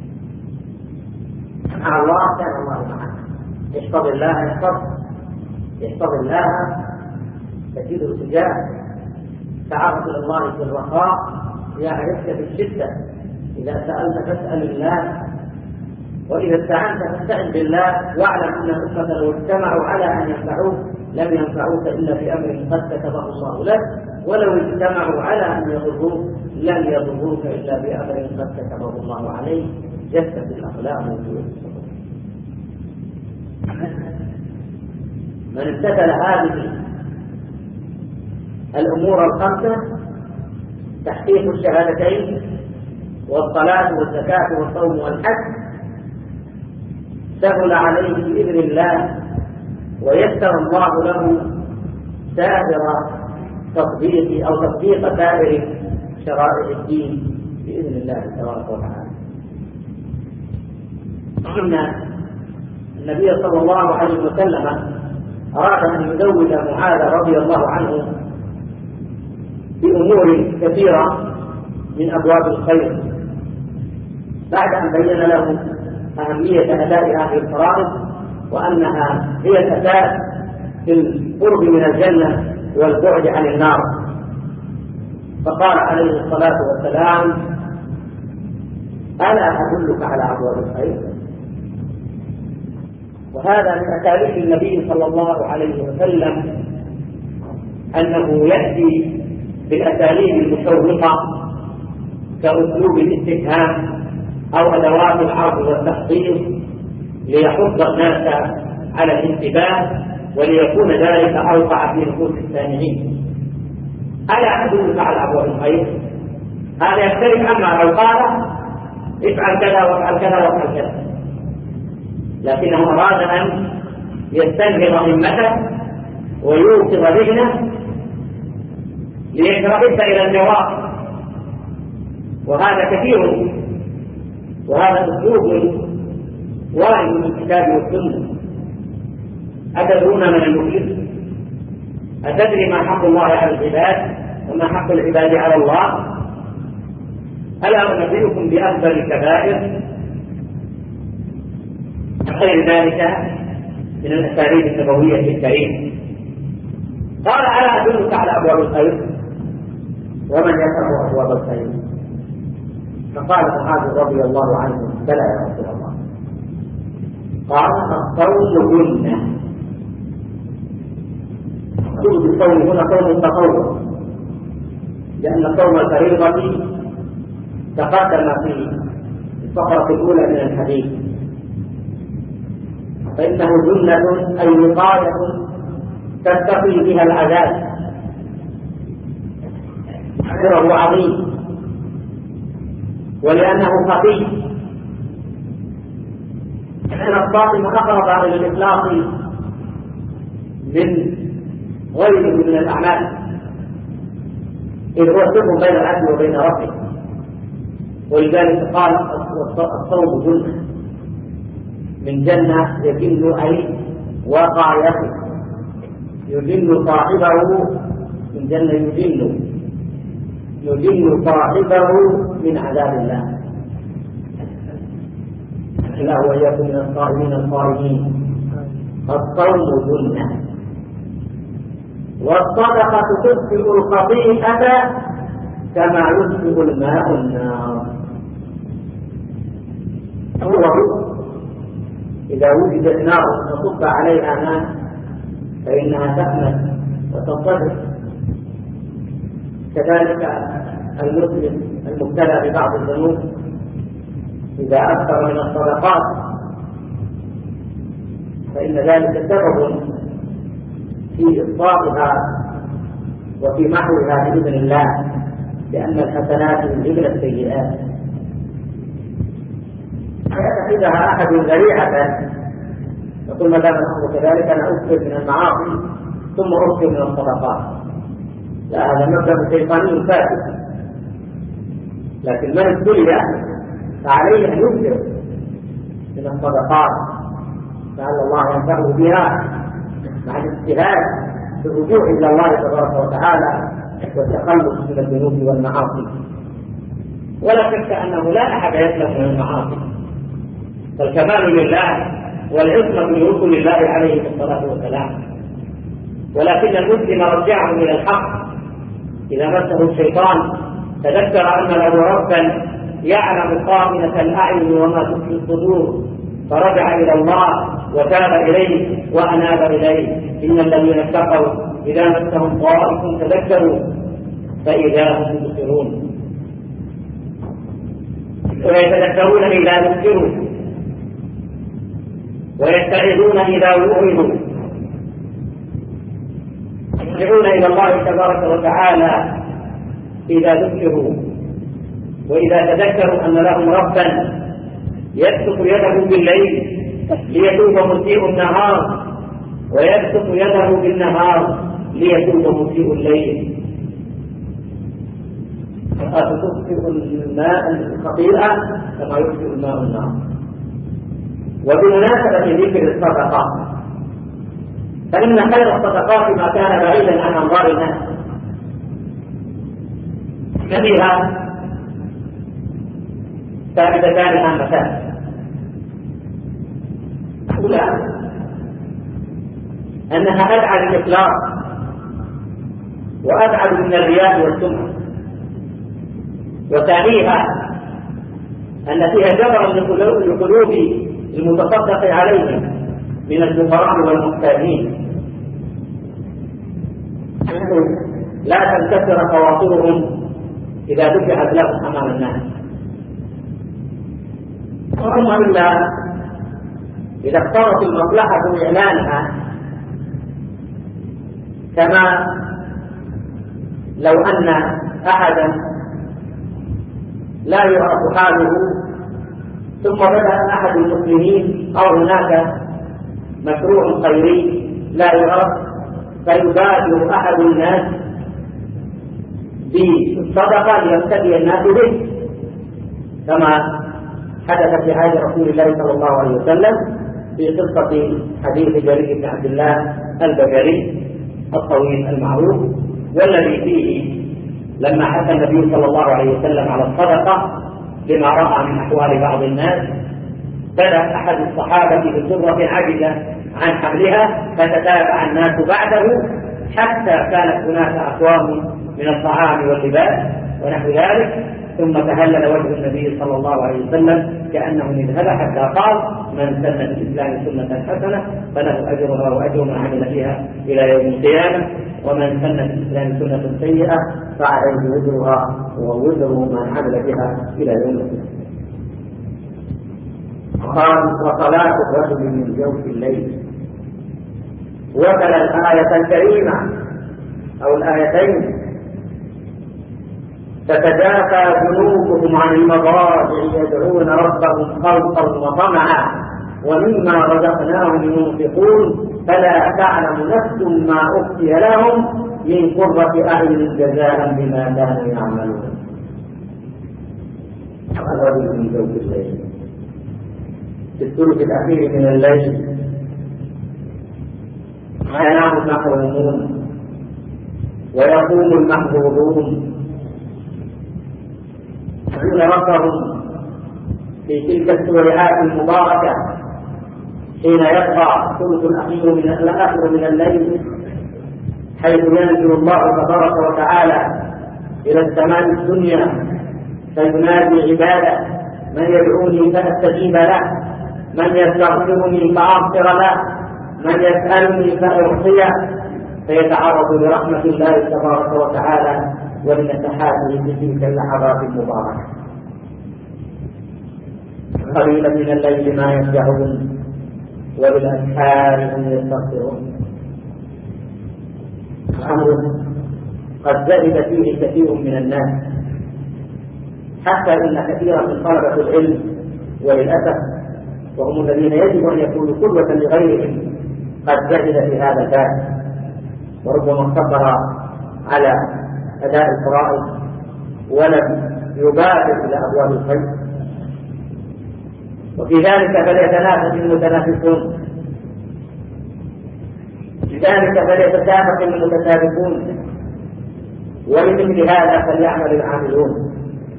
مع الله كان الله معه. احفظ الله يحفظ، احفظ الله تجده تجاه، تعرف إلى الله في الرخاء يعرفك في الشدة. إذا سألت فاسأل الله، وإذا استعنت فاستعن بالله، واعلم أن الأمة لو اجتمعوا على أن ينفعوك لم ينفعوك إلا بأمر قد كتبه الله لك، ولو اجتمعوا على أن يضروك لن يضروك إلا بأمر قد كتبه الله عليك. جفت الأقلام وجوه الصدور. من امتثل هذه الأمور الخمسة: تحقيق الشهادتين والصلاة والزكاة والصوم والحج، سهل عليه بإذن الله ويسر الله له سائر تطبيق أو تطبيق سائر شرائع الدين بإذن الله تبارك وتعالى. إن النبي صلى الله عليه وسلم أراد أن يزود معاذ رضي الله عنه بأمور كثيرة من أبواب الخير، بعد أن بين له أهمية أداء هذه الفرائض وأنها هي الأساس في القرب من الجنة والبعد عن النار. فقال عليه الصلاة والسلام: ألا أدلك على أبواب الخير؟ وهذا من أساليب النبي صلى الله عليه وسلم أنه يأتي بالأساليب المشوقة كأسلوب الاستفهام أو أدوات العرض والتحضير ليحض الناس على الانتباه وليكون ذلك أوقع في نفوس السامعين. ألا أدلك على أبواب الخير؟ هذا يختلف عما لو قال افعل كذا وافعل كذا وافعل كذا، لكنه أراد أن يستنهض همته ويوقظ ذهنه ليتربص إلى الجواب، وهذا كثير، وهذا أسلوب وارد من الكتاب والسنة. أتدرون من المفلس؟ أتدري ما حق الله على العباد وما حق العباد على الله؟ ألا أنبئكم بأكبر الكبائر غير ذلك من الأساليب النبوية الكريمة؟ قال ألا أدلك على أبواب الخير؟ ومن يفتح أبواب الخير؟ فقال معاذ رضي الله عنه بلى يا رسول الله. قال الصوم جنة. مقصود بالصوم هنا صوم التطوع، لأن صوم الفريضة تقدم في الفقرة الأولى من الحديث، فإنه جنة أي وقاية تتقي بها العذاب. أجره عظيم ولأنه خفي، لأن الصائم أقرب إلى الإخلاص من غيره من الأعمال، إذ هو سر بين العبد وبين ربه، ولذلك قال الصوم جنة من جنة يجن أي وقايته، يجن صاحبه من جنة يجن يجن صاحبه من عذاب الله. الله وإياكم من الصائمين القائمين. الصوم جنة، والصدقة تطفئ الخطيئة كما يطفئ الماء النار. هو إذا وجدت نار وصب عليها ماء فإنها تأمن وتنطفئ. كذلك المسلم المبتلى ببعض الذنوب إذا أكثر من الصدقات فإن ذلك سبب في إصلاحها وفي محوها بإذن الله، لأن الحسنات يذهبن السيئات. فيتخذها أحد ذريعة يقول ما دام الأمر كذلك أنا أكثر من المعاصي ثم أكثر من الصدقات، لا، هذا مبدأ شيطاني فاسد. لكن من ابتلي فعليه أن يكثر من الصدقات لعل الله ينفعه بها مع الاجتهاد في الرجوع إلى الله تبارك وتعالى والتخلص من الذنوب والمعاصي. ولا شك أنه لا أحد يسلم من المعاصي، فالكمال لله والعصمة لرسل الله عليه الصلاة والسلام، ولكن المسلم رجعه إلى الحق إذا مسه الشيطان تذكر أن له ربا يعلم خائنة الأعين وما تخفي الصدور، فرجع إلى الله وتاب إليه وأناب إليه. إن الذين اتقوا إذا مسهم طائف تذكروا فإذا هم يبصرون، ويتذكرون إذا ذكروا ويتعظون إذا وعظوا، يرجعون إلى الله تبارك وتعالى إذا ذكروا وإذا تذكروا أن لهم ربا يبسط يده بالليل ليتوب مسيء النهار ويبسط يده بالنهار ليتوب مسيء الليل. فتطفئ الماء الخطيئة كما يطفئ الماء النار. وبمناسبة ذكر الصدقات، فإن خير الصدقات ما كان بعيدا عن أنظار الناس، فيها فائدتان هامتان. أولى أنها أبعد الإخلاص وأبعد من الرياء والسمعة، وثانيها أن فيها جبرا لقلوب المتصدق عليهم من الفقراء والمحتاجين. لا تنكسر خواطرهم إذا دفعت لهم أمام الناس. اللهم إلا إذا اقتضت المصلحة إعلانها، كما لو أن أحدا لا يعرف حاله ثم بدأ أحد المسلمين أو هناك مشروع خيري لا يعرف، فيبادر أحد الناس بالصدقة ليبتدي الناس به، كما حدث في عهد رسول الله صلى الله عليه وسلم في قصة حديث جرير بن عبد الله البجلي الطويل المعروف، والذي فيه لما حث النبي صلى الله عليه وسلم على الصدقة لما رأى من أحوال بعض الناس، بدأ أحد الصحابة بسرة عجزة عن حملها فتتابع الناس بعده حتى كانت هناك أقوام من الطعام واللباس ونحو ذلك، ثم تهلل وجه النبي صلى الله عليه وسلم كأنه اذهب حتى قال: من سن في الإسلام سنة حسنة فله أجرها وأجر من عمل فيها إلى يوم القيامة، ومن سن في الإسلام سنة سيئة فعليه وزرها ووزر من عمل بها إلى يوم القيامة. قال: وصلاة الرجل من جوف الليل. وتلا الآية الكريمة أو الآيتين: تتجافى جنوبهم عن المضاجع يدعون ربهم خوفا وطمعا ومما رزقناهم ينفقون فلا تعلم نفس ما أخفي لهم من قرة أعين جزاء بما كانوا يعملون. الرجل من جوف الليل في الثلث الأخير من الليل ينام المحرومون ويقوم المحظوظون يدعون ربهم في تلك السويعات المباركة حين يبقى الثلث الأخير من الآخر من الليل، حيث ينزل الله تبارك وتعالى إلى السماء الدنيا فينادي عباده: من يدعوني فأستجيب له، من يستغفرني فأغفر له، من يسألني فأعطيه، فيتعرض لرحمة الله تبارك وتعالى ولنفحاته في تلك اللحظات المباركة. قليلا من الليل ما يهجعون وبالأسحار هم يستغفرون. أمر قد زهد فيه كثير من الناس، حتى إن كثيرا من طلبة العلم وللأسف وهم الذين يجب أن يكونوا قدوة لغيرهم قد زهد في هذا الباب، وربما اقتصر على أداء الفرائض ولم يبادر إلى أبواب الخير. وفي ذلك فليتنافس المتنافسون، لذلك فليتسابق المتسابقون، ولمثل هذا فليعمل العاملون.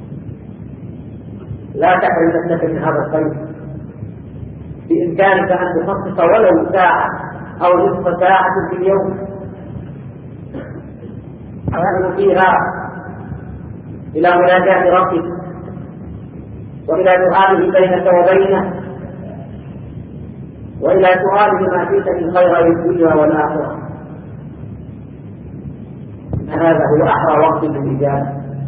لا تحرم نفسك من هذا الخير، بإمكانك أن تخصص ولو ساعة أو نصف ساعة في اليوم تدعو فيها إلى مناجاة ربك وإلى دعائه بينك وبينه وإلى سؤاله ما فيك من خير الدنيا والآخرة. هذا هو أحرى وقت للإجابة.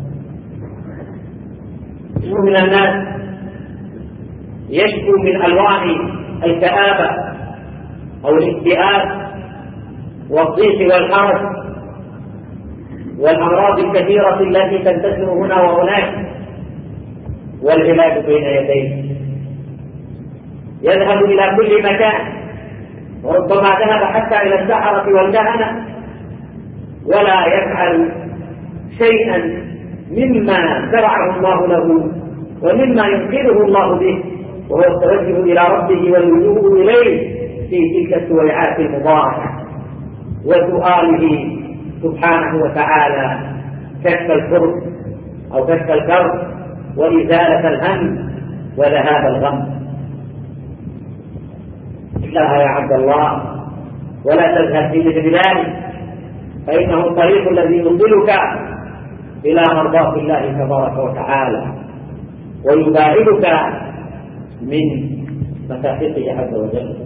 من الناس يشكو من ألوان الكآبة أو الاكتئاب والضيق والحرج والأمراض الكثيرة التي تنتشر هنا وهناك، والعلاج بين يديه. يذهب إلى كل مكان، وربما ذهب حتى إلى السحرة والكهنة، ولا يفعل شيئا مما شرعه الله له ومما ينقذه الله به، وهو التوجه إلى ربه واللجوء إليه في تلك السويعات المباركة، وسؤاله سبحانه وتعالى كشف الكرب أو كشف الكرب وإزالة الهم وذهاب الغم. لا يا عبد الله، ولا تذهب في مثل ذلك، فإنه الطريق الذي يوصلك إلى مرضاة الله تبارك وتعالى ويباعدك من مساخطه عز وجل.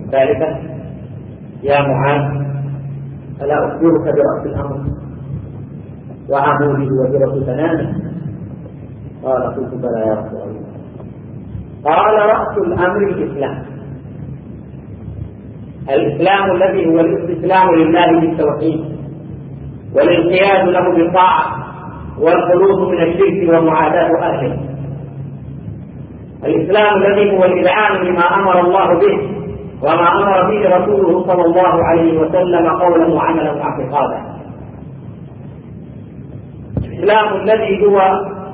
ثالثا: يا معاذ ألا أخبرك برأس الأمر وعموده وجرة سنامه؟ قال: قلت: بلى يا رسول الله. قال: رأس الأمر الإسلام. الإسلام الذي هو الاستسلام لله بالتوحيد والانقياد له بالطاعة والخلوص من الشرك ومعاداة أهله. الإسلام الذي هو الإذعان لما أمر الله به وما أمر به رسوله صلى الله عليه وسلم قولا وعملا واعتقادا. الإسلام الذي هو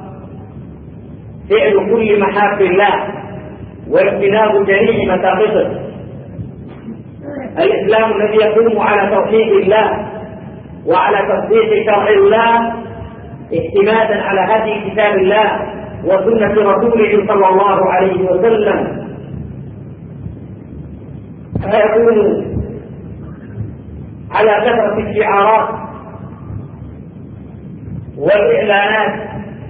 فعل كل محاب الله واجتناب جميع مساقطه. الإسلام الذي يقوم على توحيد الله وعلى تصديق شرع الله اعتمادا على هدي كتاب الله وسنة رسوله صلى الله عليه وسلم، فيكون على كثرة الشعارات والإعلانات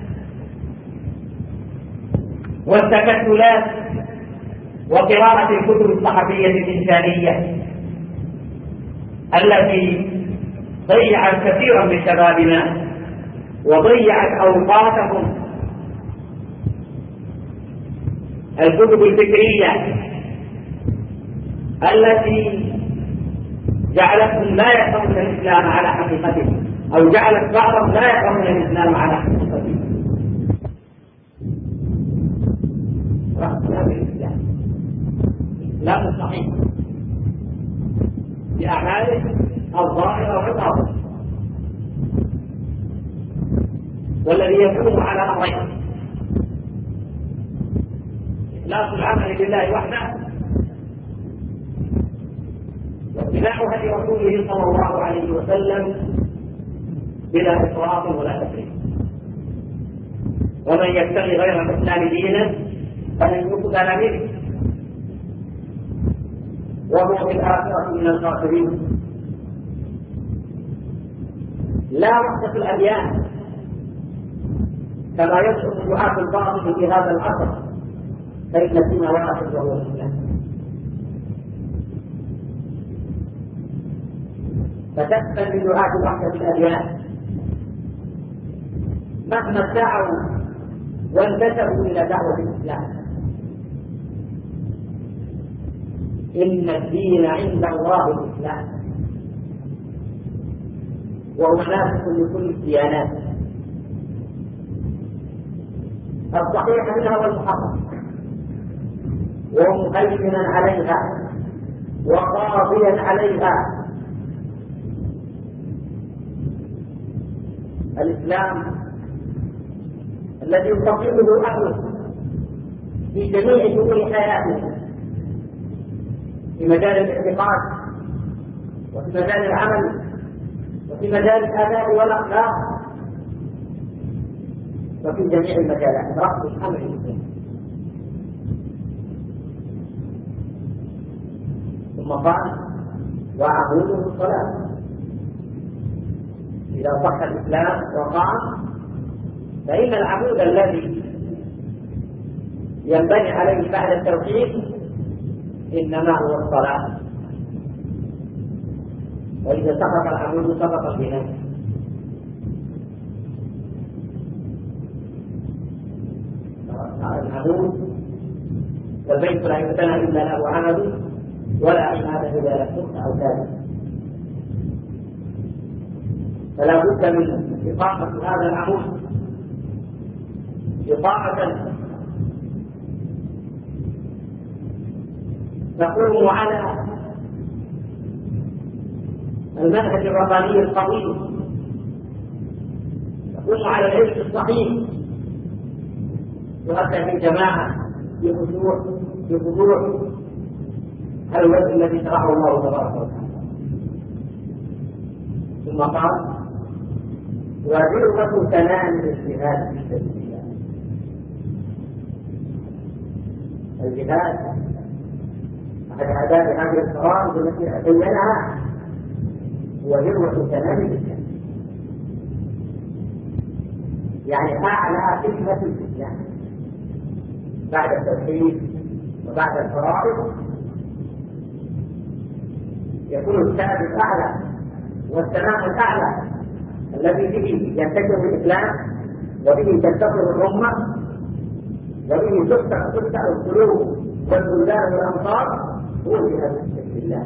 والتكتلات وقراءة الكتب الصحفية الإنسانية التي ضيعت كثيرا من شبابنا وضيعت أوقاتهم. الكتب الفكرية التي جعلتهم لا يفهمون الإسلام على حقيقته، أو جعلت بعضهم لا يفهمون الإسلام على حقيقته. رأس الإسلام الإسلام الصحيح بأعماله الظاهرة والباطنة، والذي يكون على أمرين: إخلاص العمل لله وحده واتباع هدي رسوله صلى الله عليه وسلم بلا إسراف ولا تفريط. ومن يبتغي غير الإسلام دينا فلن يقبل منه وهو في الآخرة من الخاسرين. لا وحدة الأديان كما يشعر دعاة الباطل في هذا العصر، فإن الدين واحد وهو الإسلام. فتسأل بدعاة وحدة الأديان مهما ادعوا وانتسبوا إلى دعوة الإسلام. إن الدين عند الله الإسلام، وهو ناسخ لكل الديانات الصحيح منها والمحقق، ومهيمنا عليها وقاضيا عليها. الإسلام الذي يطبقه أهله في جميع شؤون حياته، في مجال الاعتقاد وفي مجال العمل وفي مجال الآداب والأخلاق وفي جميع المجالات. رأس الأمر الإسلام. ثم قال: وعموده الصلاة. إذا صح الإسلام وقام فإن العمود الذي ينبني عليه بعد التوحيد إنما هو الصلاة. وإذا سقط العمود سقط البناء. العمود والبيت لا يبتنى إلا له عمد ولا عماد إذا لم تبنى أو ثابت. فلا بد من إقامة هذا العمود إقامة تقوم على المنهج الرباني القويم، تقوم على العلم الصحيح، تؤدى في جماعة بخشوع بخضوع على الوجه الذي شرعه الله تبارك وتعالى. ثم قال: وذروة سنام الاجتهاد في سبيل الله. الجهاد أحد آداب هذه الفرائض التي بينها هو ذروة سنام الإسلام، يعني أعلى قمة الإسلام بعد التوحيد وبعد الفرائض. يكون السعد الأعلى والسلام الأعلى الذي به ينتشر الإسلام وبه تنتصر الأمة وبه تفتح تفتح القلوب والبلدان والأمصار هو جهاد في سبيل الله.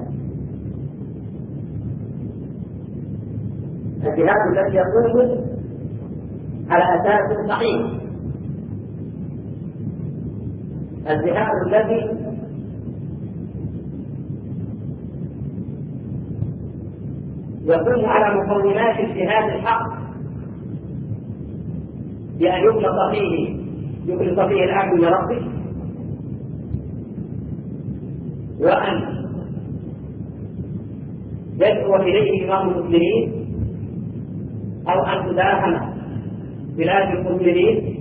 الجهاد الذي يقوم على أساس صحيح، الجهاد الذي يقوم على مقومات الجهاد الحق بأن يخلص فيه يخلص فيه العبد لربه، وأن يدعو إليه إمام المسلمين أو أن تداهم بلاد المسلمين،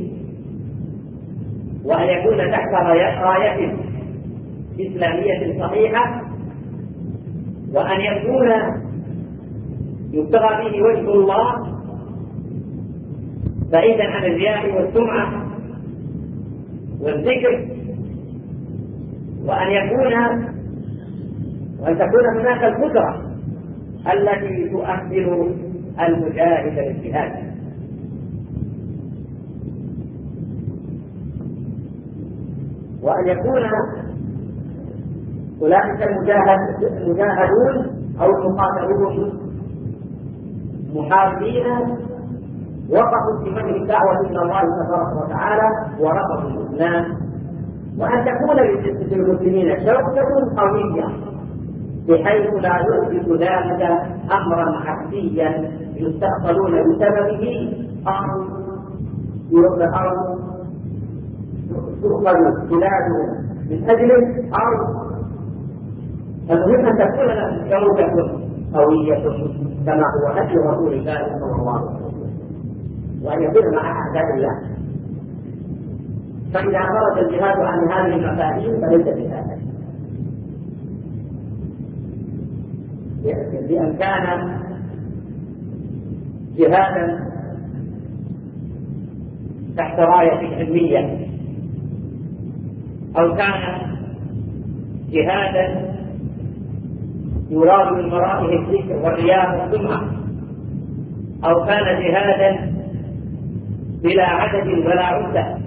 وأن يكون تحت راية إسلامية صحيحة، وأن يكون يبتغى به وجه الله بعيدا عن الرياء والسمعة والذكر، وأن يكون وأن تكون هناك القدرة التي تؤهل المجاهد للجهاد. وأن يكون أولئك المجاهدون أو المقاتلون محاربين وقفوا في وجه الدعوة إلى الله تبارك وتعالى ورفضوا الإسلام، وأن تكون للمسلمين شوكة قوية بحيث لا يحدث ذلك أمرا حسيا يستأصلون بسببه أو أو تؤخذ بلادهم من أجله، أو المهم أن تكون لهم شوكة قوية كما هو هدي رسول الله صلى الله عليه وسلم، وأن يكون مع أعداء الله. فإذا خرج الجهاد عن هذه المفاهيم فليس جهادا، بأن كان جهادا تحت راية علمية، أو كان جهادا يراد من ورائه الذكر والرياء والسمعة، أو كان جهادا بلا عدد ولا عدة،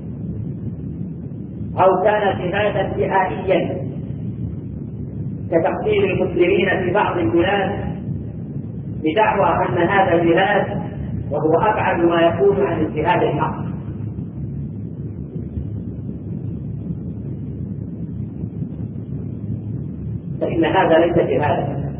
أو كان جهادا دعائيا كتقتيل المسلمين في بعض البلاد بدعوى أن هذا جهاد وهو أبعد ما يكون عن الجهاد الحق. فإن هذا ليس جهادا،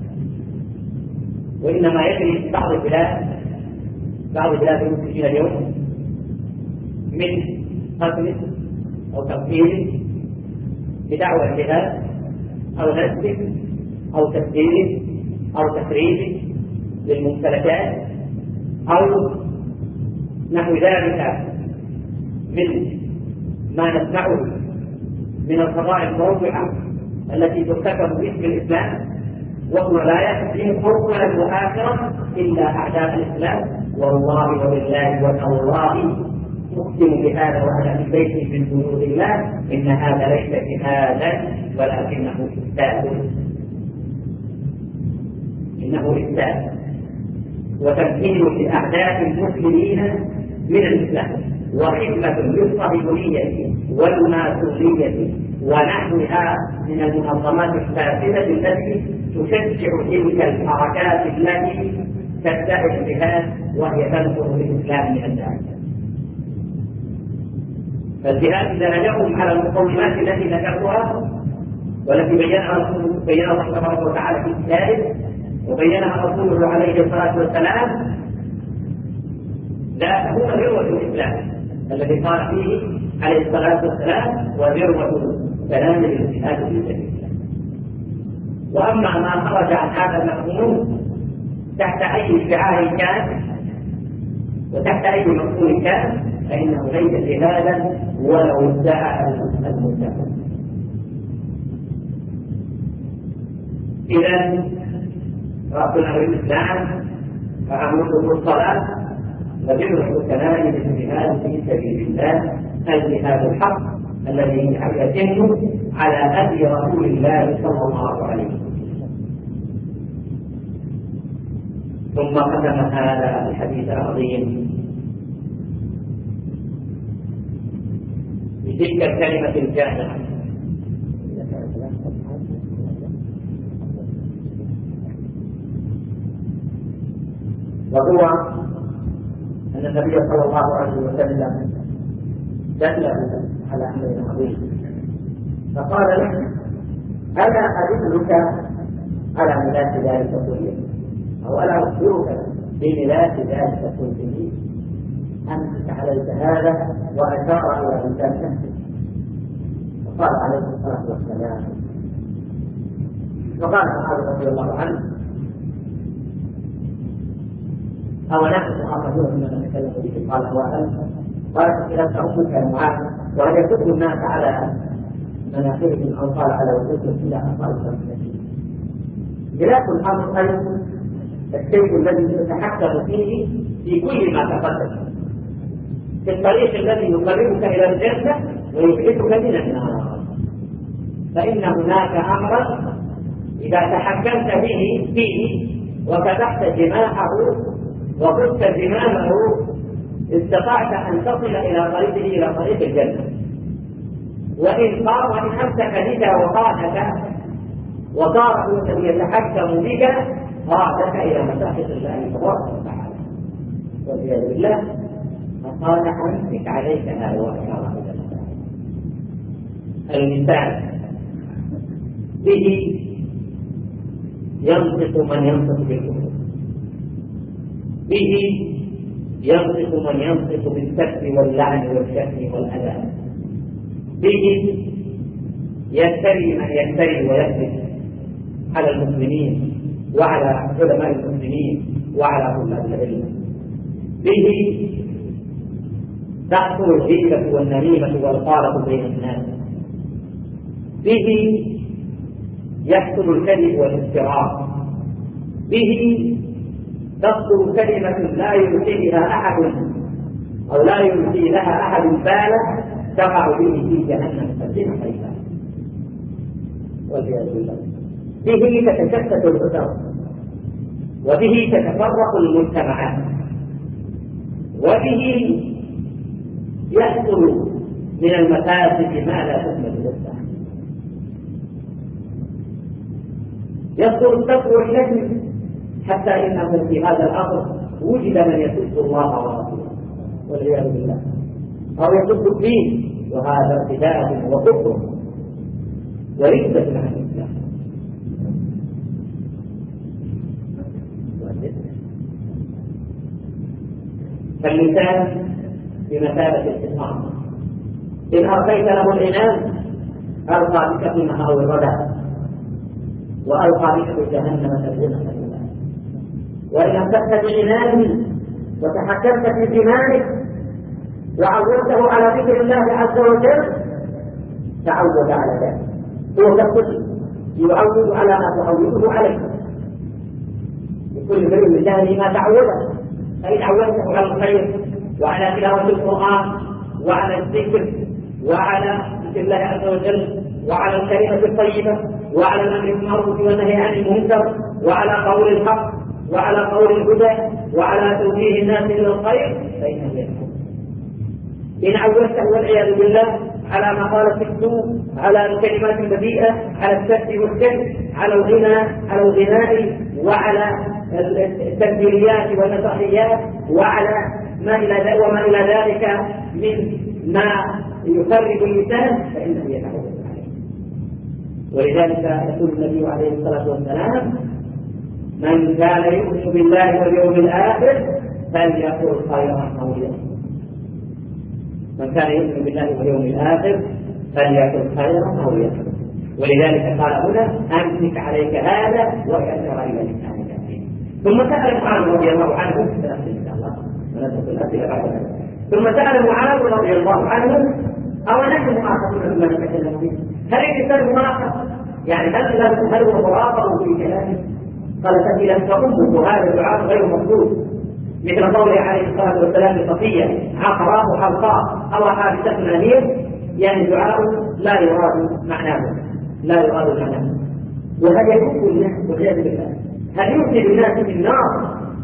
وإنما يجري في بعض البلاد بعض بلاد المسلمين اليوم من قتل أو تقتيل بدعوى الجهاد أو نسب أو تسديد أو تخريب للممتلكات أو نحو ذلك من ما نسمعه من القضايا الموضوعة التي ترتكب باسم الإسلام، وهو لا يحسن أولا وآخرا إلا أعداء الإسلام. والله وبالله وتالله أقسم بهذا وأنا في بيتي من بيوت الله إن هذا ليس جهادا ولكنه إفساد، إنه إفساد وتمثيل لأعداء المسلمين من الإسلام وخدمة للصهيونية والماسونية ونحوها من المنظمات الفاسدة التي تشجع تلك الحركات التي تدعي الجهاد وهي تنصر الإسلام من الداعي. فالجهاد إذا لم يقم على المقومات التي ذكرتها والتي بينها بينها الله تبارك وتعالى في كتابه وبينها رسوله عليه الصلاة والسلام، لا هو ذروة الإسلام الذي قال فيه عليه الصلاة والسلام وذروة سلام الجهاد في سبيل الله. وأما ما خرج عن هذا المفهوم تحت أي شعار كان وتحت أي مفهوم كان فإنه ليس جهادا ولو ادعى المدعي. إذا رأسنا بالإسلام فأمره الصلاة وذكر كلام الجهاد في سبيل الله الجهاد الحق الذي يتم على هدي رسول الله صلى الله عليه وسلم. ثم ختم هذا الحديث العظيم بتلك الكلمة الجامعة وهو أن النبي صلى الله عليه وسلم دله على أمر عظيم فقال له: ألا أدلك على ملاك ذلك كله، أو ألا أخبرك بملاك ذلك كله؟ أمسك عليك هذا، وأشار إلى لسان نفسه. فقال عليه الصلاة والسلام، فقال معاذ رضي الله عنه: أو نحن مؤاخذون بما نتكلم به؟ قال: هو أنت. قال: فكلت أمك يا معاذ، وهل يكب الناس على مناخرهم أو قال على وجوههم إلى أطفال المسلمين؟ خلاف الأمر أيضا الشيء الذي تتحكم فيه في كل ما تقدم، في الطريق الذي يقربك إلى الجنة ويبعدك من النار، فإن هناك أمرا إذا تحكمت به فيه وفتحت جماحه وقلت زمامه استطعت أن تصل إلى طريقه إلى طريق الجنة. وإن قام وإن أمسك بك وقادك وصار هو الذي يتحكم بك قادك إلى مساحة الله تبارك وتعالى والعياذ بالله. فقال: أمسك عليك هذا، وأشار إلى المساحة. المثال به ينطق من ينطق بالكفر، به ينطق من ينطق بالسب واللعن والشتم والأذى، به يفتري من يفتري ويكذب على المسلمين وعلى علماء المسلمين وعلى طلاب العلم، به تحصل الغيبة والنميمة والقارة بين الناس، به يحصل الكذب والافتراء، به تصدر كلمة لا يلقي لها أحد أو لا يلقي لها أحد بالا تقع به في جهنم سبعين خريفا والعياذ بالله. به تتشتت الأسر، وبه تتفرق المجتمعات، وبه يحصل من المفاسد ما لا تثمر للساعة. يصدر السب والشتم حتى إنه في هذا الأمر وجد من يسب الله ورسوله والعياذ بالله، أو يسب الدين، وهذا ارتداد وكفر ورده عن الإسلام. فاللسان بمثابة الحصان، إن ألقيت له العنان ألقى بك في مهاوي الردى وألقى بك في جهنم سبعين، وإن أمسكت بعنانه وتحكمت في دمائك وعودته على ذكر الله عز وجل تعود على ذلك. هو كالطفل يعود على ما تعوده عليه، لكل امرئ من جهله ما تعوده. فإن عودته على الخير وعلى تلاوة القرآن وعلى الذكر وعلى ذكر الله عز وجل وعلى الكلمة الطيبة وعلى الأمر بالمعروف والنهي عن المنكر وعلى قول الحق وعلى قول الهدى وعلى توجيه الناس إلى الخير، فإنه يفعل. إن عودته والعياذ بالله على مقالة السوء، على الكلمات البذيئة، على السب والكذب، على الغنى على الغناء وعلى التدبيريات والمسرحيات وعلى ما إلى ذلك وما إلى ذلك من ما يخرب اللسان، فإنه يتعود عليه. ولذلك يقول النبي عليه الصلاة والسلام: من كان يؤمن بالله واليوم الآخر فليقل خيرا أو ليصمت. من كان يؤمن بالله واليوم الآخر فليقل خيرا أو ليصمت. ولذلك قال هنا: أمسك عليك هذا، وأشار إلى لسانك. ثم سأل معاذ رضي الله عنه ثم سأل معاذ رضي الله عنه: أو نحن مؤاخذون بما نتكلم فيه؟ هل الإنسان مؤاخذ؟ يعني هل هل هو مراقب في كلامه؟ قال: فإذا تقوم هذا الدعاء غير مطلوب، مثل قوله عليه الصلاة والسلام لصفية: عقراه حلقاء أو حادثة هي، يعني دعاء لا يراد معناه، لا يراد معناه. وهل يكون الناس والعياذ بالله؟ هل يفسد الناس في النار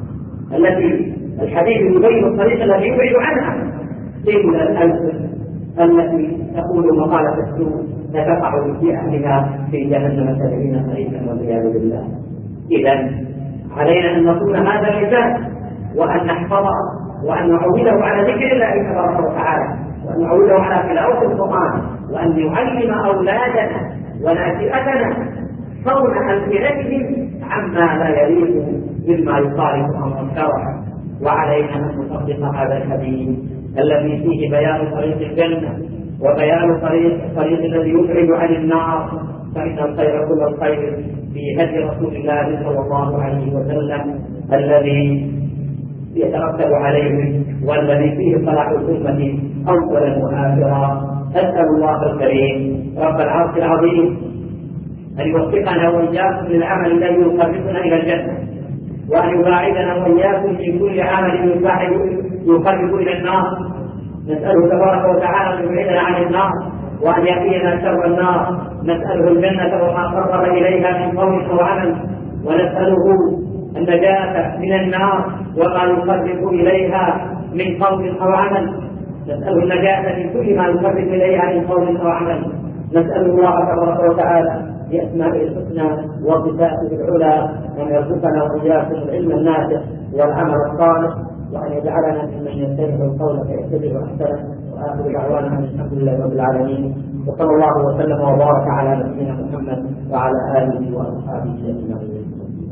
التي الحديث يبين الطريق الذي يبعد عنها، إلا الألسن التي تقول مقالة السوء فتقع في أهلها في جهنم سبعين خريفا والعياذ بالله. إذا علينا أن نكون هذا اللسان، وأن نحفظه، وأن نعوده على ذكر الله تبارك وتعالى، وأن نعوده على تلاوة القرآن، وأن نعلم أولادنا وناشئتنا صون ألسنتهم عما لا يليق مما يخالف أمر الشرع. وعلينا أن نطبق هذا الحديث الذي فيه بيان طريق الجنة وبيان طريق طريق الذي يبعد عن النار، فإن الخير كل الخير في هدي رسول الله صلى الله عليه وسلم الذي يترتب عليه والذي فيه صلاح الأمة أولا وآخرا. أسأل الله الكريم رب العرش العظيم أن يوفقنا وإياكم للعمل الذي يقربنا إلى الجنة، وأن يباعدنا وإياكم من كل عمل يقرب إلى النار. نسأله تبارك وتعالى أن يبعدنا عن النار وأن يقينا شر النار. نسأله الجنة وما قرب إليها من قول أو عمل، ونسأله النجاة من النار وما يقرب إليها من قول أو عمل. نسأله النجاة من كل ما يقرب إليها من قول أو عمل. نسأل الله تبارك وتعالى بأسمائه الحسنى وصفاته العلى أن يرزقنا وإياكم العلم النافع والعمل الصالح، وأن يجعلنا ممن يستمع القول فيتبع أحسنه. وآخر دعوانا أن الحمد لله رب العالمين، وصلى الله وسلم وبارك على نبينا محمد وعلى آله وأصحابه أجمعين.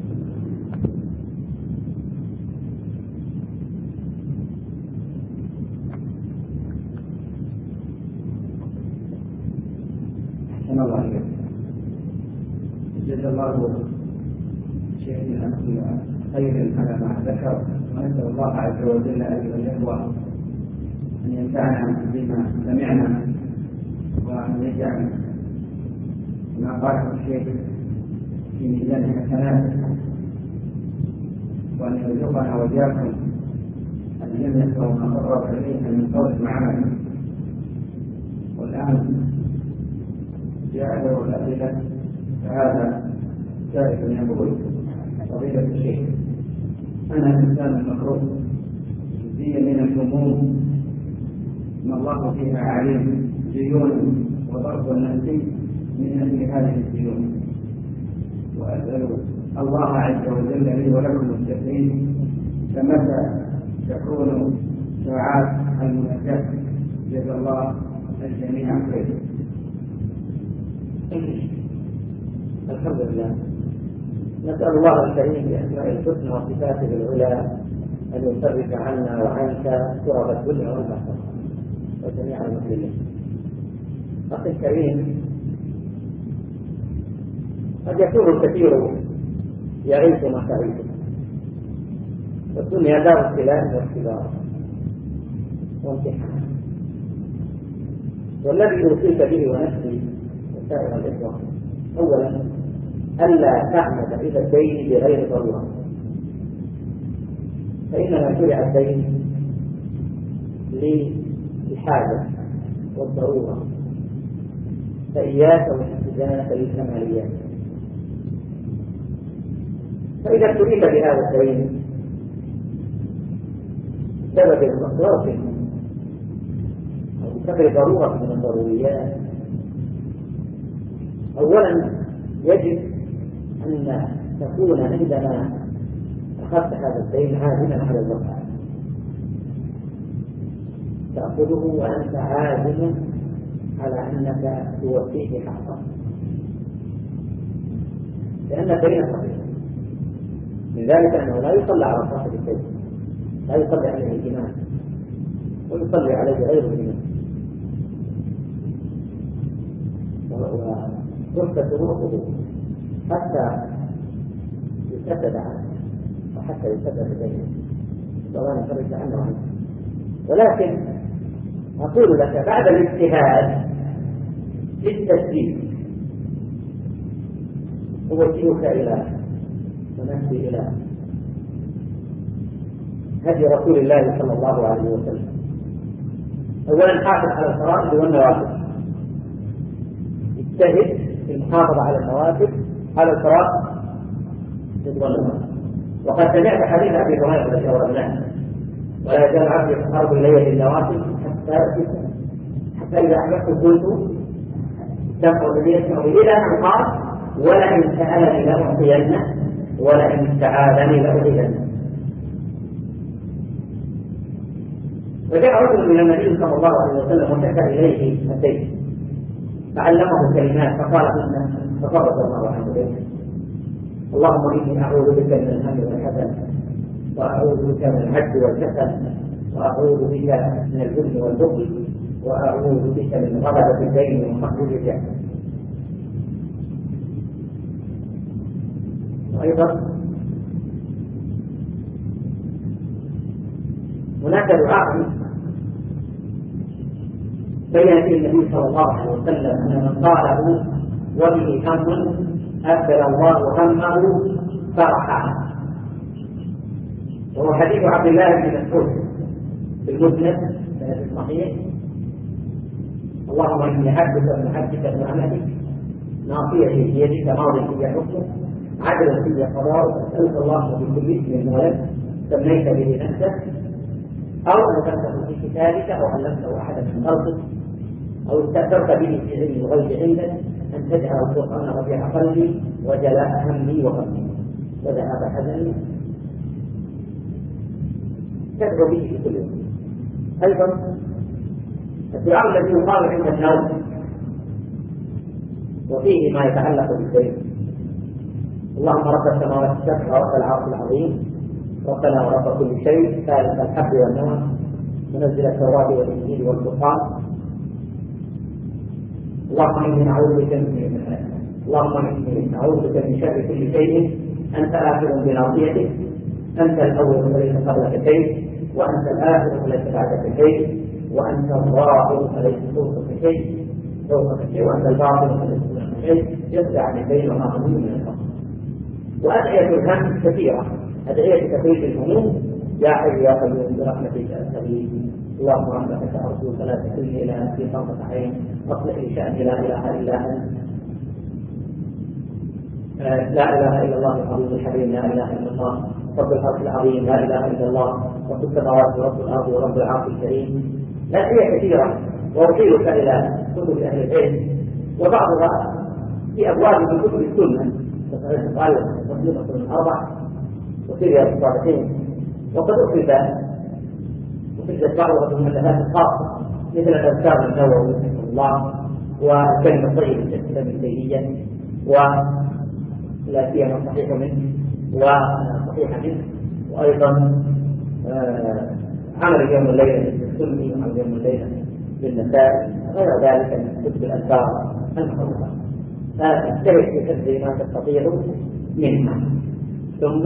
الله عليك. جزا الله شيخنا خيرا على ما ذكر، ونسأل الله عز وجل أيها الإخوة أن ينفعنا بما سمعنا، وأن يجعل ما قاله الشيخ في ميزان حسناته، وأن يرزقنا وإياكم الجنة وما قرب إليها من قول وعمل. والآن جاءه الأسئلة، فهذا سائل يقول: فضيلة الشيخ، أنا إنسان مكروه جزئيا من الهموم ما الله فيها عليم، ديون وضرب النفسي من أجل هذه الديون، وأسأل الله عز وجل لي ولكم التسليم، فمتى تكون ساعات المناجاة؟ جزا الله الجميع خير. الحمد لله، نسأل الله الكريم بأسماء الحسنى وصفاته العلى أن يفرج عنا وعنك كرب الدنيا والآخرة وجميع المسلمين. أخي الكريم، قد يكون الكثير يعيش ما تعيش، والدنيا دار ابتلاء واختبار وامتحان، والذي أوصيك به ونفسي وسائر الإخوة أولا ألا تعمد إلى الدين بغير ضرورة، فإنما شرع الدين للحاجة والضرورة، فإياك والاحتجاج للكماليات. فإذا ابتليت بهذا الدين بسبب ضرورة أو بسبب ضرورة من الضروريات، أولا يجب أن تكون عندما أخذت هذا الدين عازما على الوفاء، تأخذه وأنت عازم على أنك توفيه حقه، لأن الدين صحيح. لذلك أنه لا يصلى على صاحب الدين، لا يصلي عليه الإمام ويصلي عليه غير الإمام، وتثبت روحه حتى يسدد عنه وحتى يسدد بينه ولا نفرج عنه عنه. ولكن أقول لك بعد الاجتهاد في التسديد أوجهك إلى ونفسي إلى هدي رسول الله صلى الله عليه وسلم. أولا حافظ على الفرائض والنوافل، اجتهد في المحافظة على النوافل على الفرائض والنوافل. وقد سمعت حديث ابي هريره رضي الله عنه: ولا يزال عبدي يتقرب الي بالنوافل حتى حتى اذا احببت قلت تقعد لي يسمع الى ان قال: ولئن سالني لاعطينه ولئن استعاذني لاعيذنه. وجاء رجل من النبي صلى الله عليه وسلم وشكى اليه الدين فعلمه كلمات فقال: ففرج الله عنه به: اللهم اني اعوذ بك من الهم والحزن، واعوذ بك من العجز والكسل، واعوذ بك من الجبن والبخل، واعوذ بك من غلبة الدين ومحجوب الجهل. وايضا هناك دعاء بين فيه النبي صلى الله عليه وسلم ان من قاله وبه هم أبدل الله همه فرحا، وهو حديث عبد الله بن مسعود في المسند في الصحيح: اللهم إني عبدك ابن عبدك ابن عمتك ناصيتي بيدك ماض في حكمك عدل في قضاءك أسألك الله بكل اسم ولد سميت به نفسك أو أنزلته في كتابك أو علمته أحدا من خلقك أو استأثرت به في علم الغيب عندك أن تجعل القرآن ربيع قلبي وجلاء همي وغمي وذهاب حزني. تدعو به في كل يوم. أيضا الدعاء الذي يقال عند النوم وفيه ما يتعلق بالدين: اللهم رب السماوات السبع ورب العرش العظيم ربنا ورب كل شيء خالق الحب والنوى منزل التوراة والإنجيل والفرقان اللهم إني أعوذ بك من اللهم إني أعوذ بك من شر كل شيء أنت آخذ بناصيتك أنت الأول وليس قبلك شيء وأنت الآخر وليس بعدك شيء وأنت الظاهر فليس فوقك شيء فوقك شيء وأنت الباطن فليس دونك شيء يخدع من بين وما قبل من الفقر. وأدعية الهم كثيرة: أدعية تفريج الهموم: يا حي يا قيوم برحمتك أستغيث اللهم رحمتك أرجو فلا تكلني إلى نفسي طرفة عين أصلح لي شأني لا إله إلا أنت لا إله إلا الله العظيم الحليم لا إله إلا الله رب العرش العظيم لا إله إلا الله رب السماوات ورب الأرض ورب العرش الكريم. أدعية كثيرة وأشيرك إلى كتب أهل العلم وبعضها في أبواب من كتب السنة قال مطلقة من أربع وسيرة الصالحين وقد أخذ وفكرة بعضها بالمؤلفات الخاصة مثل الأذكار النووي رحمه الله والكلمة الطيبة للإسلام التيمية ولا سيما الصحيح منه وصحيح منه وأيضا آه عمل يوم الليلة بالسني وعمل يوم الليلة بالنسائي غير ذلك من كتب الأذكار المعروفة. فاجتهد في حفظ ما تستطيع منها. ثم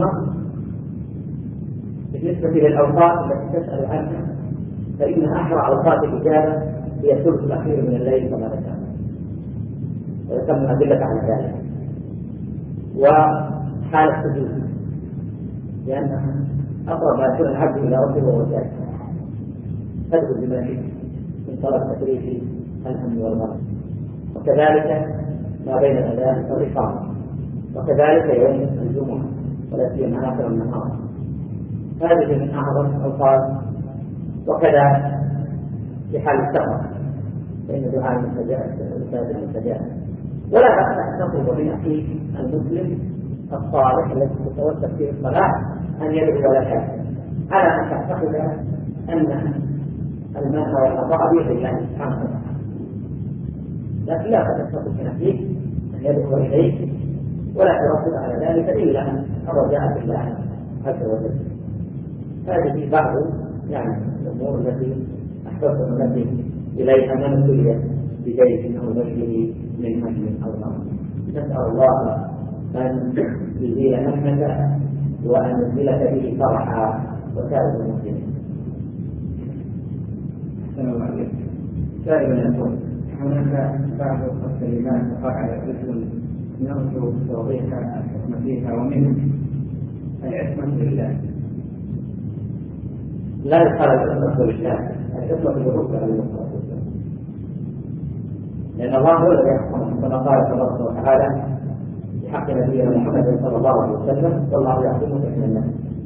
بالنسبة للأوقات التي تسأل عنها فإن أحرى أوقات الإجابة هي الثلث الأخير من الليل كما ذكرنا ويتم أدلة على ذلك. وحال السجود لأنها أقرب ما يكون العبد إلى ربه وهو ساجد تدخل بما شئت من طلب تكليف الهم والغم. وكذلك ما بين الأذان والإقامة وكذلك يوم الجمعة ولا سيما آخر النهار. هذه من أعظم الأوقات. وكذا في حال السفر فإن دعاء المساجد مستجاب. ولا بأس أن نطلب من أخيه المسلم الصالح الذي تتوسل فيه الصلاة أن يدعو لك على أن تعتقد أن المنع والعطاء بيد الله سبحانه وتعالى، لكن لا تستطيع من أخيك أن يدعو إليك ولا تردد على ذلك إلا أن الرجاء في الله عز وجل. هذه بعض يعني الأمور التي أحببت التي إليها من ابتلي بدين أو نجله من هم أو غم. نسأل الله أن يزيل همك وأن يزيلك به فرحا وسائر المسلمين. السلام عليكم. سائل يقول: هناك بعض الكلمات وقع الاسم نرجو توضيح الحكمة فيها ومنه العصمة لله. لا يقال العصمة لله، العصمة بالرسل عليه الصلاة والسلام، لأن الله هو الذي يحكم كما قال تبارك وتعالى: بحق نبينا محمد صلى الله عليه وسلم والله يعصمك من الناس،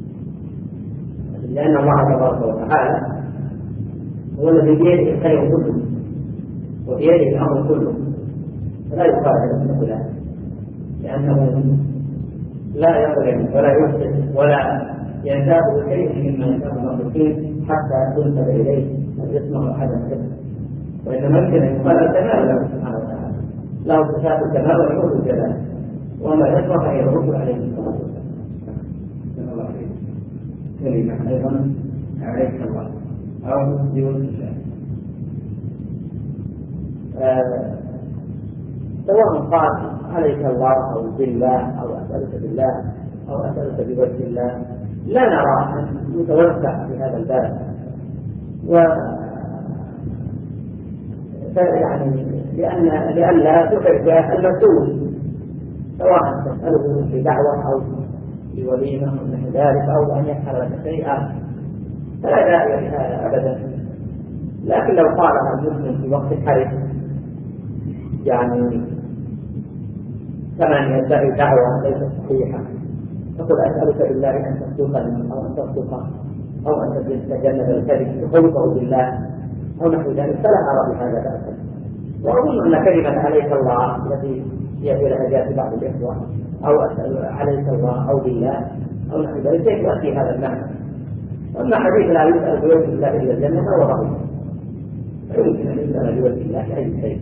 لأن الله تبارك وتعالى هو الذي بيده الخير كله وبيده الأمر كله، فلا يقال له لا، لأنه لا يظلم ولا يفسد ولا ينتاب شيء مما ينتاب المخلوقين حتى تنسب إليه الاسم أحد الكلمة، وإنما يمكن أن يقال الكمال له سبحانه وتعالى، له صفات الكمال وحدود الجلال، وما يشرح أن يرد عليه الصلاة والسلام. كلمة أيضا عليك الله أو بوجه الله، سواء قال عليك الله أو بالله أو أسألك بالله أو أسألك بوجه الله، لا نرى أن يتوسع في هذا الباب، و يعني لأن لئلا تحرج المسؤول، سواء تسأله في دعوة أو في وليمة أو نحو ذلك أو أن يفعل لك شيئا، فلا داعي لهذا أبدا. لكن لو قالها المسلم في وقت الحرج يعني كمن يدعي دعوة ليست صحيحة، فقل أسألك بالله أن تصدقني أو أن تصدق أو أن تتجنب الكذب تخوفه بالله أو نحو ذلك، فلا أرى بهذا بأسا. وأظن أن كلمة عليك الله التي هي في لهجات بعض الإخوة أو أسأل عليك الله أو بالله أو نحو ذلك يؤدي هذا المعنى. أما حديث لا يسأل بوجه الله إلا الجنة فهو ضعيف، فيمكن أن يسأل بوجه الله أي شيء.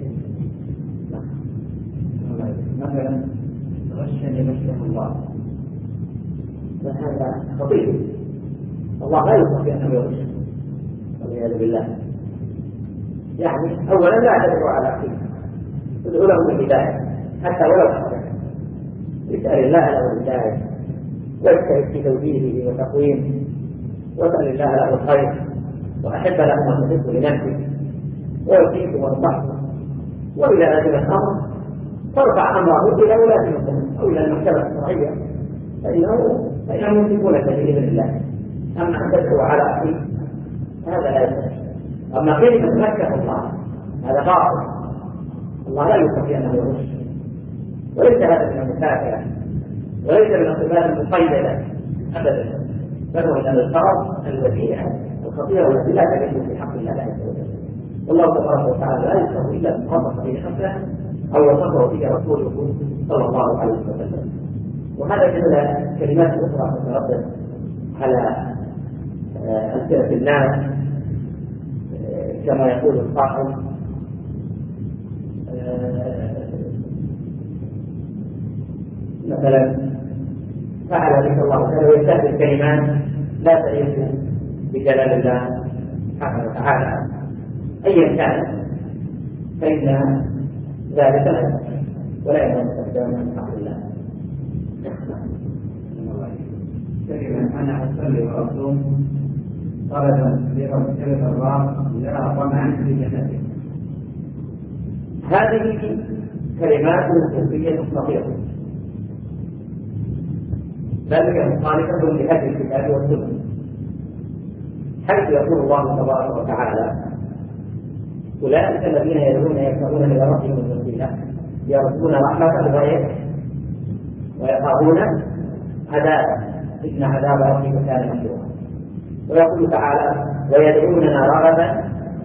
مثلا غشني غشه الله، فهذا خطير، الله لا يستطيع أن يغش والعياذ بالله. يعني أولا لا تدعو على أخيه، ادعو له بالهداية حتى ولو حدث، اسأل الله له الهداية واجتهد في توجيهه وتقويمه، واسأل الله له الخير وأحب له ما تحب لنفسك ويطيعك وانصحه، وإذا أجل الأمر ترفع أمره إلى ولاة المسلمين أو إلى المكتبة الشرعية، فإنه فإنهم يمسكونك بإذن الله. أما أن تدعو على أخيك هذا لا يستطيع. أما كلمة مكة الله هذا باطل، الله لا يستطيع أن يغش، وليس هذا من المكافأة وليس من الصفات المقيدة أبدا، بل هو من الفرض الوديع الخطيرة التي لا تجد في حق الله عز وجل. والله تبارك وتعالى لا يستطيع إلا أن يوصف به نفسه أو وصفه به رسوله صلى الله عليه وسلم. وهذا جملة كلمات أخرى تتردد على ألسنة الناس كما يقول القائل مثلا فعل بك الله تعالى ويستهدف كلمات لا تليق بجلال الله سبحانه وتعالى أيا كان، فإن ذلك لا يستطيع ولا يمكن استخدامه من حق الله. كلمة أنا أصلي وأصوم طلبا لرسالة الله لا طمعا في جنته، هذه كلمات صوفية خطيرة، بل هي مخالفة لهدي الكتاب والسنة، حيث يقول الله تبارك وتعالى أولئك الذين يدعون يبتغون إلى ربهم الوسيلة يرجون رحمة الغير ويخافون عذابه إن عذاب ربك كان محذورا. ويقول تعالى ويدعوننا رغبا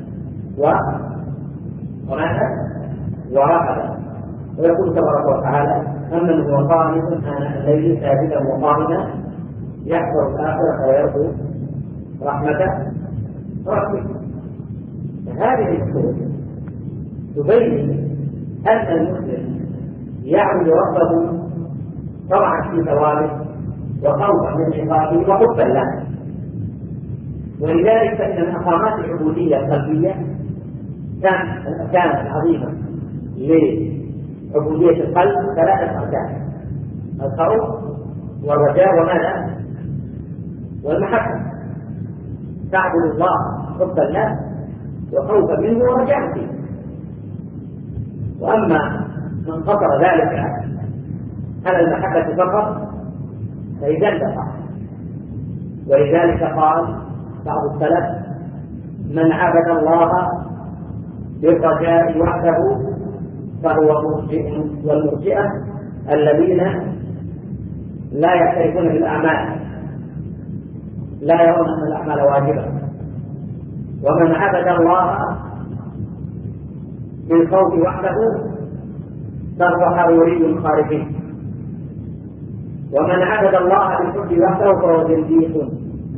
وماذا ورهبا. ويقول تبارك وتعالى أمن هو قانت آناء الليل ساجدا وقائما يحذر الآخرة ويرجو رحمة ربه. هذه الصورة تبين أن المسلم يعبد ربه طمعا في ثوابه وخوفا من عقابه وحبا له. ولذلك فإن مقامات العبودية القلبية كانت الأركان العظيمة لعبودية القلب ثلاثة أركان: الخوف والرجاء وماذا؟ والمحبة. تعبد الله حبا له وخوفا منه ورجاء فيه. وأما من قصر ذلك على المحبة فقط فإذا انتفع. ولذلك قال بعض السلف من عبد الله بالرجاء وحده فهو مرجئ، والمرجئة الذين لا يعترفون بالأعمال، لا يرون أن الأعمال واجبة. ومن عبد الله بالخوف وحده صرح يريد الخارجين، ومن عبد الله بالحب وحده فهو زنديق.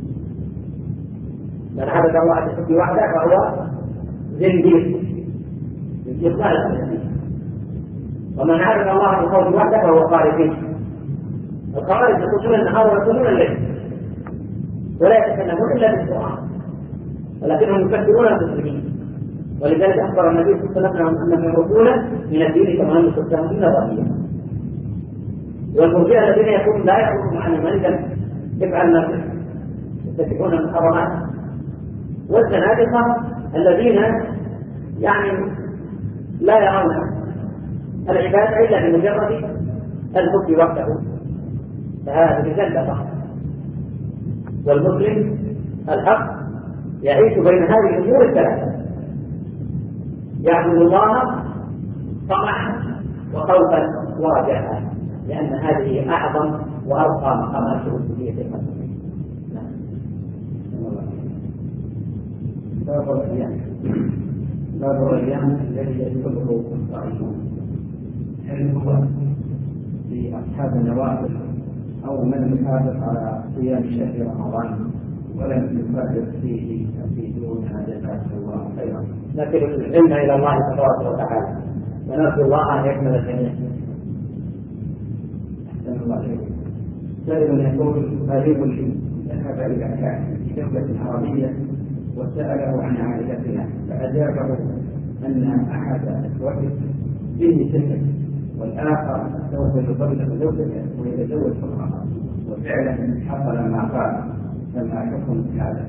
من عبد الله بالحب وحده فهو زنديق، زنديق لا يزنديق. ومن عبد الله بالخوف وحده فهو خارجين. الخوارج يخرجون النهار ويصومون الليل ولا يتكلمون الا بالقران، ولكنهم يكفرون المسلمين. ولذلك اخبر النبي صلى الله عليه وسلم انهم يمرقون من الدين كما يمرقون من الرميه. والمرجئه الذين يقولون لا يامرون عن الملك افعل ما يتبعون المحرمات، والزنادقه الذين يعني لا يرون العباده الا بمجرد الحب وحده، فهذا زندقه. والمسلم الحق يعيش بين هذه الامور الثلاثه، يعبد الله طمعا وخوفا ورجاء، لان هذه اعظم وارقى مقامات الربوبيه في المسلمين. باب الريان باب الريان الذي يدخله الصائمون، هل هو لاصحاب النوافل او من يحافظ على صيام شهر رمضان ولم يفرد فيه يفيدون جزاك الله خيرا؟ لكن العلم الى الله تبارك وتعالى ونرجو الله ان يكمل الجميع. احسن الله اليك. سائل يقول قريب لي ذهب الى كاهن في دوله عربيه وساله عن عائلتنا، فاجابه ان احد اخوته به سكن والاخر سوف يطلق زوجته ويتزوج اخرى، وفعلا حصل ما قال، فما حكم هذا؟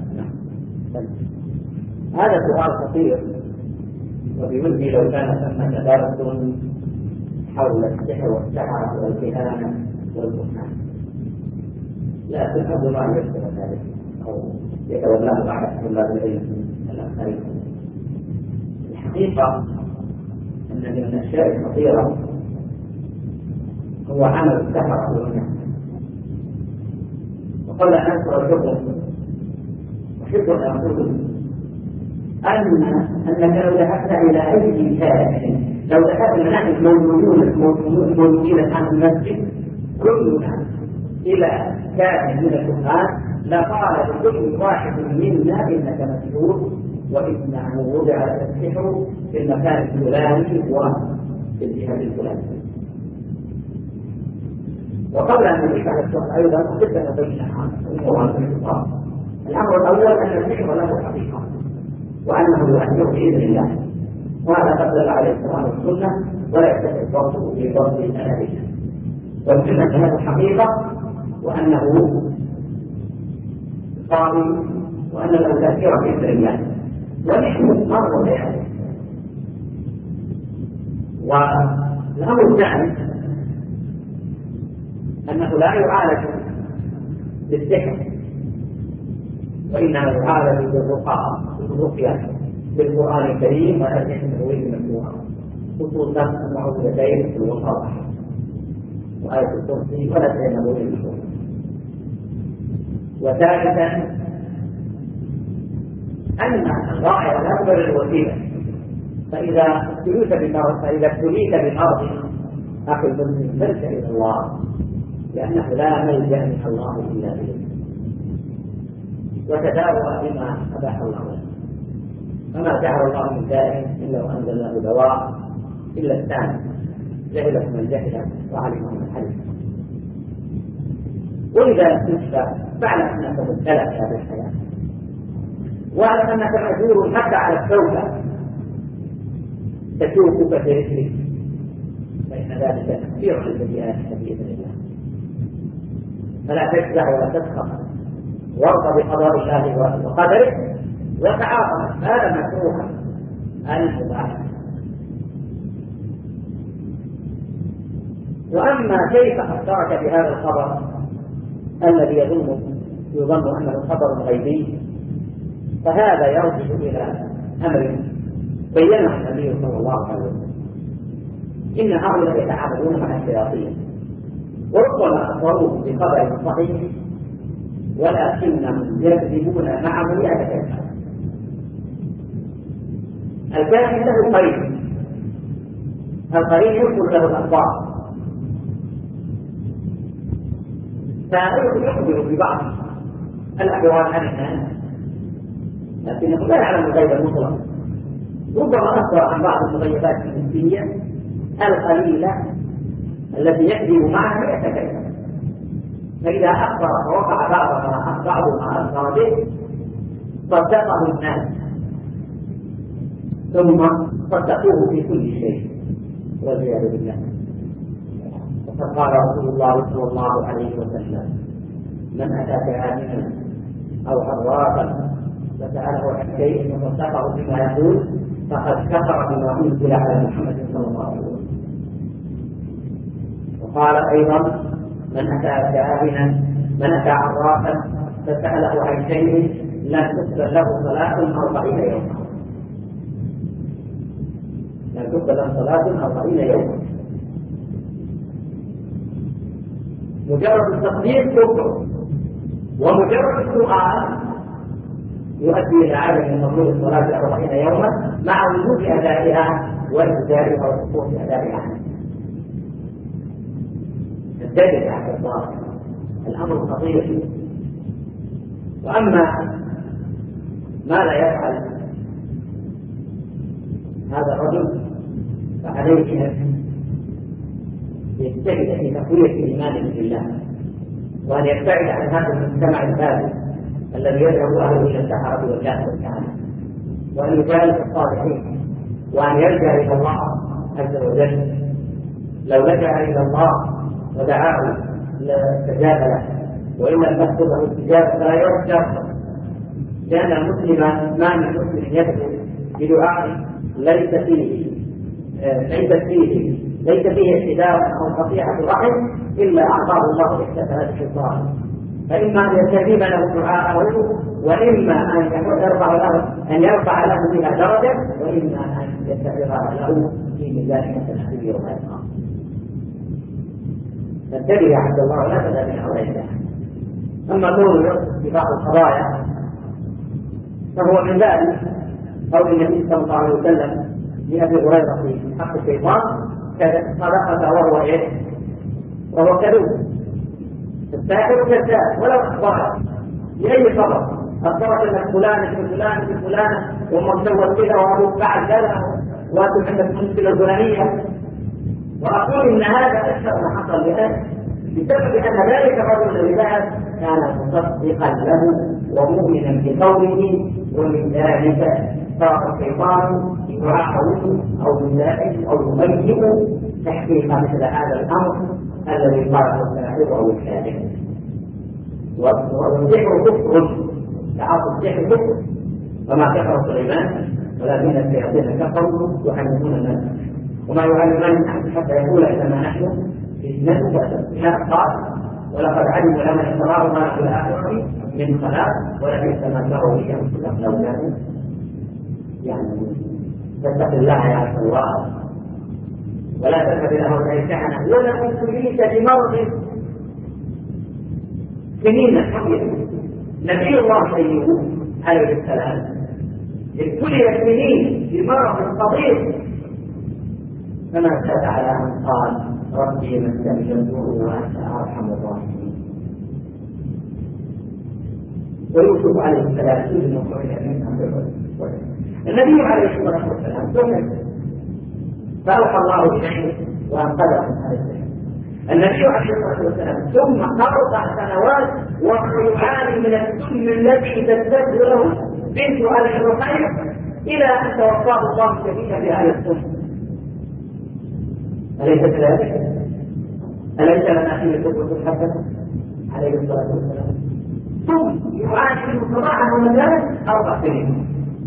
هذا سؤال خطير، وبوجهه لو كان ثم تدارس حول السحر والسحرة والكهانة والكهان، لكن أظن أن يذكر ذلك أو يتولاه بعد طلاب العلم الآخرين. الحقيقة أن من الأشياء الخطيرة هو عمل السحرة والكهانة. وقال أن أذكر الحكم وحكم أن أقول أن أنك لو ذهبت إلى أي كائن، لو ذهبت من نحن الموجودين الموجودين الآن في المسجد كلنا إلى كائن من الكهان لقال لكل واحد منا إنك مسحور، وإنه وضع السحر في المكان الفلاني وفي الجهة الفلانية. وقبل أن نشرح السحر أيضا جدا بين الأمر الأول أن السحر له حقيقة وأنه يؤثر بإذن الله، وهذا قد دل عليه القرآن والسنة ولا يستطيع الضبط في ضبط الأدلة. والسنة هذه الحقيقة وأنه قاضي وأن له تأثير بإذن الله، ونحن مرة بهذا. والأمر الثاني أنه لا يعالج بالسحر، وإنما يعالج بالرقى بالرقية بالقرآن الكريم وأدعية التأويل المشروعة، خصوصا المعوذتين في الوسط وآية الكرسي والأدعية التأويل المشروعة. وثالثا أن الغاية لا تبرر الوسيلة، فإذا ابتليت بالأرض فإذا ابتليت بالأرض أخي المسلم فارجع إلى الله، لأنه لا ملجأ من الله إلا به، وتداوى بما أباح الله له. فما جعل الله من داء إلا وأنزل له دواء إلا الثاني، جهله من جهله وعلمه من علم. وإذا تشفى فاعلم أنك مبتلى في هذه الحياة، واعلم أنك مأجور حتى على التوبة تشوفك في رجلك، فإن ذلك كثير من السيئات بإذن الله. فلا تجزع ولا تسخط، وارضى بقضاء الله وقدره، وتعاطى هذا مكروها المباح. واما كيف اخبرك بهذا الخبر الذي يظن يظن انه خبر غيبي، فهذا يرجع الى امر بينه النبي صلى الله عليه وسلم. ان هؤلاء يتعاملون مع الشياطين وربما أخبروه بخبر صحيح ولكنهم يكذبون معه مئة كذبة. الكاهن له قرين، القرين يذكر له الأخبار فيخبر ببعض الأحوال عن الناس، لكنه لا يعلم الغيب المطلق. ربما أخبر عن بعض المغيبات النفسية القليلة التي يكذب معها مئة كذبة، فإذا أخبر ووقع بعض ما بعض ما أخبر به صدقه الناس ثم صدقوه في كل شيء والعياذ بالله. وقد قال رسول الله صلى الله عليه وسلم: من أتى كاهنا أو عرافا فسأله عن شيء وصدقه بما يقول فقد كفر بما أنزل على محمد صلى الله عليه وسلم. وقال أيضا: من أتى كاهنا من أتى عرافا فسأله عن شيء لم تقبل له صلاة أربعين يوما، لم تقبل له صلاة أربعين يوما. مجرد التصديق كفر، ومجرد السؤال يؤدي إلى عدم مطلوب الصلاة أربعين يوما مع وجود أدائها وإجزائها وسقوط أدائها. الدليل على الله الأمر خطير. وأما ما لا يفعل هذا الرجل فعليه أن يجتهد في تقوية إيمانه بالله، وأن يبتعد عن هذا المجتمع الفاسد الذي يذهب أهله إلى السحرة والجهل والكهنة، وأن يجالس الصالحين، وأن يلجأ إلى الله عز وجل. لو لجأ إلى الله ودعاه لاستجاب له، وإن لم تحصله الاستجابة فلا يرجع، لأن المسلم ما من مسلم يدعو بدعاء ليس فيه ليس فيه ليس فيه اعتداء أو قطيعة رحم إلا أعطاه الله إحدى ثلاث خصال: فإما أن يستجيب له دعاءه، وإما أن يرفع له أن يرفع له بها درجة، وإما أن يستغفر له في ميزان حسناته يوم القيامة. فانتبه يا عبد الله ولا تذهب من حولك. أما قول يرقص في بعض القضايا فهو من ذلك قول النبي صلى الله عليه وسلم لأبي هريرة في حق الشيطان: صدقك وهو إيه؟ وهو كذوب. الساحر كذاب ولو أخبرك لأي خبر، أخبرك أن فلان ابن فلان ابن فلان ومسوى كذا وأبوك فعل كذا وأنتم عندك مشكلة الفلانية، وأقول إن هذا أكثر ما حصل بهذا بسبب أن ذلك الرجل الذي ذهب كان مصدقا له ومؤمنا بقوله، ومن ذلك صار الشيطان يعاقب أو يساعد أو يميز تحقيق مثل هذا الأمر الذي قاله الساحر أو الكاذب. والسحر كفر، تعاطي السحر كفر، وما كفر سليمان ولكن الشياطين كفروا يحرمون الناس، وما يعلمان أحد حتى يقول إنما نحن فتنة لا قال ولقد علموا لمن اشتراه ما في الآخرة من خلاق ولبئس ما شروا به أنفسهم لو كانوا يعلمون. فاتق الله يا عبد الله ولا تذهب إلى هؤلاء الكهنة ولا ابتليت بمرض سنين حقيقة. نبي الله أيوب عليه السلام ابتلي سنين بمرض خطير فما زاد على أن قال: ربي مسني الضر وأنت أرحم الراحمين. ويوسف عليه السلام سجن وخرج منها. النبي عليه الصلاة والسلام سجن فأوحى الله إليه وأنقذه من هذا السجن. النبي عليه الصلاة والسلام ثم أربع سنوات وهو يعاني من السم الذي تزداد له بنت أبي الرقيق إلى أن توفاه الله شديدا بهذا السم. أليس كذلك؟ أليس لنا فيه القدوة الحسنة عليه الصلاة والسلام؟ ثم يعاني منه صباحا ومساء أربع سنين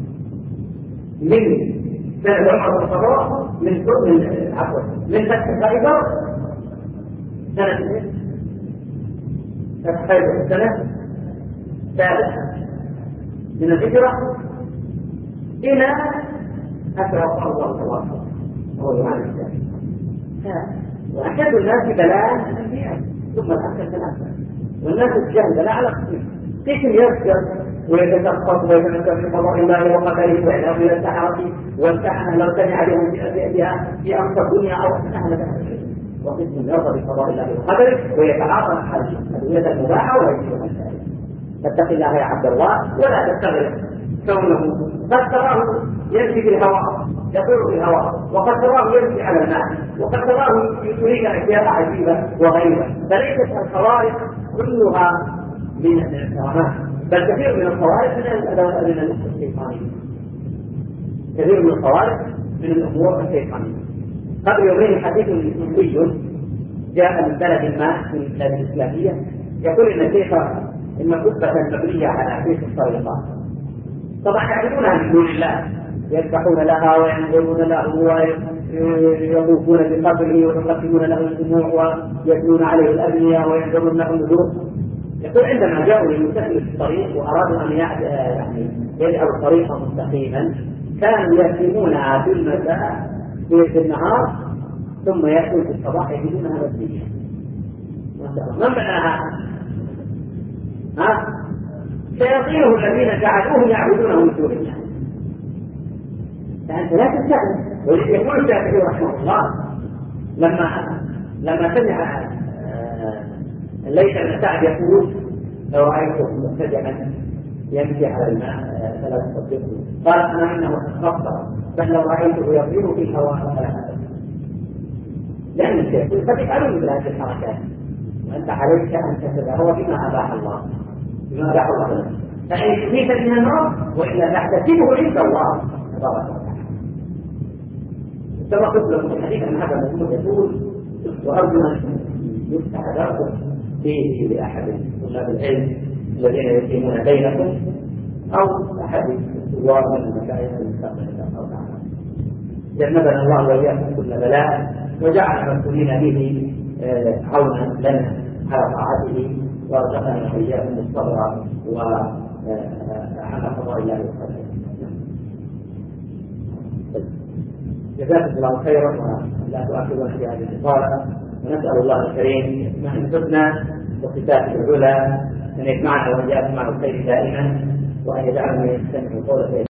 من سنة عمر الصباح من من عفوا من فتح خيبر سنة فتح خيبر السنة الثالثة من الهجرة إلى أن توفاه الله تبارك وهو يعاني الثاني. وأشد الناس بلاء الأنبياء ثم الأمثل فالأمثل. والناس الجهل لا على قسمين، قسم يذكر ويتسخط ويتنكر في قضاء الله وقدره وإعلام إلى السحرة والكهنة لو سمع بهم بها في أمس الدنيا أو أهل ذلك، وقسم يرضى بقضاء الله وقدره ويتعاطى الأدوية المباحة ويجيبها الثانية. فاتق الله يا عبد الله ولا تستغرب كونه قد تراه يمشي في الهواء يطير في الهواء، وقد تراه يمشي على الماء، وقد تراه يريد أشياء عجيبة وغريبة. فليست الخوارق كلها من الكرامات، بل كثير من الخوارق من الأدوات من الأمور الشيطانية، كثير من الخوارق من الأمور الشيطانية. قبل يومين حديث صوفي جاء من بلد ما من البلاد الإسلامية يقول إن شيخ إن قبة مبنية على شيخ الطريقات، طبعا يعبدونها من دون الله، يذبحون لها وينذرون له ويطوفون بقبره ويقدمون له الدموع ويتلون عليه الأبنية وينذرون له النذور. يقول عندما جاءوا ليسهلوا الطريق وأرادوا أن يعني يجعلوا الطريق مستقيما كانوا يرسمونها في المساء في النهار ثم يأتون في الصباح يجدونها مبنية. من بناها؟ ها؟ شياطينه الذين جعلوهم يعبدونه من دون الله. فأنت لا تستعجل. ويقول الشافعي رحمه الله لما لما سمع ليس من سعد يقول لو رأيته مبتدعا يمشي على الماء فلا تصدقه، قال أنا إنه خطر، بل لو رأيته يطير في الهواء فلا أصدقه. لأن الشيخ فتفعلوا مثل هذه الحركات، وأنت عليك أن تتدهور بما أباح الله بما أباح الله لك، فإن كفيت من النار وإلا تحتسبه عند الله تبارك وتعالى. كما قلت لكم الحديث عن هذا الموضوع يقول وأرجو أن يفتح درس فيه لأحد طلاب العلم الذين يقيمون بينكم أو أحد الثوار من المشايخ المستقبل الله تعالى. جنبنا الله وإياكم كل بلاء وجعل المسؤولين به عونا لنا على طاعته وارزقنا وإياكم الصبر وعلى قضاء الله وقدره. جزاكم الله خيرا ولا تؤاخذونا في هذه الإطالة، ونسأل الله الكريم ما ينفذنا وصفاته العلى أن يجمعنا وإياكم مع الخير دائما وأن يجعلنا يستمع قوله